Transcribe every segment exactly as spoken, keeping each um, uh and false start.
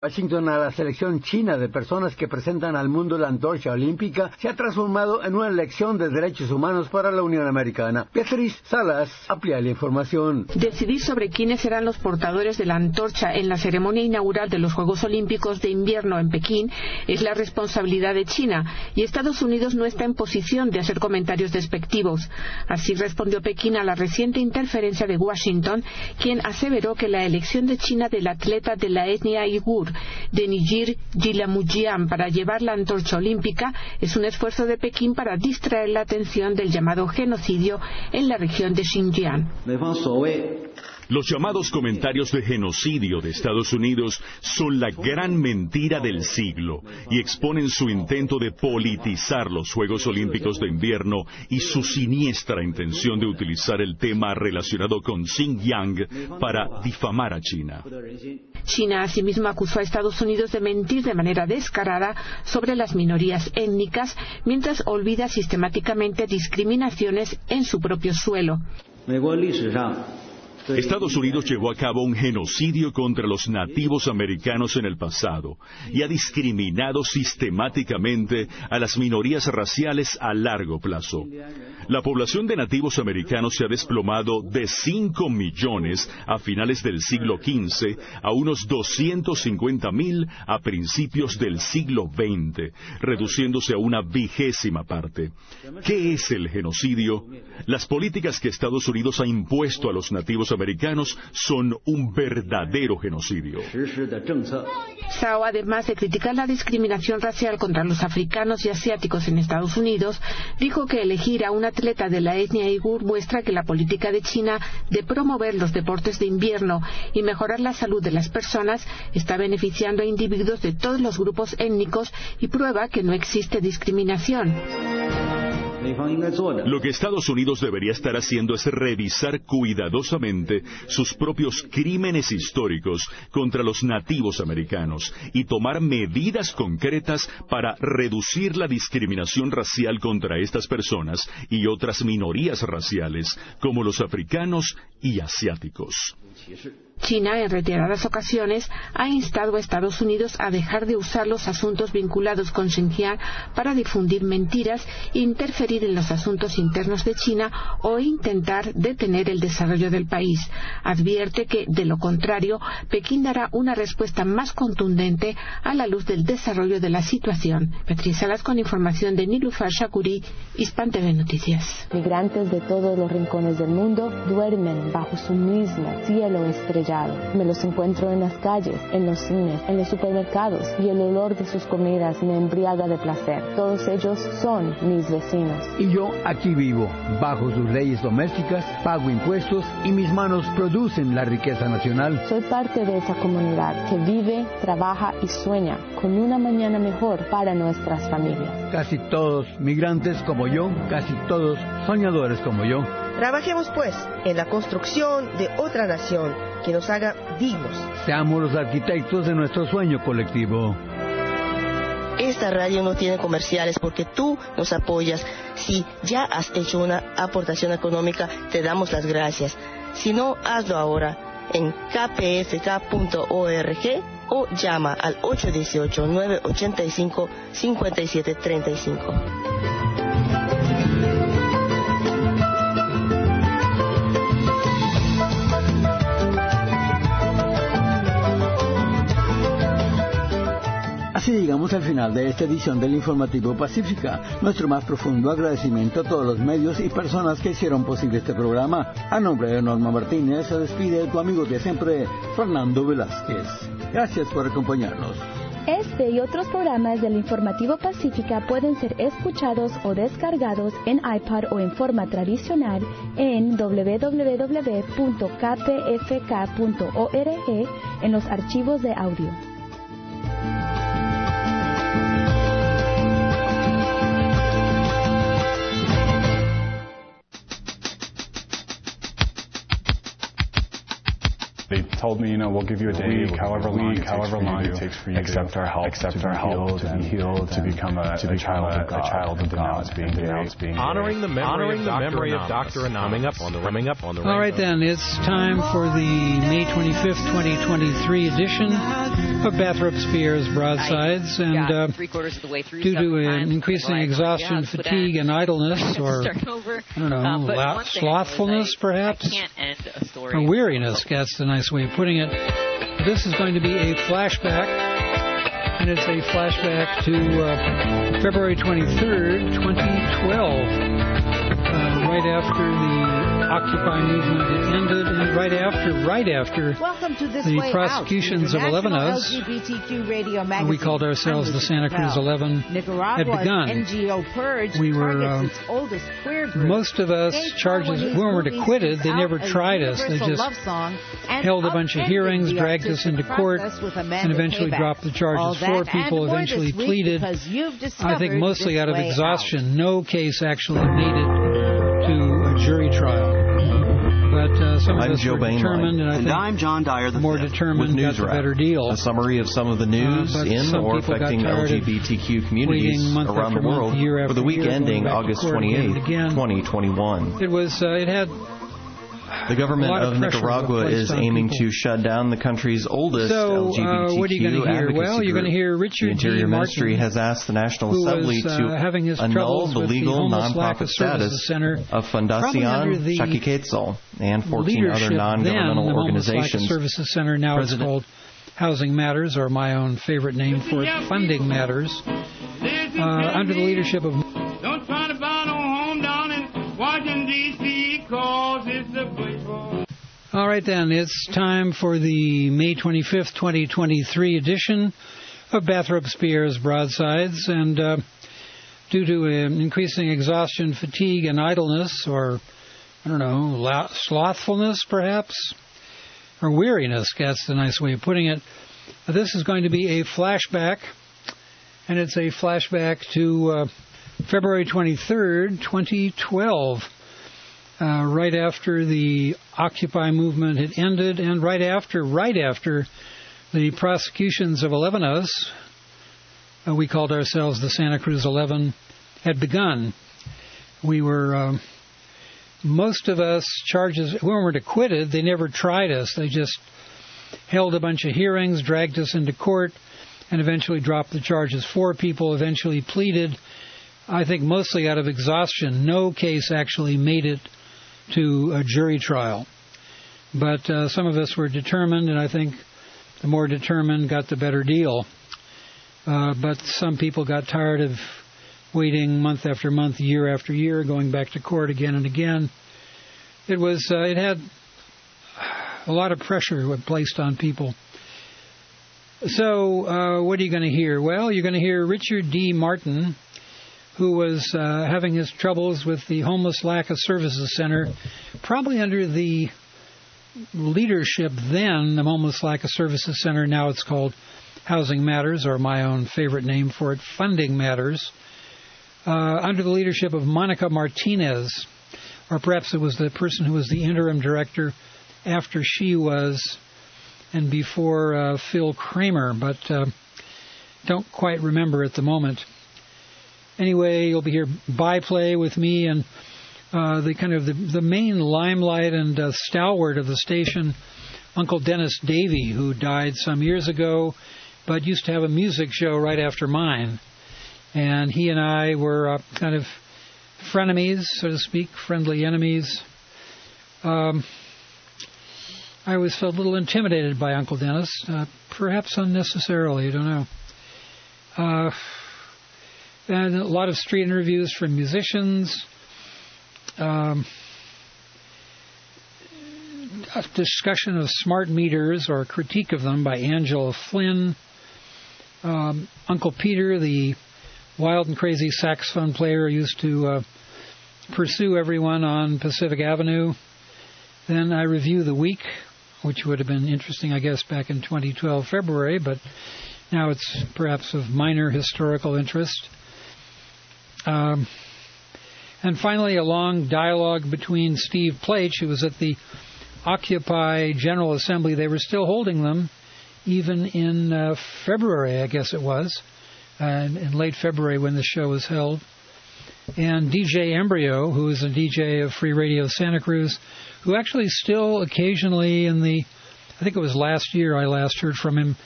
Washington a la selección china de personas que presentan al mundo la antorcha olímpica se ha transformado en una lección de derechos humanos para la Unión Americana. Beatriz Salas amplía la información. Decidir sobre quiénes serán los portadores de la antorcha en la ceremonia inaugural de los Juegos Olímpicos de Invierno en Pekín es la responsabilidad de China, y Estados Unidos no está en posición de hacer comentarios despectivos. Así respondió Pekín a la reciente interferencia de Washington, quien aseveró que la elección de China del atleta de la etnia uigur de Nijir Jilamujian para llevar la antorcha olímpica es un esfuerzo de Pekín para distraer la atención del llamado genocidio en la región de Xinjiang. Los llamados comentarios de genocidio de Estados Unidos son la gran mentira del siglo y exponen su intento de politizar los Juegos Olímpicos de Invierno y su siniestra intención de utilizar el tema relacionado con Xinjiang para difamar a China. China asimismo acusó a Estados Unidos de mentir de manera descarada sobre las minorías étnicas, mientras olvida sistemáticamente discriminaciones en su propio suelo. Estados Unidos llevó a cabo un genocidio contra los nativos americanos en el pasado y ha discriminado sistemáticamente a las minorías raciales a largo plazo. La población de nativos americanos se ha desplomado de cinco millones a finales del siglo quince a unos doscientos cincuenta mil a principios del siglo veinte, reduciéndose a una vigésima parte. ¿Qué es el genocidio? Las políticas que Estados Unidos ha impuesto a los nativos americanos son un verdadero genocidio. Zhao, además de criticar la discriminación racial contra los africanos y asiáticos en Estados Unidos, dijo que elegir a un atleta de la etnia uigur muestra que la política de China de promover los deportes de invierno y mejorar la salud de las personas está beneficiando a individuos de todos los grupos étnicos y prueba que no existe discriminación. Lo que Estados Unidos debería estar haciendo es revisar cuidadosamente sus propios crímenes históricos contra los nativos americanos y tomar medidas concretas para reducir la discriminación racial contra estas personas y otras minorías raciales, como los africanos y asiáticos. China, en reiteradas ocasiones, ha instado a Estados Unidos a dejar de usar los asuntos vinculados con Xinjiang para difundir mentiras, interferir en los asuntos internos de China o intentar detener el desarrollo del país. Advierte que, de lo contrario, Pekín dará una respuesta más contundente a la luz del desarrollo de la situación. Beatriz Salas con información de Nilufar Shakuri, Hispan T V Noticias. Migrantes de todos los rincones del mundo duermen bajo su mismo cielo estrellado. Me los encuentro en las calles, en los cines, en los supermercados, y el olor de sus comidas me embriaga de placer. Todos ellos son mis vecinos. Y yo aquí vivo, bajo sus leyes domésticas, pago impuestos y mis manos producen la riqueza nacional. Soy parte de esa comunidad que vive, trabaja y sueña con una mañana mejor para nuestras familias. Casi todos migrantes como yo, casi todos soñadores como yo. Trabajemos pues en la construcción de otra nación que nos haga dignos. Seamos los arquitectos de nuestro sueño colectivo. Esta radio no tiene comerciales porque tú nos apoyas. Si ya has hecho una aportación económica, te damos las gracias. Si no, hazlo ahora en k p f k punto org o llama al ocho uno ocho, nueve ocho cinco, cinco siete tres cinco. Así llegamos al final de esta edición del Informativo Pacífica. Nuestro más profundo agradecimiento a todos los medios y personas que hicieron posible este programa. A nombre de Norma Martínez se despide tu amigo de siempre, Fernando Velázquez. Gracias por acompañarnos. Este y otros programas del Informativo Pacífica pueden ser escuchados o descargados en iPad o en forma tradicional en doble u doble u doble u punto k p f k punto org en los archivos de audio. They told me, you know, we'll give you a day, week, however long, week, however long it takes for you to accept our help, accept our help to be healed, to become a, to become a, a child of God. Honoring the memory of Doctor Doctor coming up on the coming up on the. All right, then it's time for the May twenty-fifth, twenty twenty-three edition of Bathrop Spear's broadsides, and uh, due to an increasing exhaustion, fatigue, and idleness, or I don't know, um, la- slothfulness perhaps, or weariness, that's the nice way of putting it. This is going to be a flashback, and it's a flashback to uh, February twenty-third, twenty twelve, uh, right after the Occupy movement had ended, and right after, right after the prosecutions of eleven of us, we called ourselves the Santa Cruz eleven, had begun. We were, uh, most of us charges, we weren't acquitted, they never tried us, they just held a bunch of hearings, dragged us into court, and eventually dropped the charges. Four people eventually pleaded, I think mostly out of exhaustion. No case actually made it to a jury trial. But uh, some of I'm us Joe were determined, and I and think I'm John Dyer, the more determined got the better deal. A summary of some of the news uh, in or affecting L G B T Q communities around the world month, for the week ending August twenty-eighth, twenty twenty-one. It was. Uh, it had. The government of, of Nicaragua is aiming people. to shut down the country's oldest so, L G B T Q uh, what are you advocacy hear? Well, group. you're going to hear Richard The Interior D. Ministry Martin, has asked the National who Assembly was, to uh, having his annul the legal the nonprofit status Center, of Fundación Chaquiquetzal and fourteen other non-governmental then, the organizations. The Services Center, now President it's called Housing Matters, or my own favorite name for it, Funding Matters, uh, under the leadership of... Don't try to buy no home down in Washington, D C, cause it's the baseball. All right, then. It's time for the May twenty-fifth, twenty twenty-three edition of Bathrop Spear's Broadsides. And uh, due to an increasing exhaustion, fatigue, and idleness, or, I don't know, la- slothfulness, perhaps, or weariness, that's the nice way of putting it, this is going to be a flashback, and it's a flashback to uh, February twenty-third, twenty twelve. Uh, right after the Occupy movement had ended, and right after, right after the prosecutions of eleven of us, uh, we called ourselves the Santa Cruz eleven, had begun. We were, uh, most of us charges, we weren't acquitted, they never tried us, they just held a bunch of hearings, dragged us into court, and eventually dropped the charges. Four people eventually pleaded, I think mostly out of exhaustion. No case actually made it to a jury trial. But uh, some of us were determined, and I think the more determined got the better deal. Uh, but some people got tired of waiting month after month, year after year, going back to court again and again. It was, uh, it had a lot of pressure placed on people. So, uh, what are you going to hear? Well, you're going to hear Richard D. Martin, who was uh, having his troubles with the Homeless Lack of Services Center, probably under the leadership then, the Homeless Lack of Services Center, now it's called Housing Matters, or my own favorite name for it, Funding Matters, uh, under the leadership of Monica Martinez, or perhaps it was the person who was the interim director after she was, and before uh, Phil Kramer, but uh, don't quite remember at the moment. Anyway, you'll be here byplay with me and uh, the kind of the, the main limelight and uh, stalwart of the station, Uncle Dennis Davey, who died some years ago, but used to have a music show right after mine. And he and I were uh, kind of frenemies, so to speak, friendly enemies. Um, I always felt a little intimidated by Uncle Dennis, uh, perhaps unnecessarily, I don't know. Uh, and a lot of street interviews from musicians, um, a discussion of smart meters or critique of them by Angela Flynn, um, Uncle Peter, the wild and crazy saxophone player who used to uh, pursue everyone on Pacific Avenue. Then I review the week, which would have been interesting, I guess, back in twenty twelve, February, but now it's perhaps of minor historical interest. Um, and finally, a long dialogue between Steve Plaich, who was at the Occupy General Assembly. They were still holding them even in uh, February, I guess it was, uh, in late February when the show was held. And D J Embryo, who is a D J of Free Radio Santa Cruz, who actually still occasionally in the, I think it was last year I last heard from him,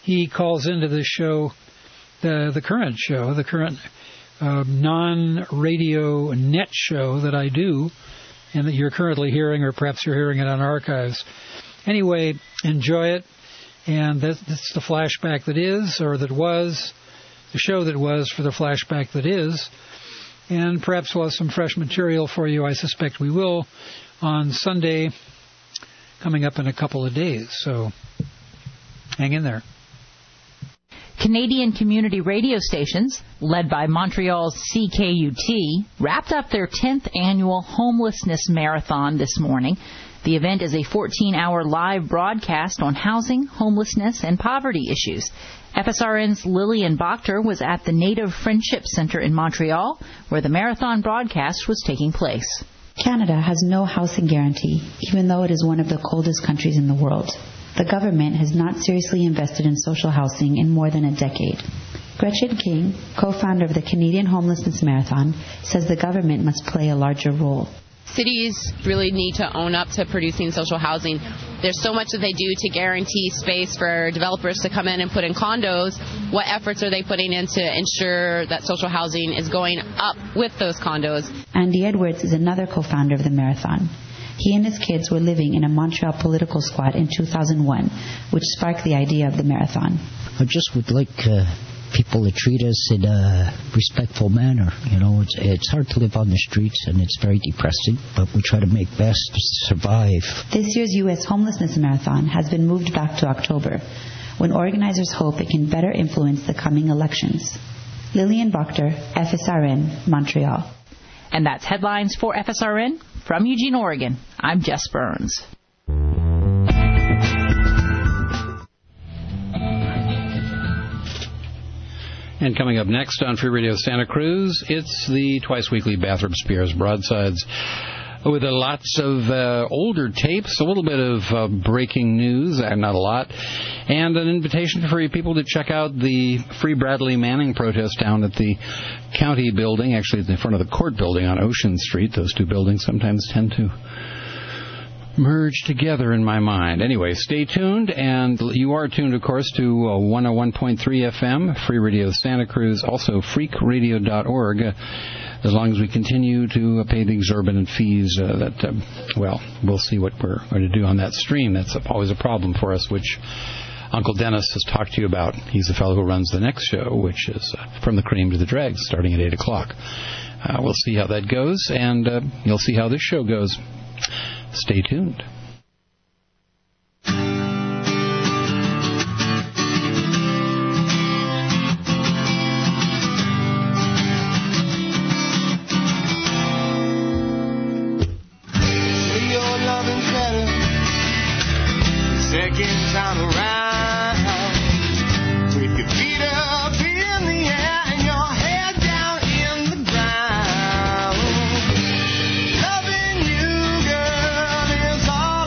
he calls into this show, the the current show, the current uh, non-radio net show that I do, and that you're currently hearing, or perhaps you're hearing it on archives. Anyway, enjoy it, and that's, that's the flashback that is, or that was, the show that was for the flashback that is, and perhaps we'll have some fresh material for you. I suspect we will on Sunday, coming up in a couple of days, so hang in there. Canadian community radio stations, led by Montreal's C K U T, wrapped up their tenth annual Homelessness Marathon this morning. The event is a fourteen-hour live broadcast on housing, homelessness, and poverty issues. F S R N's Lillian Bochter was at the Native Friendship Center in Montreal, where the marathon broadcast was taking place. Canada has no housing guarantee, even though it is one of the coldest countries in the world. The government has not seriously invested in social housing in more than a decade. Gretchen King, co-founder of the Canadian Homelessness Marathon, says the government must play a larger role. Cities really need to own up to producing social housing. There's so much that they do to guarantee space for developers to come in and put in condos. What efforts are they putting in to ensure that social housing is going up with those condos? Andy Edwards is another co-founder of the marathon. He and his kids were living in a Montreal political squat in two thousand one, which sparked the idea of the marathon. I just would like uh, people to treat us in a respectful manner. You know, it's, it's hard to live on the streets, and it's very depressing, but we try to make best to survive. This year's U S Homelessness Marathon has been moved back to October, when organizers hope it can better influence the coming elections. Lillian Bochter, F S R N, Montreal. And that's headlines for F S R N. From Eugene, Oregon, I'm Jess Burns. And coming up next on Free Radio Santa Cruz, it's the twice-weekly Bathrop Spears Broadsides with a lots of uh, older tapes, a little bit of uh, breaking news, uh, not a lot, and an invitation for you people to check out the Free Bradley Manning protest down at the county building, actually in front of the court building on Ocean Street. Those two buildings sometimes tend to merge together in my mind. Anyway, stay tuned, and you are tuned, of course, to uh, one oh one point three F M, Free Radio Santa Cruz, also freak radio dot org. Uh, as long as we continue to uh, pay the exorbitant fees uh, that, uh, well, we'll see what we're going to do on that stream. That's always a problem for us, which Uncle Dennis has talked to you about. He's the fellow who runs the next show, which is uh, From the Cream to the Dregs, starting at eight o'clock. Uh, we'll see how that goes, and uh, you'll see how this show goes. Stay tuned. Second time around, with your feet up in the air and your head down in the ground. Loving you, girl, is all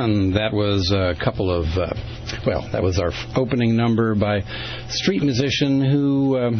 And that was a couple of, uh, well, that was our opening number by a street musician who, um,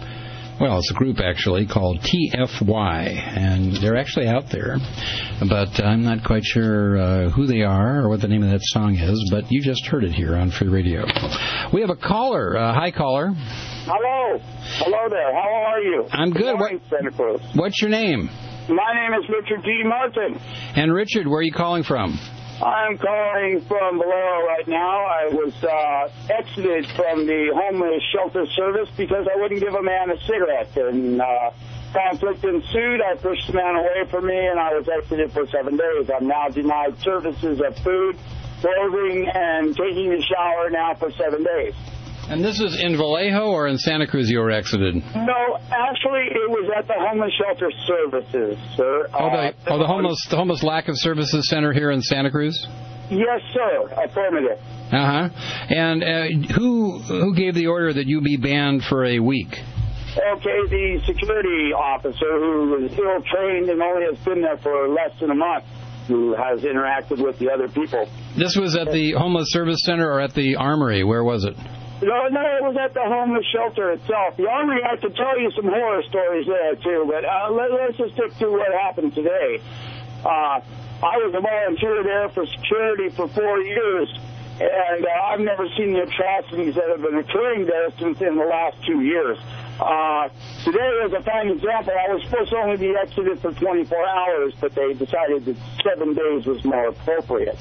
well, it's a group actually called T F Y, and they're actually out there, but I'm not quite sure uh, who they are or what the name of that song is, but you just heard it here on Free Radio. We have a caller. Uh, hi, caller. Hello. Hello there. How are you? I'm good. Good morning, Santa Cruz. What's your name? My name is Richard D. Martin. And Richard, where are you calling from? I'm calling from Valero right now. I was uh, exited from the homeless shelter service because I wouldn't give a man a cigarette. And uh, conflict ensued. I pushed the man away from me, and I was exited for seven days. I'm now denied services of food, clothing, and taking a shower now for seven days. And this is in Vallejo or in Santa Cruz you were exited? No, actually, it was at the Homeless Shelter Services, sir. Oh, the, uh, oh, the homeless the homeless lack of services center here in Santa Cruz? Yes, sir. Affirmative. Uh-huh. And uh, who who gave the order that you be banned for a week? Okay, the security officer who was ill-trained and only has been there for less than a month, who has interacted with the other people. This was at the Homeless Service Center or at the Armory? Where was it? No, no, it was at the homeless shelter itself. The Armory, I could tell you some horror stories there, too, but uh, let, let's just stick to what happened today. Uh, I was a volunteer there for security for four years, and uh, I've never seen the atrocities that have been occurring there since in the last two years. Uh, today was a fine example. I was supposed to only be exited for twenty-four hours, but they decided that seven days was more appropriate.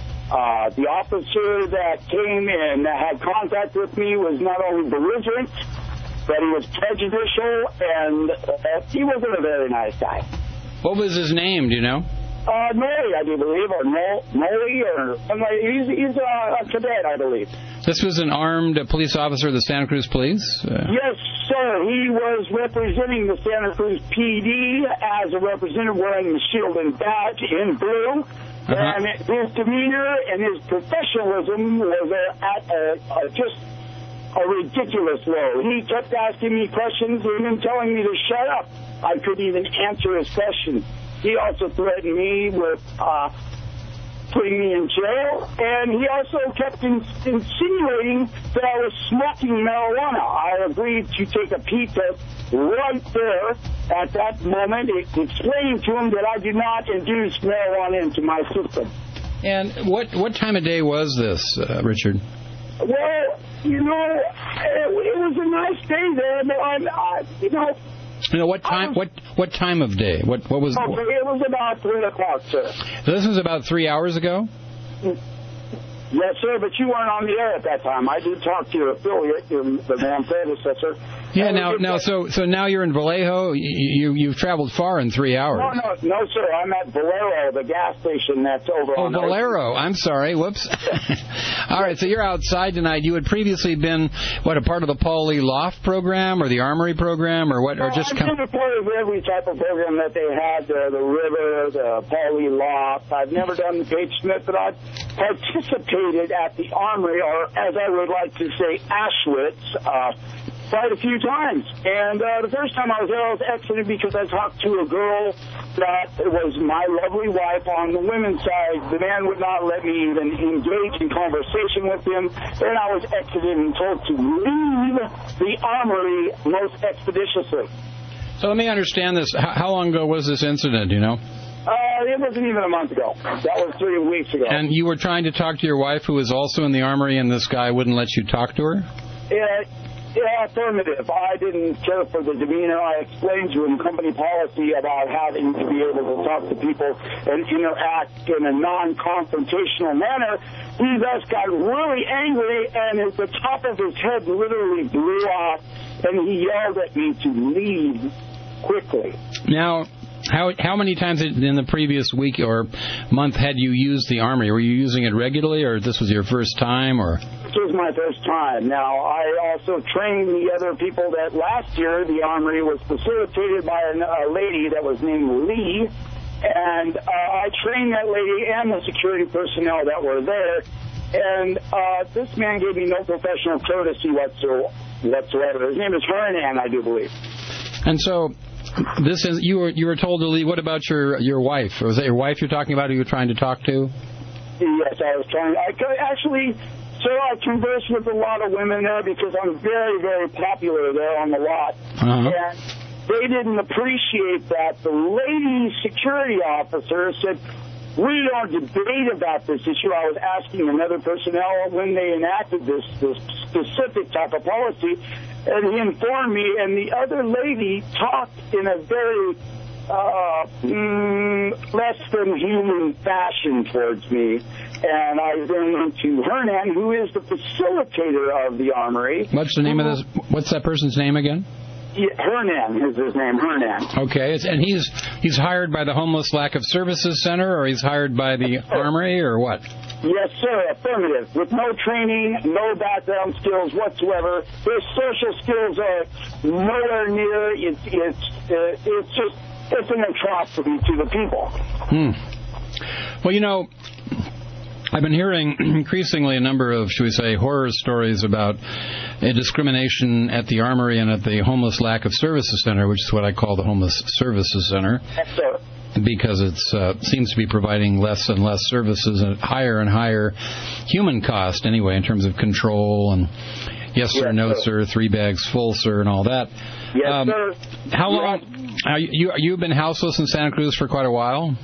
Uh, the officer that came and had contact with me was not only belligerent, but he was prejudicial, and uh, he wasn't a very nice guy. What was his name, do you know? Uh, Noli, I do believe, or Noli, or something. He's, he's a, a cadet, I believe. This was an armed police officer of the Santa Cruz Police? Uh... Yes, sir. He was representing the Santa Cruz P D as a representative wearing the shield and badge in blue. Uh-huh. And his demeanor and his professionalism was uh, at a, a, just a ridiculous low. He kept asking me questions and then telling me to shut up. I couldn't even answer his questions. He also threatened me with uh, putting me in jail, and he also kept in, insinuating that I was smoking marijuana. I agreed to take a pee test right there at that moment, explaining to him that I did not induce marijuana into my system. And what what time of day was this, uh, Richard? Well, you know, it, it was a nice day there, but I'm, I, you know... You know, what time was, What what time of day? What what was... Okay, it was about three o'clock, sir. This was about three hours ago? Yes, sir, but you weren't on the air at that time. I did talk to your affiliate, your, the man predecessor. Yeah, now, now, so so now you're in Vallejo. You, you you've traveled far in three hours. No, no, no, sir. I'm at Valero, the gas station that's over oh, on. Oh, Valero. Ocean. I'm sorry. Whoops. All right. So you're outside tonight. You had previously been what, a part of the Paul Lee Loft program or the Armory program or what? No, or just I've come... been a part of every type of program that they had. The, the River, the Paul Lee Loft. I've never done the Page Smith, but I've participated at the Armory, or as I would like to say, Auschwitz, uh, quite a few times. And uh, the first time I was there, I was exited because I talked to a girl that was my lovely wife on the women's side. The man would not let me even engage in conversation with him. Then I was exited and told to leave the Armory most expeditiously. So let me understand this. How long ago was this incident, do you know? Uh, it wasn't even a month ago. That was three weeks ago. And you were trying to talk to your wife, who was also in the Armory, and this guy wouldn't let you talk to her? Yeah, yeah, affirmative. I didn't care for the demeanor. I explained to him company policy about having to be able to talk to people and interact in a non-confrontational manner. He thus got really angry, and at the top of his head literally blew off, and he yelled at me to leave quickly. Now... How how many times in the previous week or month had you used the Armory? Were you using it regularly, or this was your first time? Or this was my first time. Now, I also trained the other people that last year the Armory was facilitated by a lady that was named Lee, and uh, I trained that lady and the security personnel that were there, and uh, this man gave me no professional courtesy whatsoever. His name is Hernan, I do believe. And so... This is you were you were told to leave. What about your your wife? Was that your wife you're talking about who you were trying to talk to? Yes, I was trying. I could actually, so I conversed with a lot of women there because I'm very, very popular there on the lot. Uh-huh. And they didn't appreciate that. The lady security officer said, we don't debate about this issue. I was asking another personnel when they enacted this, this specific type of policy, and he informed me, and the other lady talked in a very uh, mm, less than human fashion towards me. And I then went to Hernan, who is the facilitator of the armory. What's the name of this? What's that person's name again? Yeah, Hernan is his name, Hernan. Okay, and he's he's hired by the Homeless Lack of Services Center, or he's hired by the Armory, or what? Yes, sir, affirmative. With no training, no background skills whatsoever. His social skills are nowhere near. It's it's uh, it's just it's an atrocity to the people. Hmm. Well, you know, I've been hearing increasingly a number of, should we say, horror stories about a discrimination at the Armory and at the Homeless Lack of Services Center, which is what I call the Homeless Services Center. Yes, sir. Because it uh, seems to be providing less and less services at higher and higher human cost, anyway, in terms of control and yes, sir, yes, no, sir. sir, three bags full, sir, and all that. Yes, um, sir. How long? Are you, you've been houseless in Santa Cruz for quite a while?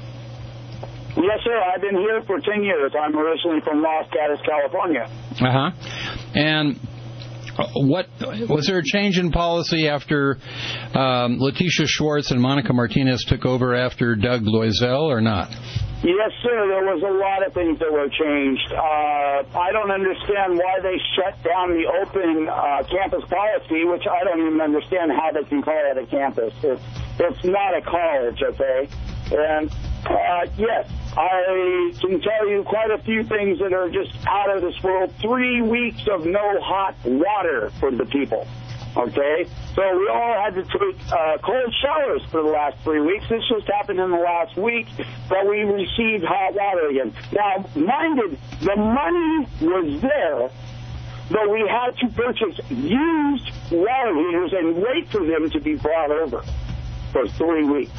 Yes, sir. I've been here for ten years. I'm originally from Los Gatos, California. Uh-huh. And what was there a change in policy after um, Leticia Schwartz and Monica Martinez took over after Doug Loisel, or not? Yes, sir. There was a lot of things that were changed. Uh, I don't understand why they shut down the open uh, campus policy, which I don't even understand how they can call it a campus. It's, it's not a college, okay? And, uh, yes, I can tell you quite a few things that are just out of this world. Three weeks of no hot water for the people, okay? So we all had to take uh, cold showers for the last three weeks. This just happened in the last week, but we received hot water again. Now, minded, the money was there, but we had to purchase used water heaters and wait for them to be brought over for three weeks.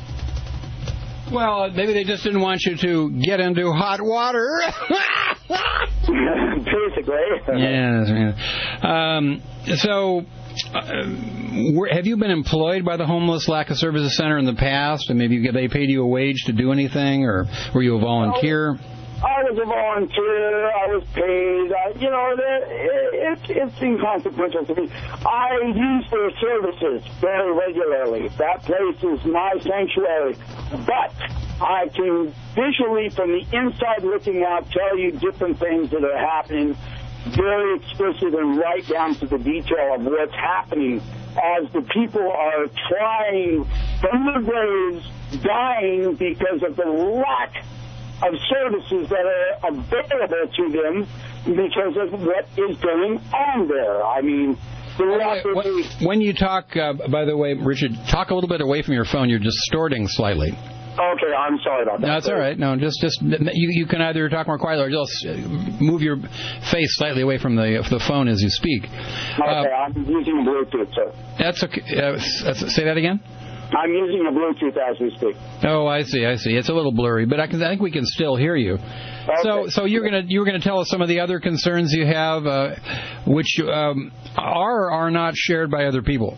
Well, maybe they just didn't want you to get into hot water. Basically. Yes. Yeah. Um, so, uh, have you been employed by the Homeless Lack of Services Center in the past? And maybe they paid you a wage to do anything, or were you a volunteer? I was a volunteer. I was paid. I, you know, it, it, it's inconsequential to me. I use their services very regularly. That place is my sanctuary. But I can visually, from the inside looking out, tell you different things that are happening, very explicit and right down to the detail of what's happening as the people are trying from their graves, dying because of the lack of services that are available to them because of what is going on there. I mean, the when you talk, uh, by the way, Richard, talk a little bit away from your phone. You're distorting slightly. Okay, I'm sorry about that. No, it's all right. No, just just you you can either talk more quietly or just move your face slightly away from the the phone as you speak. Okay, uh, I'm using Bluetooth, sir. That's okay. Uh, say that again. I'm using a Bluetooth as we speak. Oh, I see, I see. It's a little blurry, but I, can, I think we can still hear you. Okay. So, so you're gonna you were gonna tell us some of the other concerns you have, uh, which um, are or are not shared by other people.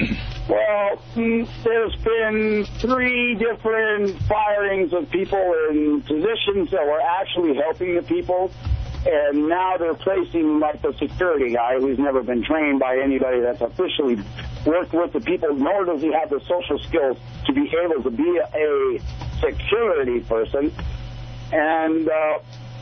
Well, there's been three different firings of people in positions that were actually helping the people. And now they're placing, like, the security guy who's never been trained by anybody that's officially worked with the people, nor does he have the social skills to be able to be a security person. And uh,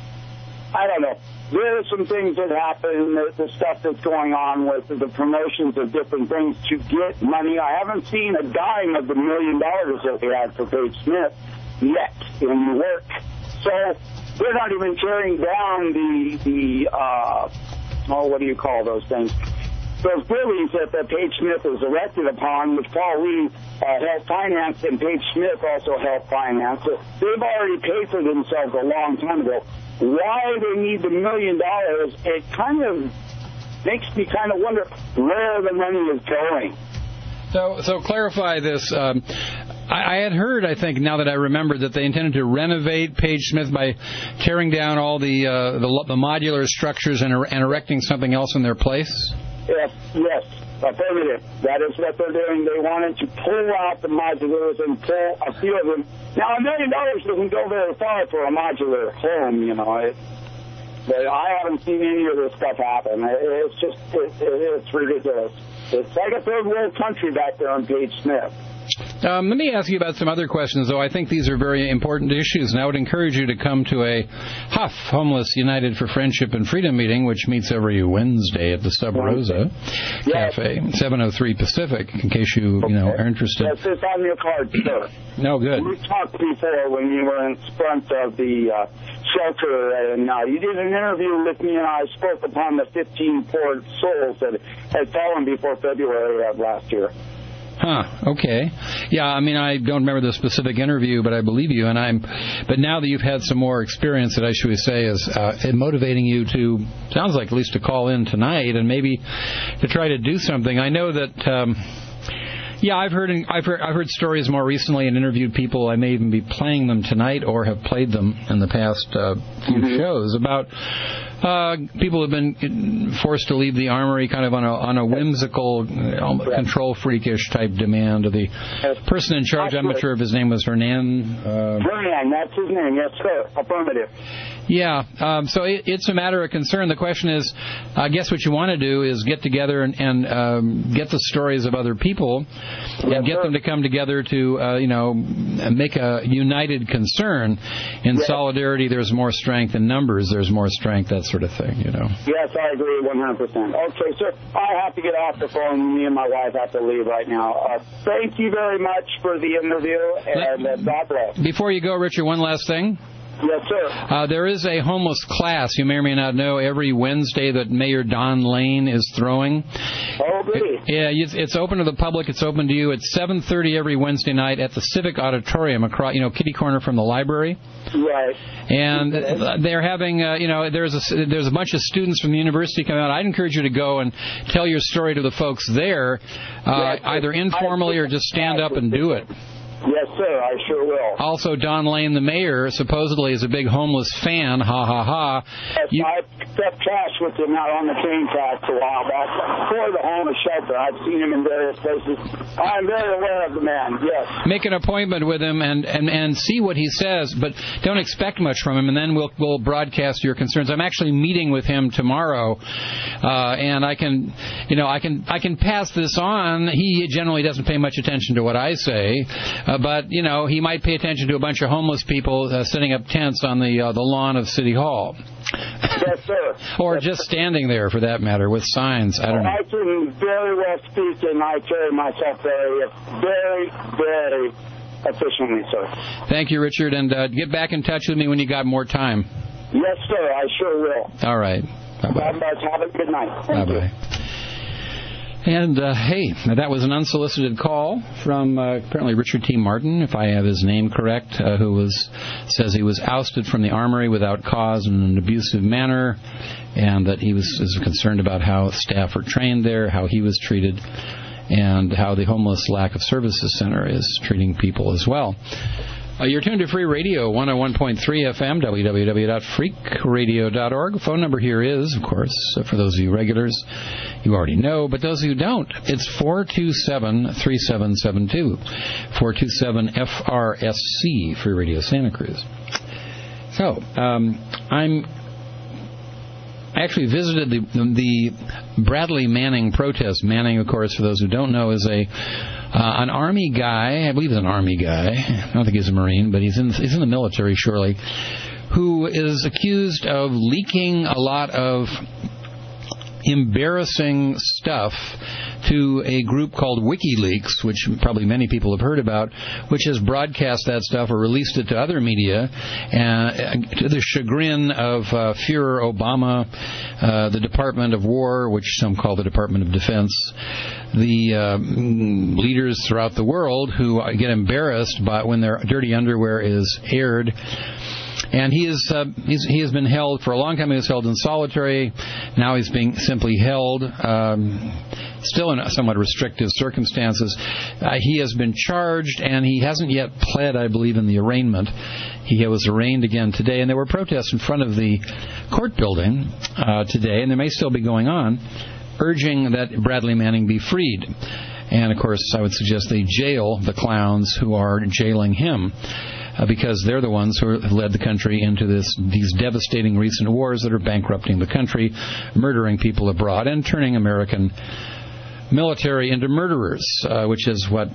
I don't know. There are some things that happen, the, the stuff that's going on with the promotions of different things to get money. I haven't seen a dime of the million dollars that we had for Paige Smith yet in New York. So they're not even tearing down the, the uh, oh, what do you call those things? Those buildings that, that Paige Smith was erected upon, which Paul Lee uh, helped finance, and Paige Smith also helped finance. So they've already paid for themselves a long time ago. Why they need the million dollars, it kind of makes me kind of wonder where the money is going. So, so clarify this. Um, I, I, I had heard, I think, now that I remember, that they intended to renovate Page Smith by tearing down all the uh, the, the modular structures and, and erecting something else in their place. Yes, yes, affirmative. That is what they're doing. They wanted to pull out the modulars and pull a few of them. Now, a million dollars doesn't go very far for a modular home, you know. It, but I haven't seen any of this stuff happen. It, it's just, it, it, it's ridiculous. It's like a third world country back there on Page Smith. Um, let me ask you about some other questions, though. I think these are very important issues, and I would encourage you to come to a H U F, Homeless United for Friendship and Freedom meeting, which meets every Wednesday at the Sub Rosa yes. Cafe, seven oh three Pacific, in case you, you know, are interested. Yes, it's on your card, sir. No, good. We talked before when you were in front of the uh, shelter, and uh, you did an interview with me, and I spoke upon the fifteen poor souls that had fallen before February of last year. Huh. Okay. Yeah. I mean, I don't remember the specific interview, but I believe you. And I'm. But now that you've had some more experience, that I should say is uh, motivating you to, sounds like at least to call in tonight and maybe to try to do something. I know that. Um, yeah, I've heard. I've heard. I've heard stories more recently and interviewed people. I may even be playing them tonight or have played them in the past uh, few mm-hmm. shows about. Uh, people have been forced to leave the armory kind of on a on a whimsical, uh, control freakish type demand of the person in charge. I'm not sure if his name was Hernan. Uh, Hernan, that's his name. Yes, sir. Affirmative. Yeah, um, so it, it's a matter of concern. The question is, I guess what you want to do is get together and, and um, get the stories of other people and yes, get sir. them to come together to, uh, you know, make a united concern. In yes. solidarity, there's more strength. In numbers, there's more strength, that sort of thing, you know. Yes, I agree one hundred percent. Okay, sir, I have to get off the phone. Me and my wife have to leave right now. Uh, thank you very much for the interview, and uh, God bless. Before you go, Richard, one last thing. Yes, sir. Uh, there is a homeless class, you may or may not know, every Wednesday that Mayor Don Lane is throwing. Oh, really? Yeah, it's, it's open to the public. It's open to you. It's seven thirty every Wednesday night at the Civic Auditorium, across, you know, kitty corner from the library. Right. And okay. they're having, uh, you know, there's a, there's a bunch of students from the university coming out. I'd encourage you to go and tell your story to the folks there, uh, yes, either informally or just stand up and do it. Yes, sir, I sure will. Also, Don Lane, the mayor, supposedly is a big homeless fan. Ha, ha, ha. Yes, you... I picked up cash with him out on the train tracks a while back for the homeless shelter. I've seen him in various places. I'm very aware of the man, yes. Make an appointment with him and, and, and see what he says, but don't expect much from him, and then we'll, we'll broadcast your concerns. I'm actually meeting with him tomorrow, uh, and I can, you know, I can, I can pass this on. He generally doesn't pay much attention to what I say. Uh, but, you know, he might pay attention to a bunch of homeless people uh, setting up tents on the uh, the lawn of City Hall. Yes, sir. Or yes, just sir. standing there, for that matter, with signs. I don't know. I can very well speak, and I carry myself very, very, very efficiently, sir. Thank you, Richard, and uh, get back in touch with me when you got more time. Yes, sir, I sure will. All right. Bye-bye. Bye-bye. Have a good night. Thank Bye-bye. You. And, uh, hey, that was an unsolicited call from uh, apparently Richard T. Martin, if I have his name correct, uh, who was says he was ousted from the armory without cause in an abusive manner, and that he was is concerned about how staff were trained there, how he was treated, and how the Homeless Lack of Services Center is treating people as well. Uh, you're tuned to Free Radio, one oh one point three F M, w w w dot freak radio dot org. The phone number here is, of course, uh, for those of you regulars, you already know, but those of you who don't, it's four two seven, three seven seven two, four two seven F R S C, Free Radio Santa Cruz. So, um, I'm... I actually visited the, the Bradley Manning protest. Manning, of course, for those who don't know, is a uh, an Army guy. I believe he's an Army guy. I don't think he's a Marine, but he's in he's in the military, surely, who is accused of leaking a lot of embarrassing stuff to a group called WikiLeaks, which probably many people have heard about, which has broadcast that stuff or released it to other media, uh, to the chagrin of uh, Führer Obama, uh, the Department of War, which some call the Department of Defense, the uh, leaders throughout the world who get embarrassed by when their dirty underwear is aired. And he is uh, he's, he has been held for a long time. He was held in solitary. Now he's being simply held, um, still in somewhat restrictive circumstances. Uh, he has been charged, and he hasn't yet pled, I believe, in the arraignment. He was arraigned again today, and there were protests in front of the court building uh, today, and they may still be going on, urging that Bradley Manning be freed. And, of course, I would suggest they jail the clowns who are jailing him, uh, because they're the ones who have led the country into this these devastating recent wars that are bankrupting the country, murdering people abroad, and turning American military into murderers, uh, which is what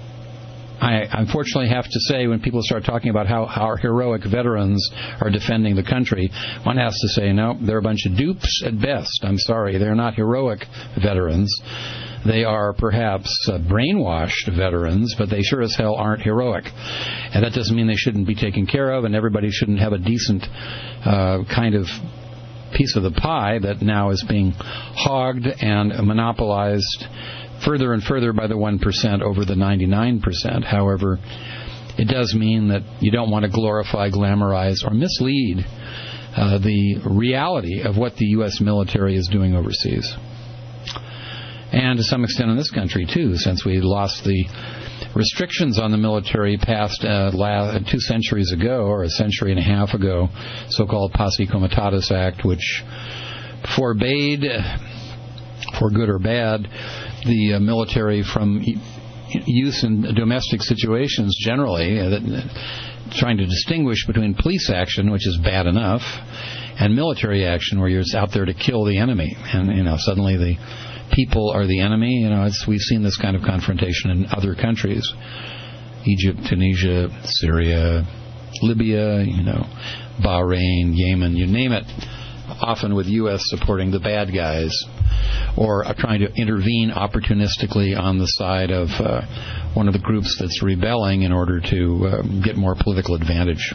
I unfortunately have to say when people start talking about how, how our heroic veterans are defending the country. One has to say, no, they're a bunch of dupes at best. I'm sorry, they're not heroic veterans. They are perhaps uh, brainwashed veterans, but they sure as hell aren't heroic. And that doesn't mean they shouldn't be taken care of, and everybody shouldn't have a decent uh, kind of piece of the pie that now is being hogged and monopolized further and further by the one percent over the ninety-nine percent. However, it does mean that you don't want to glorify, glamorize, or mislead uh, the reality of what the U S military is doing overseas. And to some extent in this country, too, since we lost the restrictions on the military passed uh, la- two centuries ago, or a century and a half ago, so-called Posse Comitatus Act, which forbade, for good or bad, the uh, military from e- use in domestic situations generally, uh, that, trying to distinguish between police action, which is bad enough, and military action, where you're out there to kill the enemy. And, you know, suddenly the people are the enemy. You know, it's, we've seen this kind of confrontation in other countries. Egypt, Tunisia, Syria, Libya, you know, Bahrain, Yemen, you name it. Often with U S supporting the bad guys, or uh, trying to intervene opportunistically on the side of uh, one of the groups that's rebelling in order to uh, get more political advantage.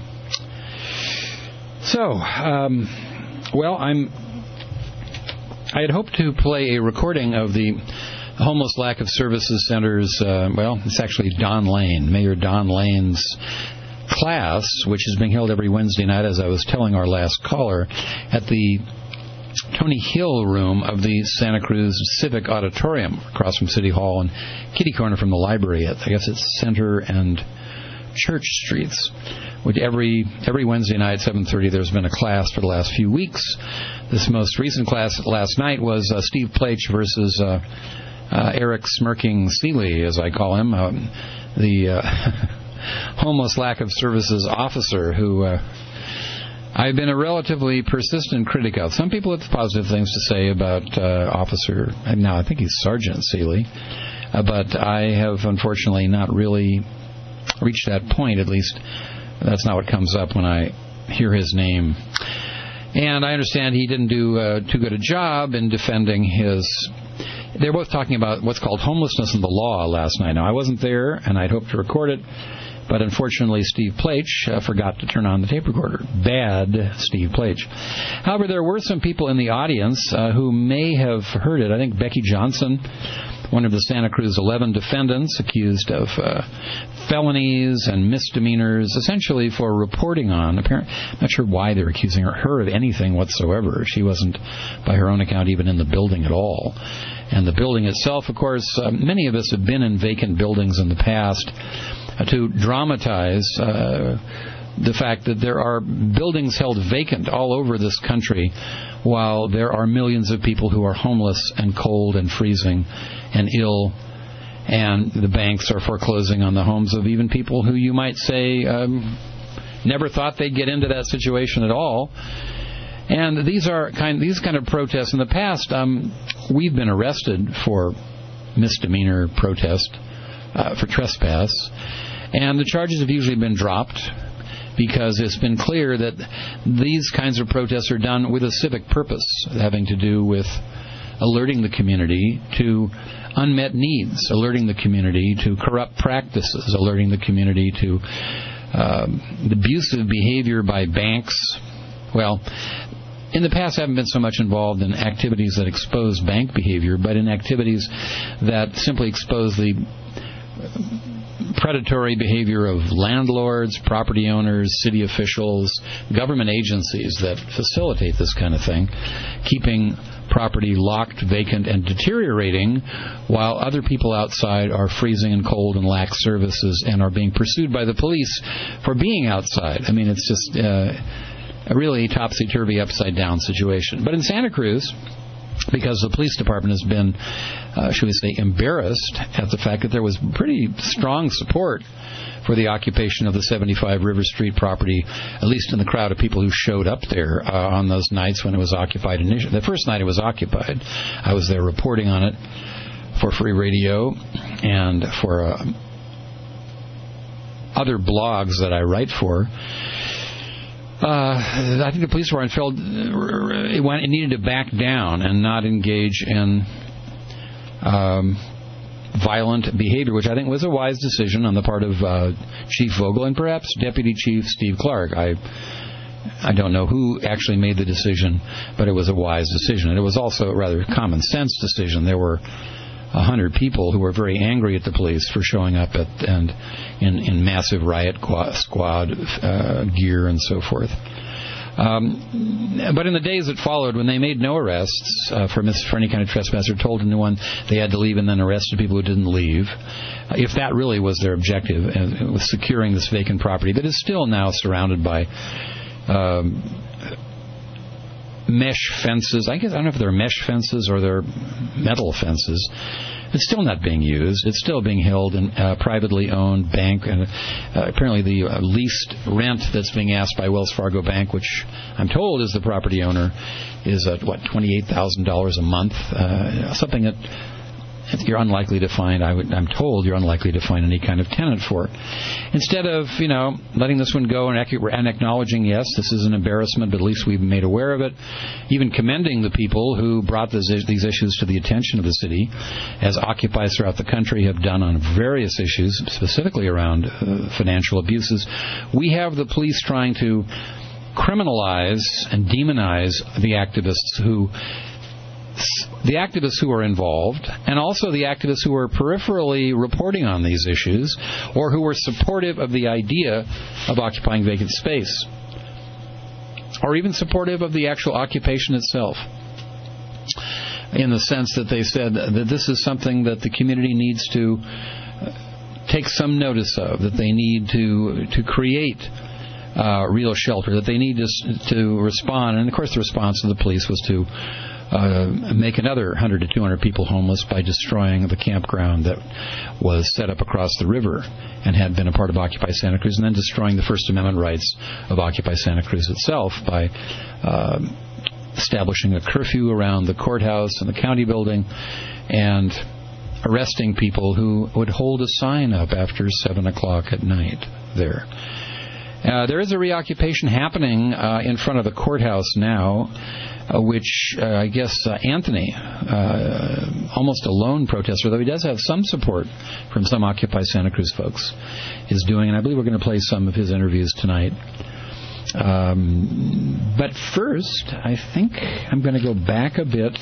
So, um, well, I'm I had hoped to play a recording of the Homeless Lack of Services Center's, uh, well, it's actually Don Lane, Mayor Don Lane's class, which is being held every Wednesday night, as I was telling our last caller, at the Tony Hill room of the Santa Cruz Civic Auditorium, across from City Hall and kitty corner from the library at, I guess it's Center and Church Streets. Which every every Wednesday night, seven thirty, there's been a class for the last few weeks. This most recent class last night was uh, Steve Plaich versus uh, uh, Eric Smirking Seeley, as I call him, um, the uh, homeless lack of services officer who uh, I've been a relatively persistent critic of. Some people have positive things to say about uh, Officer, now I think he's Sergeant Seeley, uh, but I have unfortunately not really reached that point, at least. That's not what comes up when I hear his name. And I understand he didn't do uh, too good a job in defending his... They're both talking about what's called homelessness in the law last night. Now, I wasn't there, and I'd hoped to record it, but unfortunately Steve Plaich uh, forgot to turn on the tape recorder. Bad Steve Plaich. However, there were some people in the audience uh, who may have heard it. I think Becky Johnson, one of the Santa Cruz eleven defendants accused of uh, felonies and misdemeanors, essentially for reporting on. Apparently, I'm not sure why they're accusing her, her of anything whatsoever. She wasn't, by her own account, even in the building at all. And the building itself, of course, uh, many of us have been in vacant buildings in the past uh, to dramatize uh, the fact that there are buildings held vacant all over this country, while there are millions of people who are homeless and cold and freezing and ill, and the banks are foreclosing on the homes of even people who you might say um, never thought they'd get into that situation at all. And these are kind these kind of protests. In the past, um, we've been arrested for misdemeanor protest, uh, for trespass, and the charges have usually been dropped because it's been clear that these kinds of protests are done with a civic purpose, having to do with alerting the community to unmet needs, alerting the community to corrupt practices, alerting the community to uh, abusive behavior by banks. Well, in the past, I haven't been so much involved in activities that expose bank behavior, but in activities that simply expose the predatory behavior of landlords, property owners, city officials, government agencies that facilitate this kind of thing, keeping property locked, vacant, and deteriorating while other people outside are freezing and cold and lack services and are being pursued by the police for being outside. I mean, it's just uh, a really topsy-turvy, upside-down situation. But in Santa Cruz, because the police department has been, uh, should we say, embarrassed at the fact that there was pretty strong support for the occupation of the seventy-five River Street property, at least in the crowd of people who showed up there uh, on those nights when it was occupied initially. The first night it was occupied, I was there reporting on it for Free Radio and for uh, other blogs that I write for. Uh, I think the police department felt it, went, it needed to back down and not engage in um, violent behavior, which I think was a wise decision on the part of uh, Chief Vogel and perhaps Deputy Chief Steve Clark. I I don't know who actually made the decision, but it was a wise decision. And it was also a rather common sense decision. There were a hundred people who were very angry at the police for showing up at and in, in massive riot squad uh, gear and so forth. Um, but in the days that followed, when they made no arrests uh, for, mis- for any kind of trespass or told anyone they had to leave and then arrested people who didn't leave, uh, if that really was their objective, uh, was securing this vacant property that is still now surrounded by um, mesh fences. I guess I don't know if they're mesh fences or they're metal fences. It's still not being used. It's still being held in a privately owned bank, and uh, apparently the uh, leased rent that's being asked by Wells Fargo Bank, which I'm told is the property owner, is at what twenty-eight thousand dollars a month, uh, something that you're unlikely to find. I would, I'm told you're unlikely to find any kind of tenant for. Instead of, you know, letting this one go and, and acknowledging, yes, this is an embarrassment, but at least we've been made aware of it, even commending the people who brought this, these issues to the attention of the city, as occupiers throughout the country have done on various issues, specifically around uh, financial abuses. We have the police trying to criminalize and demonize the activists who the activists who are involved, and also the activists who are peripherally reporting on these issues, or who are supportive of the idea of occupying vacant space, or even supportive of the actual occupation itself, in the sense that they said that this is something that the community needs to take some notice of, that they need to to create uh, real shelter, that they need to, to respond. And, of course, the response of the police was to Uh, make another one hundred to two hundred people homeless by destroying the campground that was set up across the river and had been a part of Occupy Santa Cruz, and then destroying the First Amendment rights of Occupy Santa Cruz itself by uh, establishing a curfew around the courthouse and the county building and arresting people who would hold a sign up after seven o'clock at night there. Uh, there is a reoccupation happening uh, in front of the courthouse now, Uh, which uh, I guess uh, Anthony, uh, almost a lone protester, though he does have some support from some Occupy Santa Cruz folks, is doing, and I believe we're going to play some of his interviews tonight. Um, but first, I think I'm going to go back a bit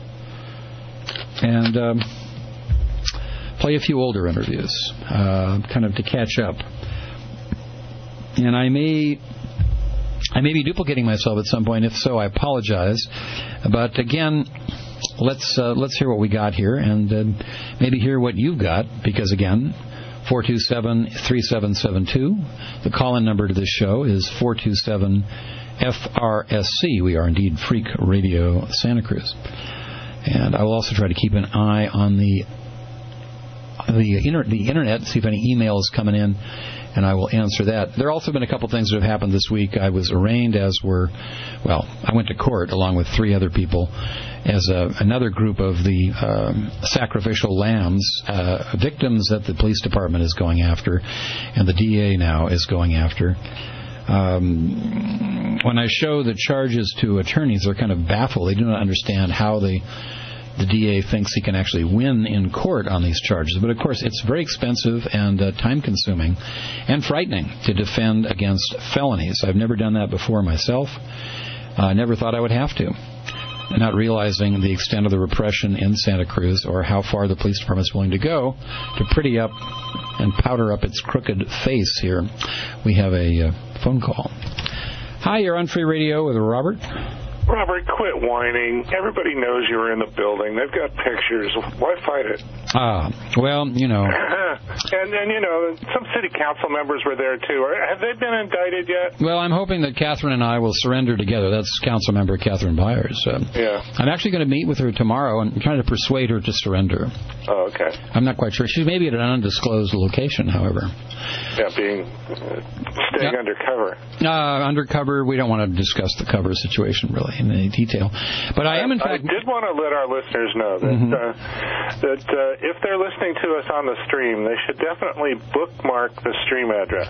and um, play a few older interviews, uh, kind of to catch up. And I may... I may be duplicating myself at some point. If so, I apologize. But again, let's uh, let's hear what we got here, and uh, maybe hear what you've got. Because again, four two seven, three seven seven two. The call-in number to this show is four two seven F R S C. We are indeed Freak Radio Santa Cruz. And I will also try to keep an eye on the the, inter- the internet, see if any email is coming in, and I will answer that. There have also been a couple things that have happened this week. I was arraigned, as were, well, I went to court along with three other people as a, another group of the um, sacrificial lambs, uh, victims that the police department is going after, and the D A now is going after. Um, when I show the charges to attorneys, they're kind of baffled. They do not understand how the the D A thinks he can actually win in court on these charges. But, of course, it's very expensive and uh, time-consuming and frightening to defend against felonies. I've never done that before myself. I uh, never thought I would have to. not realizing the extent of the repression in Santa Cruz or how far the police department is willing to go to pretty up and powder up its crooked face here. We have a uh, phone call. Hi, you're on Free Radio with Robert. Robert, quit whining. Everybody knows you were in the building. They've got pictures. Why fight it? Ah, well, you know. and then, you know, some city council members were there, too. Have they been indicted yet? Well, I'm hoping that Catherine and I will surrender together. That's council member Catherine Byers. Uh, yeah. I'm actually going to meet with her tomorrow and trying to persuade her to surrender. Oh, okay. I'm not quite sure. She's maybe at an undisclosed location, however. Yeah, being uh, staying yeah. undercover. Uh, undercover, we don't want to discuss the cover situation, really, in any detail. But I am, in fact... I did want to let our listeners know that, mm-hmm. uh, that uh, if they're listening to us on the stream, they should definitely bookmark the stream address.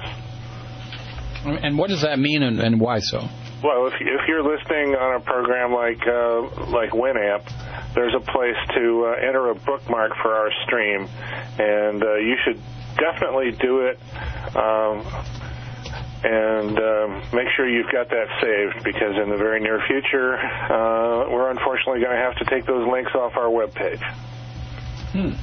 And what does that mean, and, and why so? Well, if, if you're listening on a program like uh, like Winamp, there's a place to uh, enter a bookmark for our stream, and uh, you should definitely do it. Um, And um, make sure you've got that saved, because in the very near future, uh, we're unfortunately going to have to take those links off our webpage. Hmm.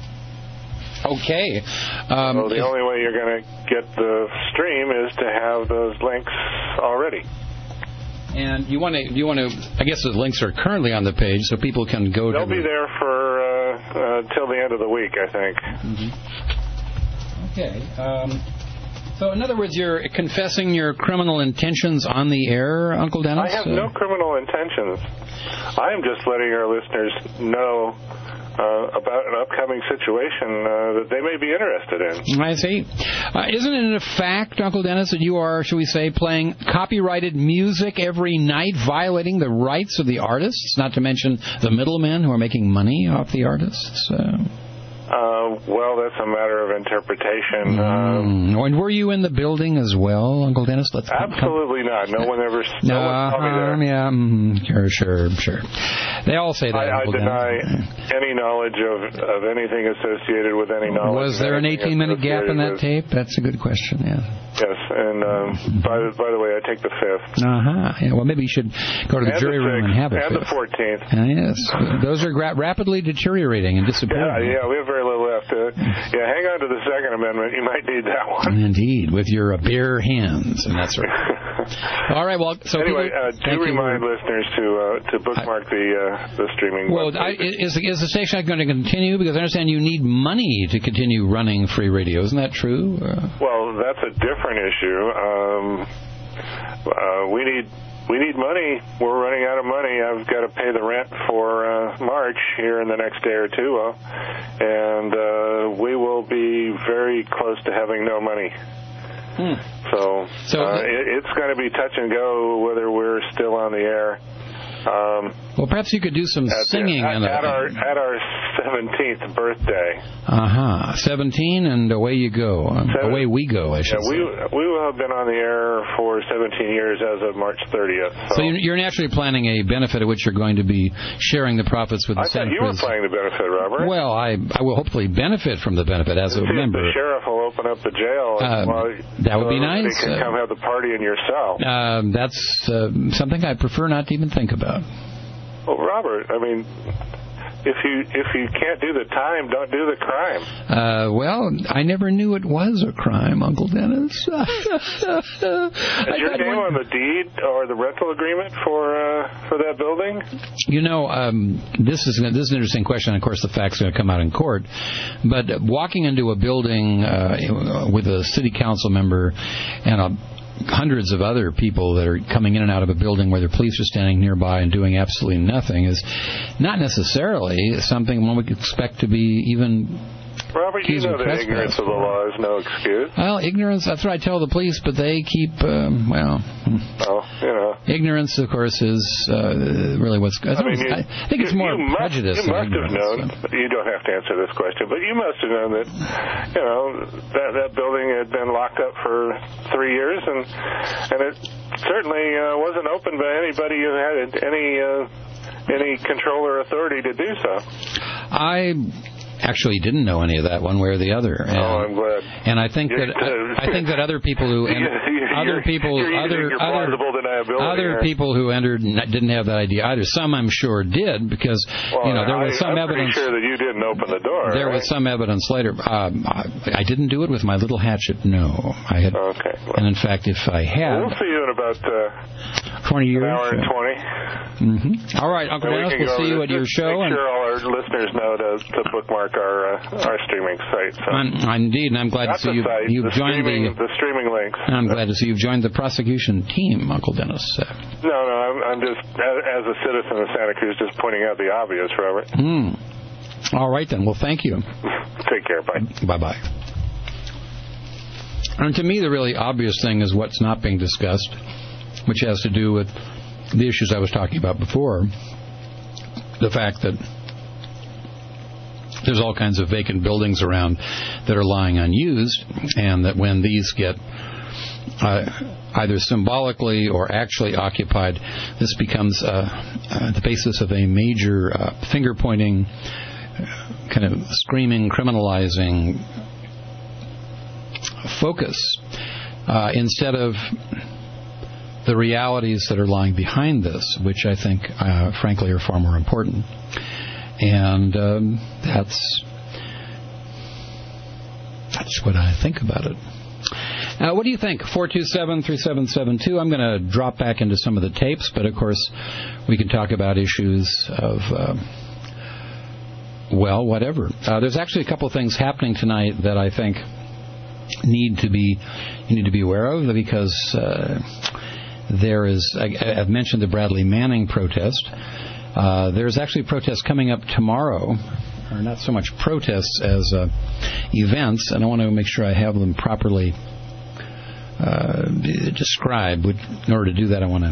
Okay. Um, so the only way you're going to get the stream is to have those links already. And you want to, you want to, I guess the links are currently on the page, so people can go They'll to... They'll be there for uh, uh, till the end of the week, I think. Mm-hmm. Okay. Um, so, in other words, you're confessing your criminal intentions on the air, Uncle Dennis? I have uh, no criminal intentions. I am just letting our listeners know uh, about an upcoming situation uh, that they may be interested in. I see. Uh, isn't it a fact, Uncle Dennis, that you are, shall we say, playing copyrighted music every night, violating the rights of the artists, not to mention the middlemen who are making money off the artists? Uh... Uh, well, that's a matter of interpretation. Mm. Um, and were you in the building as well, Uncle Dennis? Let's absolutely come. not. No one ever no uh, one told me that. Yeah, mm, sure, sure, sure. They all say that. I, I deny Dennis. any knowledge of, of anything associated with any knowledge. Was there an eighteen-minute gap in that with... tape? That's a good question, yeah. Yes, and um, by, the, by the way, I take the fifth. Uh-huh. Yeah, well, maybe you should go to the and jury the room and have a and fifth. And the fourteenth. Uh, yes. Those are gra- rapidly deteriorating and disappearing. Yeah, yeah, we have very little left. Uh, yeah, hang on to the Second Amendment. You might need that one. Indeed, with your uh, bare hands and that sort of thing. All right, well, so... Anyway, people, uh, do remind you. listeners to uh, to bookmark I, the uh, the streaming Well, I, is, is the station going to continue? Because I understand you need money to continue running free radio. Isn't that true? Uh, well, that's a different issue. Um, uh, we need we need money. We're running out of money. I've got to pay the rent for uh, March here in the next day or two, uh, and uh, we will be very close to having no money. Hmm. So, so uh, it, it's going to be touch and go whether we're still on the air. Um, well, perhaps you could do some at singing. The, at, in at our at our seventeenth birthday. Uh huh. Seventeen, and away you go. Seven, away we go. I should yeah, we say. we will have been on the air for seventeen years as of March thirtieth. So, so you're naturally planning a benefit at which you're going to be sharing the profits with the I Santa thought you Cruz. were planning the benefit, Robert. Well, I I will hopefully benefit from the benefit as a See member. If the sheriff will open up the jail. Uh, while, that would so be nice. You can come have the party in your cell. Uh, that's uh, something I prefer not to even think about. Well, Robert, I mean, if you if you can't do the time, don't do the crime. Uh, well, I never knew it was a crime, Uncle Dennis. Is your name on the deed or the rental agreement for uh, for that building? You know, um, this is this is an interesting question. Of course, the facts are going to come out in court. But walking into a building uh, with a city council member and a hundreds of other people that are coming in and out of a building where the police are standing nearby and doing absolutely nothing is not necessarily something one would expect to be even... Robert, you know that ignorance of the law is no excuse. Well, ignorance, that's what I tell the police, but they keep, um, well... Oh, you know. Ignorance, of course, is uh, really what's... I, I, mean, you, I think it's you, more you prejudice must, you must than have known, so. You don't have to answer this question, but you must have known that, you know, that, that building had been locked up for three years, and and it certainly uh, wasn't opened by anybody who had any, uh, any control or authority to do so. I... actually didn't know any of that one way or the other. And, oh, I'm glad. And I think that I, I think that other people who and other people you're other other other here. people who entered didn't have that idea either. Some I'm sure did because well, you know there I, was some I'm evidence. I'm pretty sure that you didn't open the door. There right? was some evidence later. Um, I, I didn't do it with my little hatchet. No, I had. Okay. Well, and in fact, if I had, well, we'll see you in about uh, twenty years. An hour and twenty. Mm-hmm. All right, Uncle Dennis, we we'll see you at your show. Make and sure all our listeners know to, to bookmark our uh, our streaming site. So. I'm, I'm indeed, and I'm glad Not to see you, site, you've the joined streaming, the. the streaming links. I'm glad to see you've joined the prosecution team, Uncle Dennis. Uh, no, no, I'm, I'm just as, as a citizen of Santa Cruz, just pointing out the obvious, Robert. Hmm. All right then. Well, thank you. Take care. Bye. Bye bye. And to me, the really obvious thing is what's not being discussed, which has to do with the issues I was talking about before. The fact that there's all kinds of vacant buildings around that are lying unused, and that when these get uh, either symbolically or actually occupied, this becomes uh, uh, the basis of a major uh, finger-pointing, uh, kind of screaming, criminalizing focus uh, instead of the realities that are lying behind this, which I think, uh, frankly, are far more important. And um, that's that's what I think about it. Uh, what do you think? four two seven, three seven seven two. I'm going to drop back into some of the tapes, but of course we can talk about issues of, uh, well, whatever. Uh, there's actually a couple of things happening tonight that I think need to be you need to be aware of, because uh, there is, I, I've mentioned the Bradley Manning protest. Uh, there's actually a protest coming up tomorrow, or not so much protests as uh, events, and I want to make sure I have them properly uh, described. In order to do that, I want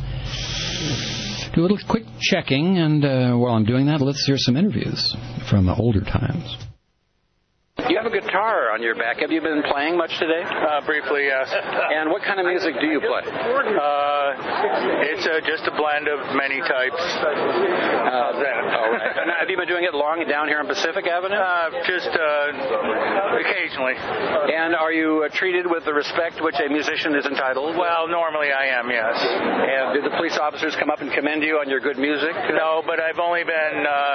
to do a little quick checking, and uh, while I'm doing that, let's hear some interviews from the older times. You have a guitar on your back. Have you been playing much today? Uh, briefly, yes. And what kind of music do you play? Uh, it's uh, just a blend of many types. Uh, that? All right. Now, have you been doing it long down here on Pacific Avenue? Uh, just uh, occasionally. And are you uh, treated with the respect which a musician is entitled? Well, normally I am, yes. And do the police officers come up and commend you on your good music? No, but I've only been,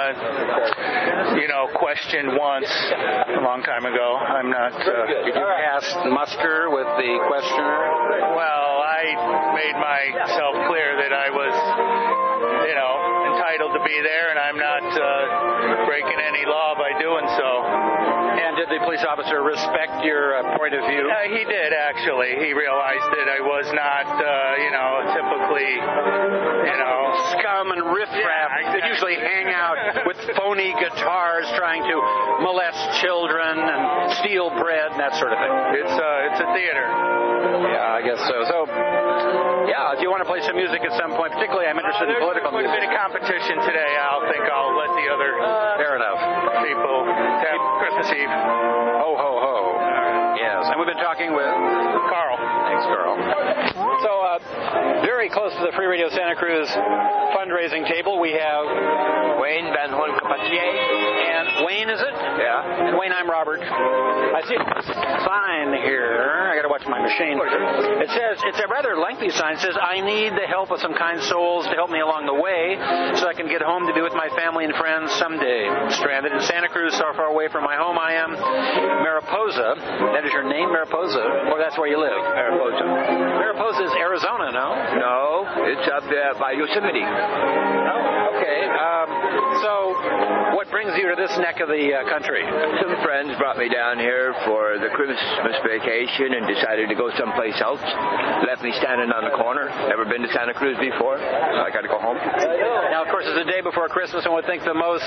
uh, you know, questioned once a long time ago. I'm not... Uh, Did you pass muster with the questioner? Well, I made myself clear that I was, you know, entitled to be there, and I'm not uh, breaking any law by doing so. And did the police officer respect your uh, point of view? Uh, he did, actually. He realized that I was not, uh, you know, typically, you know... scum and riffraff yeah, exactly. that usually hang out with phony guitars trying to molest children and steal bread and that sort of thing. It's, uh, it's a theater. Yeah, I guess so. So, yeah, if you want to play some music at some point, particularly I'm interested uh, in political music. There's quite a bit of competition today. I'll think I'll let the other uh, fair enough. people have Christmas Eve. Ho, ho, ho. Yes, and we've been talking with Carl. Thanks, Carl. So, uh, very close to the Free Radio Santa Cruz fundraising table, we have Wayne Van Horn Carpentier. And Wayne, is it? Yeah. And Wayne, I'm Robert. I see a sign here. I got to watch my machine. It says, it's a rather lengthy sign. It says, I need the help of some kind souls to help me along the way so I can get home to be with my family and friends someday. Stranded in Santa Cruz, so far away from my home, I am. Mariposa. That is your name, Mariposa? Or that's where you live? Mariposa. Mariposa is Arizona, no? No, it's up there by Yosemite. Oh, okay. Um, so, what brings you to this neck of the uh, country? Some friends brought me down here for the Christmas vacation and decided to go someplace else. Left me standing on the corner. Never been to Santa Cruz before, so I got to go home. Now, of course, it's the day before Christmas, and would think the most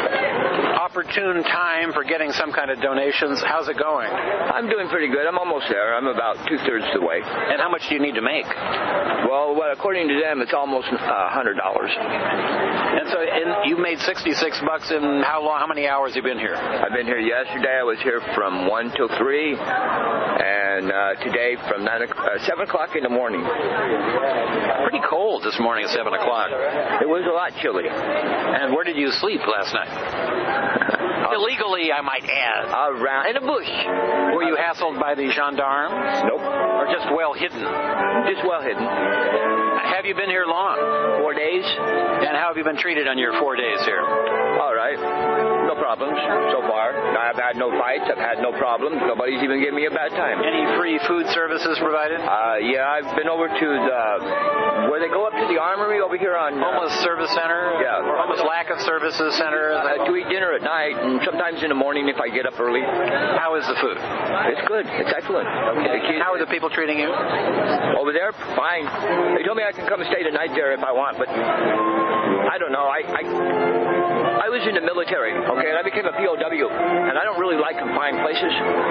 opportune time for getting some kind of donations. How's it going? I'm doing pretty good. I'm almost there. I'm about two-thirds the way. And how much do you need to make? Well, well according to them, it's almost uh, one hundred dollars. And so and you made sixty-six bucks in how long? How many hours have you been here? I've been here yesterday. I was here from one till three, and uh, today from nine, uh, seven o'clock in the morning. Pretty cold this morning at seven o'clock. It was a lot chilly. And where did you sleep last night? Illegally, I might add. Around in a bush. Were you hassled by the gendarmes? Nope. Or just well hidden? Just well hidden. Have you been here long? Four days. And how have you been treated on your four days here? All right. No problems so far. I've had no fights. I've had no problems. Nobody's even given me a bad time. Any free food services provided? Uh, yeah, I've been over to the, where they go up to the armory over here on... Uh, Homeless Service Center? Yeah. Or Homeless Lack of Services Center? Uh, to eat dinner at night and sometimes in the morning if I get up early. How is the food? It's good. It's excellent. Okay. The How are the people treating you? Over there, fine. They told me I can come and stay the night there if I want, but I don't know. I... I I was in the military, okay, and I became a P O W, and I don't really like confined places.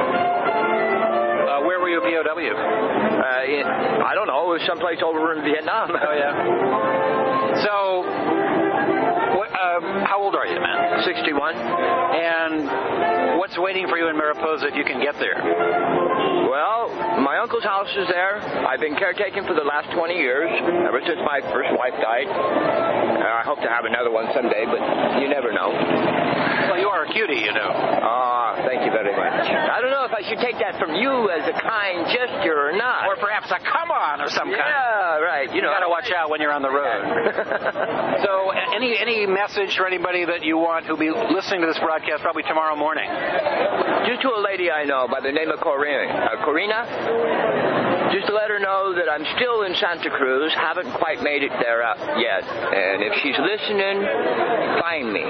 Uh, where were you a P O W? Uh, in, I don't know. It was someplace over in Vietnam. Oh, yeah. So, what, uh, how old are you, man? sixty-one. And what's waiting for you in Mariposa if you can get there? Well, my uncle's house is there. I've been caretaking for the last twenty years, ever since my first wife died. I hope to have another one someday, but you never know. Well, you are a cutie, you know. Ah, thank you very much. I don't know if I should take that from you as a kind gesture or not. Or perhaps a come on or some yeah, kind. Yeah, right. You know, you got to watch out when you're on the road. So, any any message for anybody that you want who'll be listening to this broadcast probably tomorrow morning? Just to a lady I know by the name of Corina. Uh, Corina? Just to let her know that I'm still in Santa Cruz, haven't quite made it there uh, yet. And if she's listening, find me.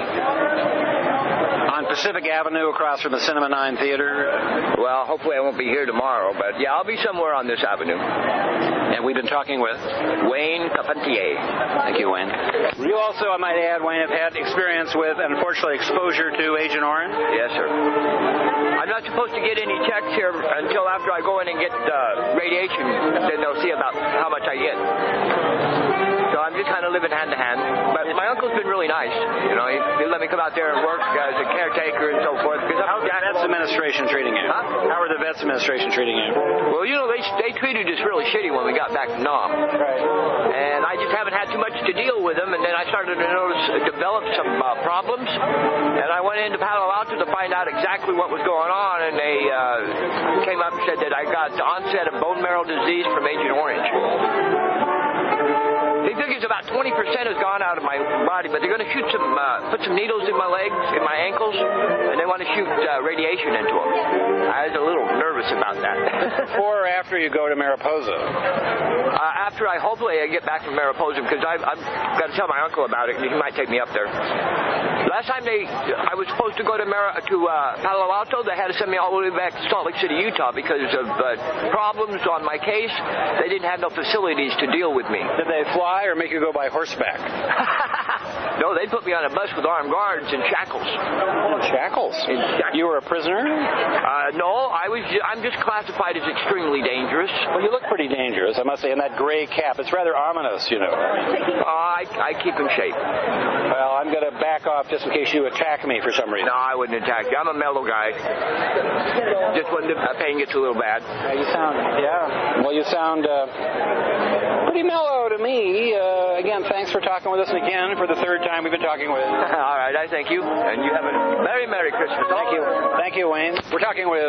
On Pacific Avenue across from the Cinema nine Theater? Well, hopefully I won't be here tomorrow, but yeah, I'll be somewhere on this avenue. And we've been talking with? Wayne Carpentier. Thank you, Wayne. You also, I might add, Wayne, have had experience with, and unfortunately, exposure to Agent Orange? Yes, sir. I'm not supposed to get any checks here until after I go in and get uh, radiation. Then they'll see about how much I get. So I'm just kind of living hand to hand. But my uncle's been really nice. You know, he, he let me come out there and work as a caretaker and so forth. How's the Vets Administration treating you? Huh? How are the Vets Administration treating you? Well, you know, they they treated us really shitty when we got back to Nam. Right. And I just haven't had too much to deal with them. And then I started to notice, uh, develop some uh, problems. And I went into Palo Alto to find out exactly what was going on. And they uh, came up and said that I got the onset of bone marrow disease from Agent Orange. They figures about twenty percent has gone out of my body, but they're going to shoot some, uh, put some needles in my legs, in my ankles, and they want to shoot uh, radiation into them. I was a little nervous about that. Before or after you go to Mariposa? Uh, after I, hopefully I get back from Mariposa, because I've, I've got to tell my uncle about it, and he might take me up there. Last time they, I was supposed to go to, Mar- to uh, Palo Alto, they had to send me all the way back to Salt Lake City, Utah, because of uh, problems on my case. They didn't have no facilities to deal with me. Did they fly or make you go by horseback? No, they put me on a bus with armed guards and shackles. Oh, shackles? In shackles. You were a prisoner? Uh, no, I was. I'm just classified as extremely dangerous. Well, you look pretty dangerous, I must say, in that gray cap. It's rather ominous, you know. Uh, I, I keep in shape. Well, I'm going to back off just in case you attack me for some reason. No, I wouldn't attack you. I'm a mellow guy. Just when the pain gets a little bad. Yeah, you sound, yeah. Well, you sound uh, pretty mellow to me. Uh, again, thanks for talking with us again for the third time we've been talking with. All right, I thank you. And you have a very Merry Christmas. Thank you. Thank you, Wayne. We're talking with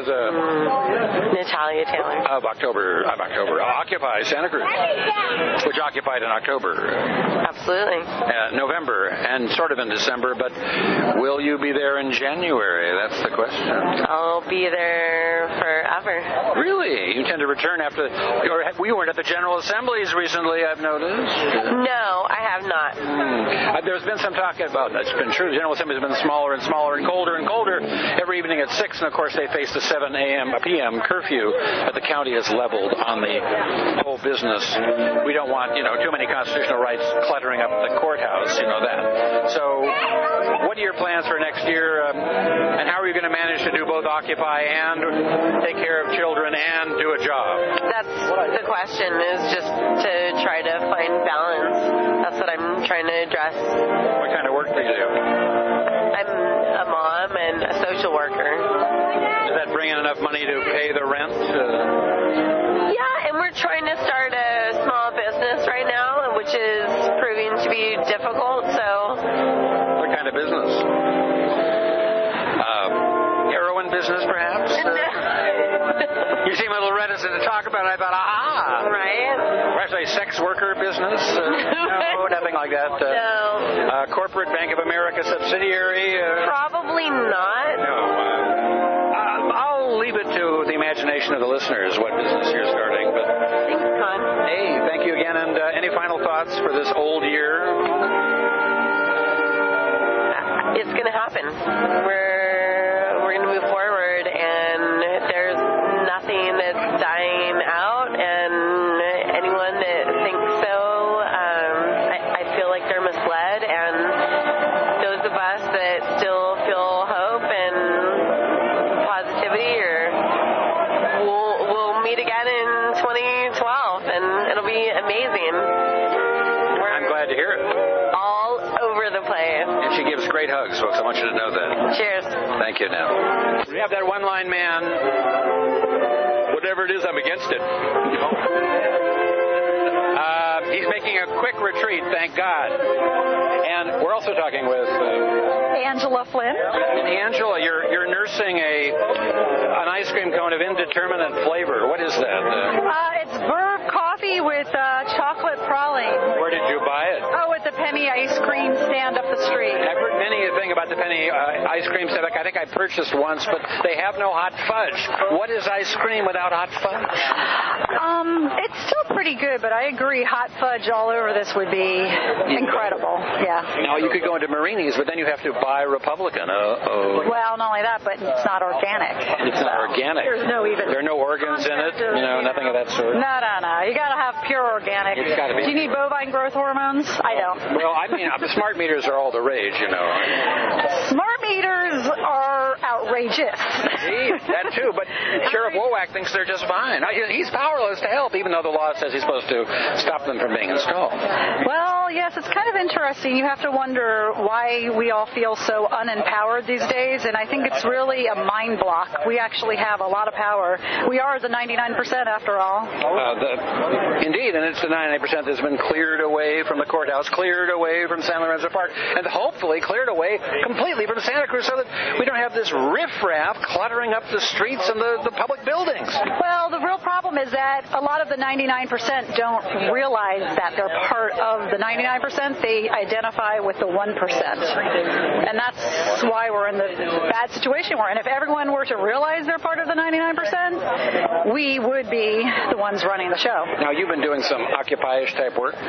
uh, Natalia Taylor. Of October, of October. Occupy Santa Cruz. Which occupied in October. Absolutely. Uh, November and sort of in December, but will you be there in January? That's the question. I'll be there forever. Really? You intend to return after... Or we weren't at the General Assemblies recently, I've noticed. No, I have not. Hmm. Uh, there's been some talk about, that's been true, the General Assembly has been smaller and smaller and colder and colder every evening at six, and of course they face the seven a.m. p m curfew that the county has leveled on the whole business. We don't want, you know, too many constitutional rights cluttering up the courthouse, you know that. So what are your plans for next year, um, and how are you going to manage to do both occupy and take care of children and do a job? That's the question, is just to try to find balance. That's what I'm trying to address. What kind of work do you do? I'm a mom and a social worker. Does that bring in enough money to pay the rent? Uh... Yeah, and we're trying to start a small business right now, which is proving to be difficult, so... What kind of business? Uh, business, perhaps? Uh, you seem a little reticent to talk about it. I thought, ah. Right. Perhaps a sex worker business? Uh, no, nothing like that. Uh, no. Uh, corporate Bank of America subsidiary? Uh, Probably not. No. Uh, I'll leave it to the imagination of the listeners what business you're starting. But thanks, Con. Hey, thank you again. And uh, any final thoughts for this old year? It's going to happen. We're we're going to move forward, and there's nothing that's dying out. And anyone that thinks so, um, I, I feel like they're misled. And those of us that still feel hope and positivity, or we'll we'll meet again in twenty twelve, and it'll be amazing. We're I'm glad to hear it. All over the place. And she gives great hugs, folks. I want you to know that. Cheers. Thank you now. We have that one-line man. Whatever it is, I'm against it. Uh, he's making a quick retreat, thank God. And we're also talking with uh, Angela Flynn. Angela, you're you're nursing a an ice cream cone of indeterminate flavor. What is that? Uh, uh, it's Verve coffee with uh, chocolate praline. Where did you buy it? Oh, at the Penny Ice Cream stand up the street. I've heard many a thing about the Penny uh, ice cream stand. I think I purchased once, but they have no hot fudge. What is ice cream without hot fudge? Um, it's still pretty good, but I agree, hot fudge all over this would be incredible. Yeah. Now, you could go into Marini's, but then you have to buy Republican. Uh-oh. Well, not only that, but it's not organic. It's not organic. There's no even... There are no organs in it? You know, nothing of that sort? No, no, no. You got to have pure organic. It's got to be. Do you need bovine growth hormones? I don't. Well, I mean, the smart meters are all the rage, you know. Smart meters are outrageous. See, that too, but Sheriff Wowack thinks they're just fine. He's powerless to help, even though the law says he's supposed to stop them from being installed. Well, yes, it's kind of interesting. You have to wonder why we all feel so unempowered these days, and I think it's really a mind block. We actually have a lot of power. We are the ninety-nine percent after all. Uh, the, indeed, and it's the ninety-nine percent that's been cleared away from the courthouse, cleared away from San Lorenzo Park, and hopefully cleared away completely from Santa Cruz so that we don't have this riffraff cluttering up the streets and the, the public buildings. Well, the real problem is that a lot of the ninety-nine percent don't realize that they're part of the ninety-nine percent. They identify with the one percent. And that's why we're in the bad situation we're in. If everyone were to realize they're part of the ninety-nine percent, we would be the ones running the show. Now, you've been doing some Occupy-ish type work?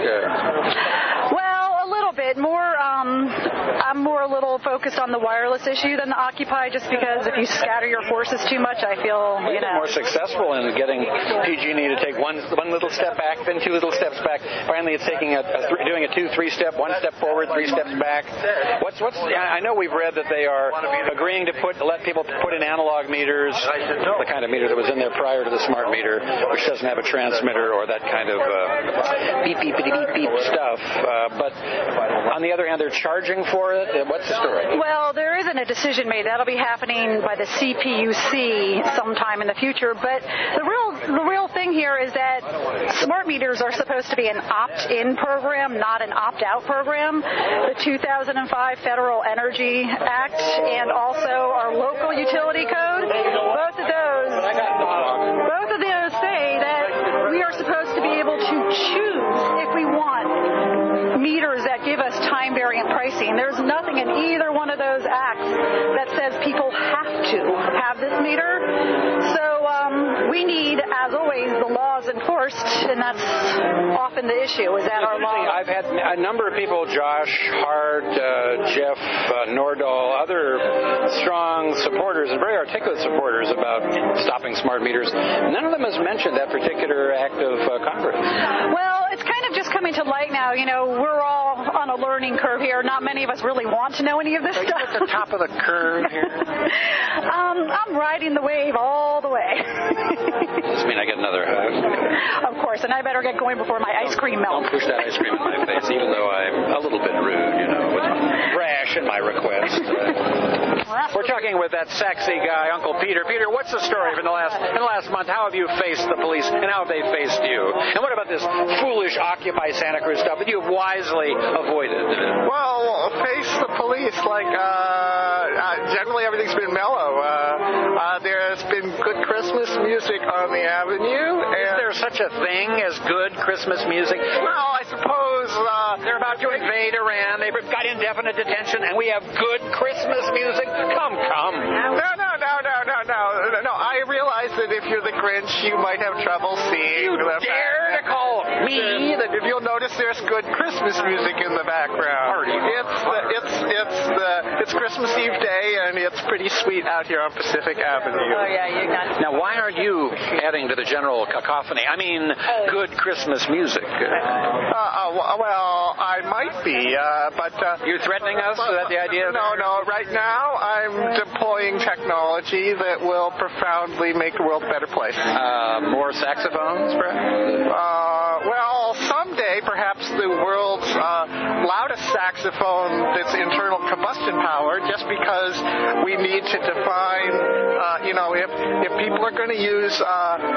Uh... Well, a little bit. More, um, I'm more a little focused on the wireless issue than the Occupy, just because if you scatter your forces too much, I feel, you know. More successful in getting P G and E to take one one little step back, then two little steps back. Finally, it's taking a, a th- doing a two, three step, one step forward, three steps back. What's what's? I know we've read that they are agreeing to put let people put in analog meters, the kind of meter that was in there prior to the smart meter, which doesn't have a transmitter or that kind of uh, beep beep beep beep beep stuff. Uh, but on the other hand, they're charging for it. What's the story? Well, there isn't a decision made. That'll be happening by the C P U C sometime in the future. But the real the real thing here is that smart meters are supposed to be an opt-in program, not an opt-out program. The two thousand five Federal Energy Act and also our local utility code, both of those, both of those say that we are supposed to be able to choose if we want meters that give us time variant pricing. There's nothing in either one of those acts that says people have to have this meter. So um, we need, as always, the laws enforced, and that's often the issue, is that our laws. I've had a number of people, Josh Hart, uh, Jeff uh, Nordahl, other strong supporters and very articulate supporters about stopping smart meters. None of them has mentioned that particular act of uh, Congress. Well, it's kind of just coming to light now. You know, we're all on a learning curve here. Not many of us really want to know any of this Are stuff. You at the top of the curve here? um, I'm riding the wave all the way. Does this mean I get another hug? Of course, and I better get going before my ice cream melts. Don't push that ice cream in my face, even though I'm a little bit rude, you know, with brash in my request. Uh, we're talking with that sexy guy, Uncle Peter. Peter, what's the story in the last in the last month? How have you faced the police, and how have they faced you? And what about this foolish Occupy Santa Cruz stuff that you have wisely avoided? Well, face the police. Like, uh, uh, generally everything's been mellow. Uh, Uh, there's been good Christmas music on the avenue. Is there such a thing as good Christmas music? Well, I suppose uh, they're about to invade Iran. They've got indefinite detention, and we have good Christmas music. Come, come. No, no, no, no, no, no, no. I realize that if you're the Grinch, you might have trouble seeing. You the dare to call me? That if you'll notice, there's good Christmas music in the background. It's the, it's it's the it's Christmas Eve day, and it's pretty sweet out here on Pacific Avenue. Oh yeah, you got. Now, why aren't you adding to the general cacophony? I mean, good Christmas music. Uh, uh, well, I might be, uh, but uh, you're threatening us? Is that the idea? No, no. Right now, I'm deploying technology that will profoundly make the world a better place. Uh, more saxophones, perhaps? Uh, well, someday, perhaps the world's uh, loudest saxophone that's internal combustion power, just because we need to define, uh, you know, if if people are going to use uh,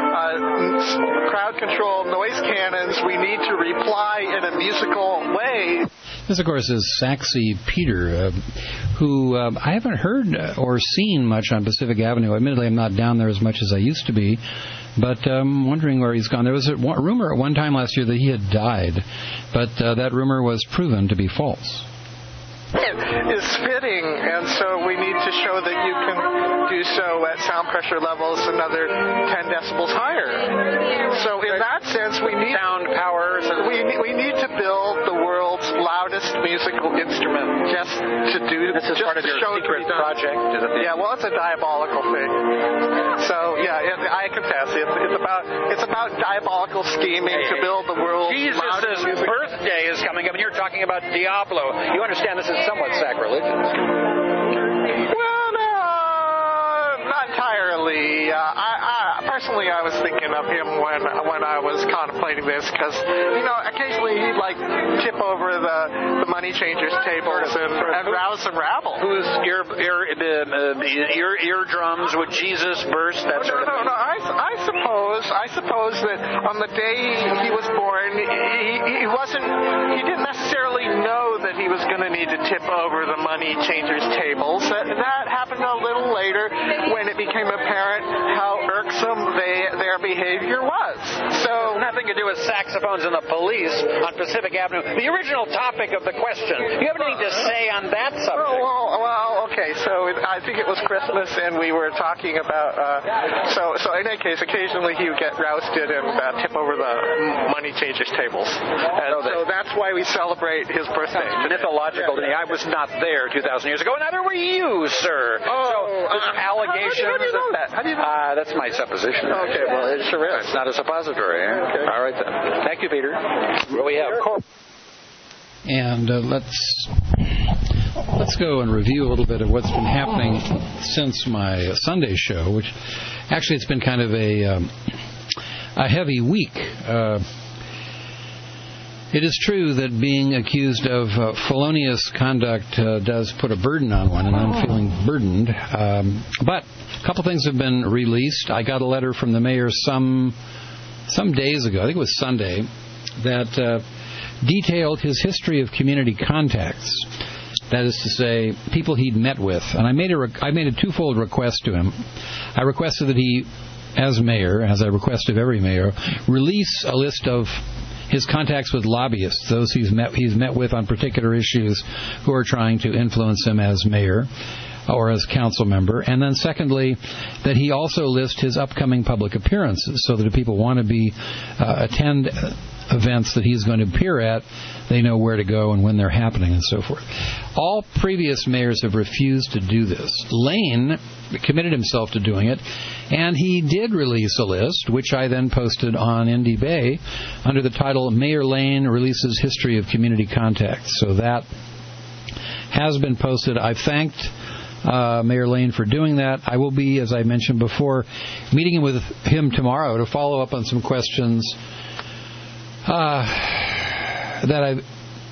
uh, crowd control noise cannons, we need to reply in a musical way. This, of course, is Saxy Peter, uh, who uh, I haven't heard or seen much on Pacific Avenue. Admittedly, I'm not down there as much as I used to be, but I'm um, wondering where he's gone. There was a rumor at one time last year that he had died, but uh, that rumor was proven to be false. It is fitting, and so we need to show that you can do so at sound pressure levels another ten decibels higher. So in that sense, we need sound power. We we need to build the world's loudest musical instrument just to do. This is just part of to your show secret it project. Is it? Yeah, well, it's a diabolical thing. So yeah, it, I confess it's it's about it's about diabolical scheming hey, to build the world's loudest Jesus' birthday is coming up, and you're talking about Diablo. You understand this is somewhat sacrilegious. Well, no, not entirely. Uh, I, I personally, I was thinking of him when when I was contemplating this, because you know, occasionally he'd like tip over the, the money changers tables and, and rouse some rabble. Whose ear ear uh, ear eardrums would Jesus burst? That no, sort no, of no, no. I, I suppose I suppose that on the day he was born, he, he wasn't. He didn't necessarily know that he was going to need to tip over the money changers tables. That, that happened a little later when it became apparent how irksome they, their behavior was. So nothing to do with saxophones and the police on Pacific Avenue. The original topic of the question. Do you have anything to say on that subject? Well, well okay. So it, I think it was Christmas, and we were talking about. Uh, so, so in any case, occasionally he would get rousted and uh, tip over the money changers tables. And so that's why we celebrate his birthday. Mythological to me. I was not there two thousand years ago, and neither were you, sir. Oh, so, uh, allegations. How do you know that? How do you know that? Uh, that's my supposition. Okay, well, it sure is. It's not a suppository. Eh? Okay. All right, then. Thank you, Peter. What we have? And uh, let's let's go and review a little bit of what's been happening since my Sunday show, which actually it's been kind of a um, a heavy week. Uh, It is true that being accused of uh, felonious conduct uh, does put a burden on one, and I'm feeling burdened. Um, but a couple things have been released. I got a letter from the mayor some some days ago, I think it was Sunday, that uh, detailed his history of community contacts. That is to say, people he'd met with. And I made a re- I made a twofold request to him. I requested that he, as mayor, as I request of every mayor, release a list of his contacts with lobbyists, those he's met he's met with on particular issues who are trying to influence him as mayor or as council member. And then secondly, that he also list his upcoming public appearances so that if people want to be uh, attend events that he's going to appear at, they know where to go and when they're happening and so forth. All previous mayors have refused to do this. Lane committed himself to doing it, and he did release a list, which I then posted on Indy Bay under the title Mayor Lane Releases History of Community Contacts. So that has been posted. I've thanked uh, Mayor Lane for doing that. I will be, as I mentioned before, meeting with him tomorrow to follow up on some questions uh, that I've,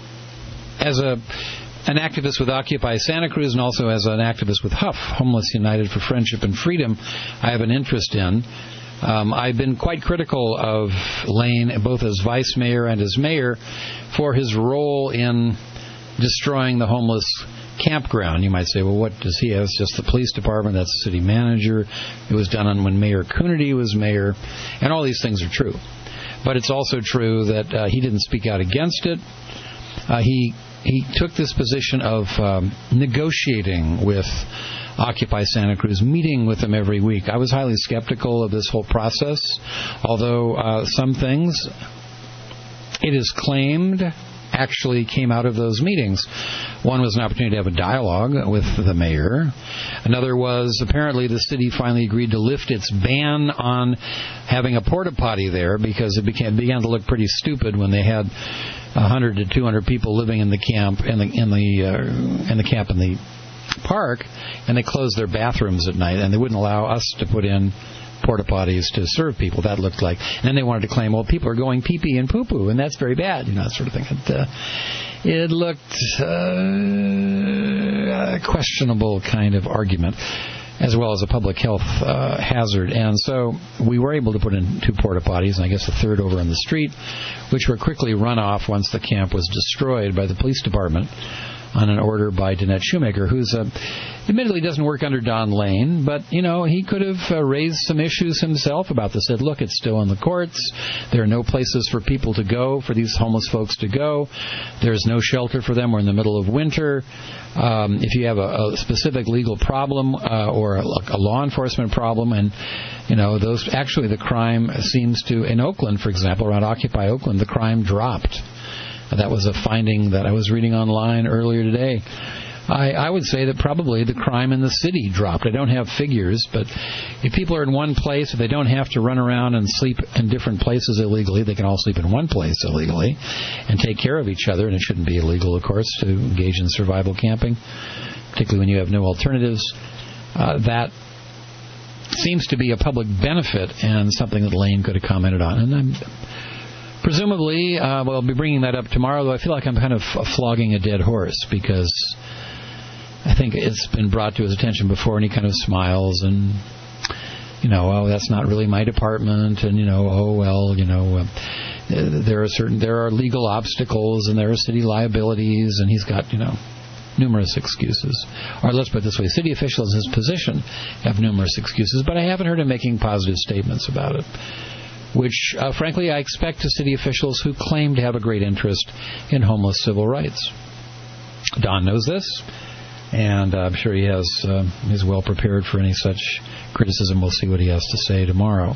as a an activist with Occupy Santa Cruz and also as an activist with Huff, Homeless United for Friendship and Freedom, I have an interest in. Um, I've been quite critical of Lane, both as vice mayor and as mayor, for his role in destroying the homeless campground. You might say, well, what does he have? It's just the police department. That's the city manager. It was done on when Mayor Coonerty was mayor. And all these things are true. But it's also true that uh, he didn't speak out against it. Uh, he he took this position of um, negotiating with Occupy Santa Cruz, meeting with them every week. I was highly skeptical of this whole process, although uh, some things, it is claimed, actually came out of those meetings. One was an opportunity to have a dialogue with the mayor. Another was apparently the city finally agreed to lift its ban on having a porta potty there because it became, began to look pretty stupid when they had one hundred to two hundred people living in the camp in the in the uh, in the camp in the park, and they closed their bathrooms at night, and they wouldn't allow us to put in porta potties to serve people. That looked like, and then they wanted to claim, well, people are going pee pee and poo poo, and that's very bad, you know, that sort of thing. It, uh, it looked uh, a questionable kind of argument, as well as a public health uh, hazard. And so we were able to put in two porta potties, and I guess a third over on the street, which were quickly run off once the camp was destroyed by the police department on an order by Danette Shoemaker, who's uh, admittedly doesn't work under Don Lane, but, you know, he could have uh, raised some issues himself about this. Said, look, it's still in the courts. There are no places for people to go, for these homeless folks to go. There's no shelter for them. We're in the middle of winter. Um, if you have a, a specific legal problem uh, or a, a law enforcement problem, and, you know, those actually the crime seems to, in Oakland, for example, around Occupy Oakland, the crime dropped. That was a finding that I was reading online earlier today. I, I would say that probably the crime in the city dropped. I don't have figures, but if people are in one place, if they don't have to run around and sleep in different places illegally, they can all sleep in one place illegally and take care of each other, and it shouldn't be illegal, of course, to engage in survival camping, particularly when you have no alternatives. Uh, that seems to be a public benefit and something that Lane could have commented on. And I'm Presumably, uh, well, I'll be bringing that up tomorrow, though I feel like I'm kind of flogging a dead horse because I think it's been brought to his attention before, and he kind of smiles and, you know, oh, that's not really my department, and, you know, oh, well, you know, uh, there are certain, there are legal obstacles, and there are city liabilities, and he's got, you know, numerous excuses. Or let's put it this way, city officials in his position have numerous excuses, but I haven't heard him making positive statements about it, which, uh, frankly, I expect to city officials who claim to have a great interest in homeless civil rights. Don knows this, and uh, I'm sure he has uh, is well prepared for any such criticism. We'll see what he has to say tomorrow.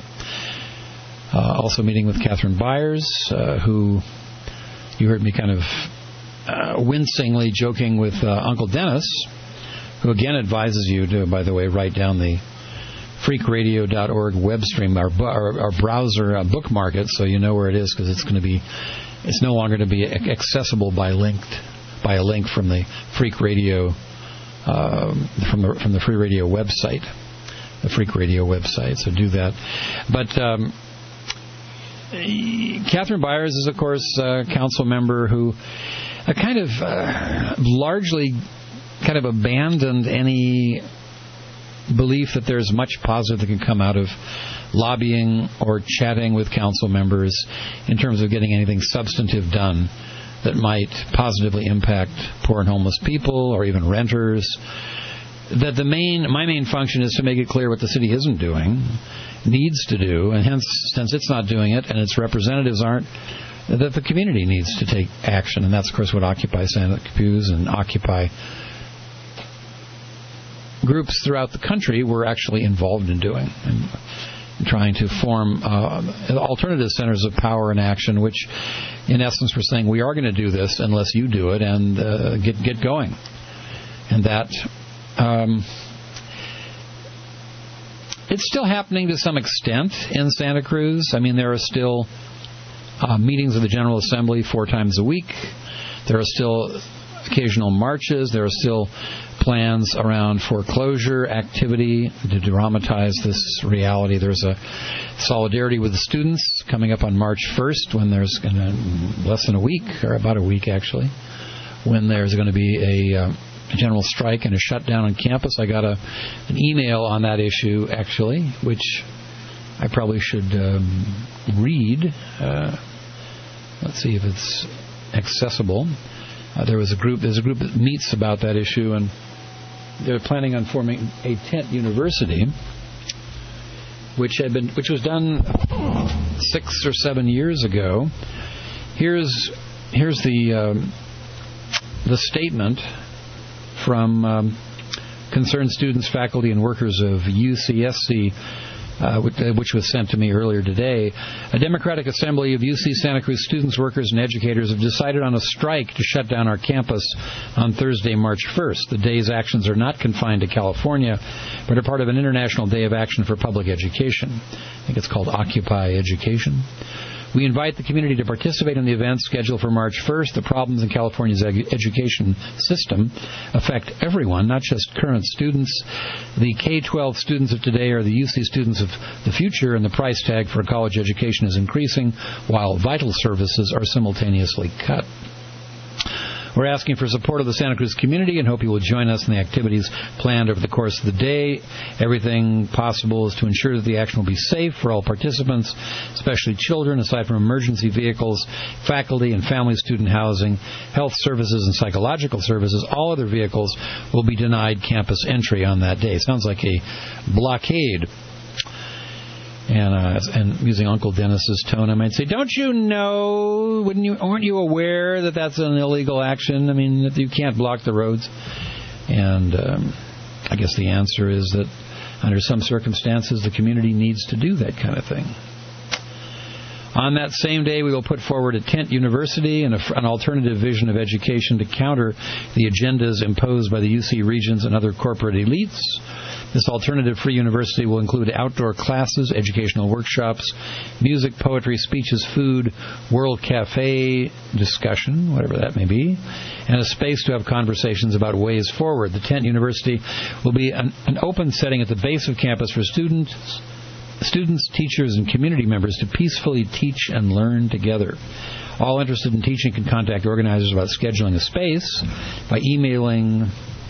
Uh, also meeting with Catherine Byers, uh, who you heard me kind of uh, wincingly joking with uh, Uncle Dennis, who again advises you to, by the way, write down the freak radio dot org web stream, our, our, our browser uh, bookmark it so you know where it is, because it's going to be, it's no longer going to be accessible by linked by a link from the Freak Radio um, from the from the Free Radio website, the Freak Radio website. So do that. But um, Catherine Byers is, of course, a council member who uh, kind of uh, largely kind of abandoned any belief that there's much positive that can come out of lobbying or chatting with council members in terms of getting anything substantive done that might positively impact poor and homeless people or even renters. That the main, my main function is to make it clear what the city isn't doing, needs to do, and hence, since it's not doing it and its representatives aren't, that the community needs to take action. And that's, of course, what Occupy Santa Cruz and Occupy groups throughout the country were actually involved in doing, and trying to form uh, alternative centers of power and action, which in essence were saying, we are going to do this unless you do it, and uh, get get going. And that um, it's still happening to some extent in Santa Cruz. I mean, there are still uh, meetings of the General Assembly four times a week. There are still occasional marches. There are still plans around foreclosure activity to dramatize this reality. There's a solidarity with the students coming up on March first, when there's going to, less than a week, or about a week actually, when there's going to be a, uh, a general strike and a shutdown on campus. I got a an email on that issue actually, which I probably should um, read. Uh, let's see if it's accessible. uh, there was a group. There's a group that meets about that issue, and they're planning on forming a tent university, which had been, which was done six or seven years ago. Here's here's the um, the statement from um, concerned students, faculty, and workers of U C S C, uh, which was sent to me earlier today. A Democratic Assembly of U C Santa Cruz students, workers, and educators have decided on a strike to shut down our campus on Thursday, March first. The day's actions are not confined to California, but are part of an international day of action for public education. I think it's called Occupy Education. We invite the community to participate in the event scheduled for March first. The problems in California's ed- education system affect everyone, not just current students. The K twelve students of today are the U C students of the future, and the price tag for a college education is increasing, while vital services are simultaneously cut. We're asking for support of the Santa Cruz community and hope you will join us in the activities planned over the course of the day. Everything possible is to ensure that the action will be safe for all participants, especially children, aside from emergency vehicles, faculty and family student housing, health services, and psychological services. All other vehicles will be denied campus entry on that day. Sounds like a blockade. And, uh, and using Uncle Dennis's tone, I might say, "Don't you know? Wouldn't you? Aren't you aware that that's an illegal action? I mean, that you can't block the roads." And um, I guess the answer is that under some circumstances, the community needs to do that kind of thing. On that same day, we will put forward a tent university and a, an alternative vision of education to counter the agendas imposed by the U C Regents and other corporate elites. This alternative free university will include outdoor classes, educational workshops, music, poetry, speeches, food, World Cafe discussion, whatever that may be, and a space to have conversations about ways forward. The tent university will be an, an open setting at the base of campus for students, students, teachers, and community members to peacefully teach and learn together. All interested in teaching can contact organizers about scheduling a space by emailing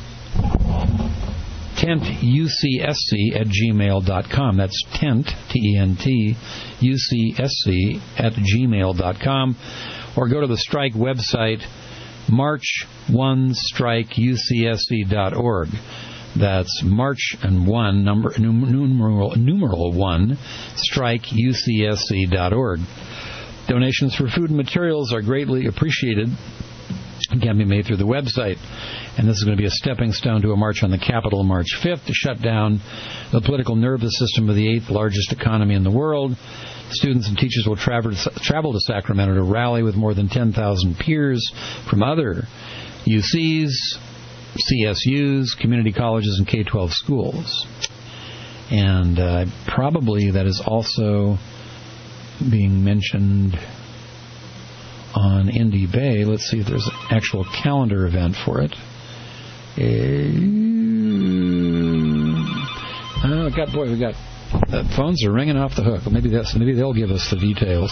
tent U C S C at gmail dot com. That's tent, T E N T, U C S C at gmail dot com. Or go to the strike website, march one strike U C S C dot org. That's March and one, number, numeral, numeral one, strike U C S C dot org. Donations for food and materials are greatly appreciated and can be made through the website. And this is going to be a stepping stone to a march on the Capitol March fifth to shut down the political nervous system of the eighth largest economy in the world. Students and teachers will travel travel to Sacramento to rally with more than ten thousand peers from other U Cs, C S Us, community colleges, and K twelve schools. And uh, probably that is also being mentioned on Indy Bay. Let's see if there's an actual calendar event for it. Uh, oh, God, boy, we got the phones are ringing off the hook. Maybe that's maybe they'll give us the details.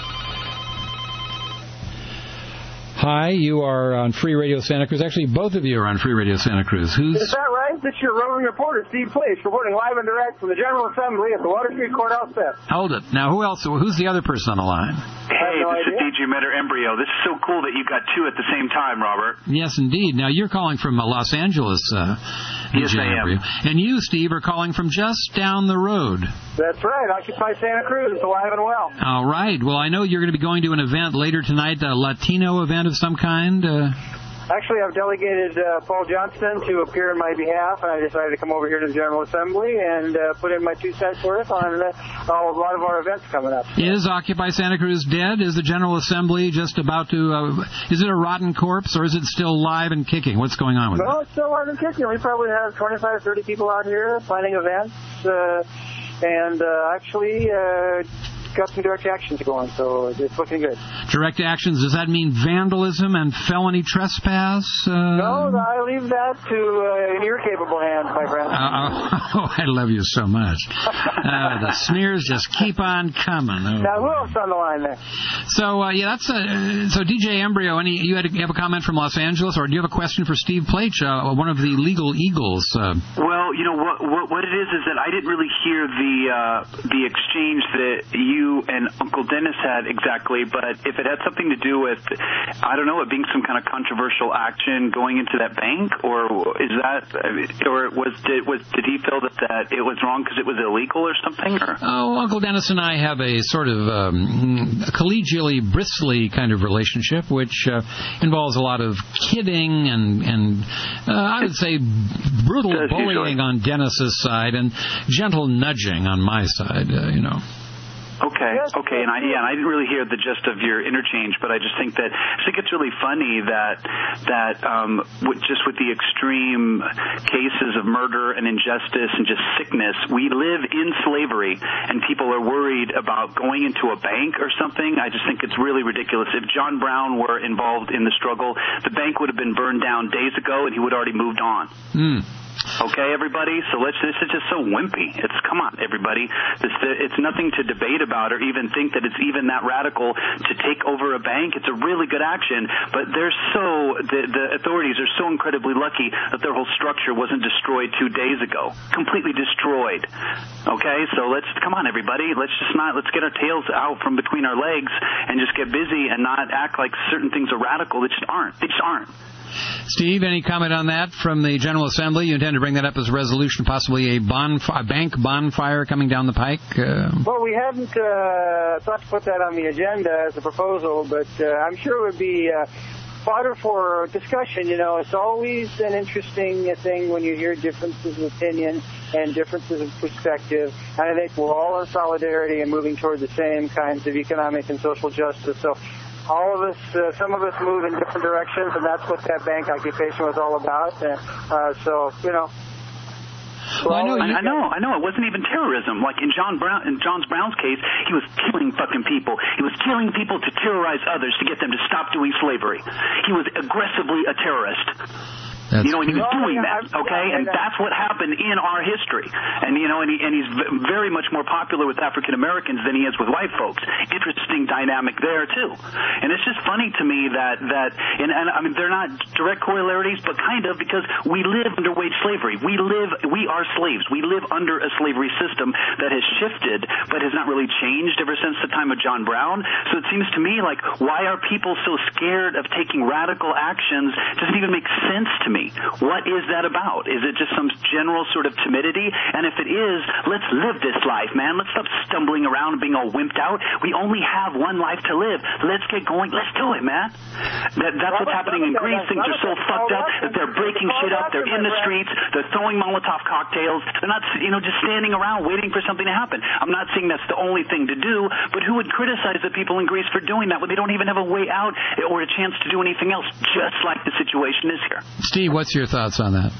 Hi, you are on Free Radio Santa Cruz. Actually, both of you are on Free Radio Santa Cruz. Who's... Is that right? This is your roving reporter, Steve Place, reporting live and direct from the General Assembly at the Water Street Courthouse steps. Hold it. Now, who else? Who's the other person on the line? Hey, no this idea. is D J Metter Embryo. This is so cool that you got two at the same time, Robert. Yes, indeed. Now, you're calling from uh, Los Angeles, uh, Yes, D J I am. Embryo. And you, Steve, are calling from just down the road. That's right. Occupy Santa Cruz, alive and well. All right. Well, I know you're going to be going to an event later tonight, a Latino event of some kind. Uh... Actually, I've delegated uh, Paul Johnston to appear on my behalf, and I decided to come over here to the General Assembly and uh, put in my two cents worth on uh, a lot of our events coming up. Is Occupy Santa Cruz dead? Is the General Assembly just about to... Uh, is it a rotten corpse, or is it still live and kicking? What's going on with no, it? No, it's still live and kicking. We probably have twenty-five, thirty people out here planning events, uh, and uh, actually... Uh, got some direct actions going, so it's looking good. Direct actions, does that mean vandalism and felony trespass? Uh... No, I leave that to uh, in your capable hands, my friend. Uh, oh, I love you so much. Uh, the smears just keep on coming. Oh. Now, who else on the line there? So, uh, yeah, that's uh, so D J Embryo, any, you, had a, you have a comment from Los Angeles, or do you have a question for Steve Plach, uh, one of the legal eagles? Uh... Well, you know, what, what what it is is that I didn't really hear the uh, the exchange that you you and Uncle Dennis had exactly, but if it had something to do with, I don't know, it being some kind of controversial action going into that bank, or is that, or was did was did he feel that, that it was wrong because it was illegal or something? Or? Oh, Uncle Dennis and I have a sort of um, collegially bristly kind of relationship, which uh, involves a lot of kidding and and uh, I would say brutal bullying on Dennis's side and gentle nudging on my side, uh, you know. Okay, okay, and I yeah, and I didn't really hear the gist of your interchange, but I just think that I think it's really funny that that um, with, just with the extreme cases of murder and injustice and just sickness, we live in slavery, and people are worried about going into a bank or something. I just think it's really ridiculous. If John Brown were involved in the struggle, the bank would have been burned down days ago, and he would have already moved on. Mm. Okay, everybody. So let's. This is just so wimpy. It's come on, everybody. This, it's nothing to debate about or even think that it's even that radical to take over a bank. It's a really good action, but they're so the, the authorities are so incredibly lucky that their whole structure wasn't destroyed two days ago, completely destroyed. Okay, so let's come on, everybody. Let's just not. Let's get our tails out from between our legs and just get busy and not act like certain things are radical. They just aren't. They just aren't. Steve, any comment on that from the General Assembly? You intend to bring that up as a resolution, possibly a, bonf- a bank bonfire coming down the pike? Uh... Well, we hadn't uh, thought to put that on the agenda as a proposal, but uh, I'm sure it would be uh, fodder for discussion. You know, it's always an interesting thing when you hear differences of opinion and differences of perspective, and I think we're all in solidarity and moving toward the same kinds of economic and social justice. So all of us, uh, some of us move in different directions, and that's what that bank occupation was all about. Uh, uh, so, you know. Well, I know, I, I know, I know. It wasn't even terrorism. Like in John Brown, in John Brown's case, he was killing fucking people. He was killing people to terrorize others to get them to stop doing slavery. He was aggressively a terrorist. That's you know, and he was doing that, okay? And that's what happened in our history. And, you know, and, he, and he's very much more popular with African Americans than he is with white folks. Interesting dynamic there, too. And it's just funny to me that, that and, and I mean, they're not direct corolarities, but kind of, because we live under wage slavery. We live, we are slaves. We live under a slavery system that has shifted, but has not really changed ever since the time of John Brown. So it seems to me like, why are people so scared of taking radical actions? It doesn't even make sense to me. What is that about? Is it just some general sort of timidity? And if it is, let's live this life, man. Let's stop stumbling around and being all wimped out. We only have one life to live. Let's get going. Let's do it, man. That, that's what's happening in Greece. Things are so fucked up that they're breaking shit up. They're in the streets. They're throwing Molotov cocktails. They're not, you know, just standing around waiting for something to happen. I'm not saying that's the only thing to do, but who would criticize the people in Greece for doing that when they don't even have a way out or a chance to do anything else, just like the situation is here? Steve, what's your thoughts on that?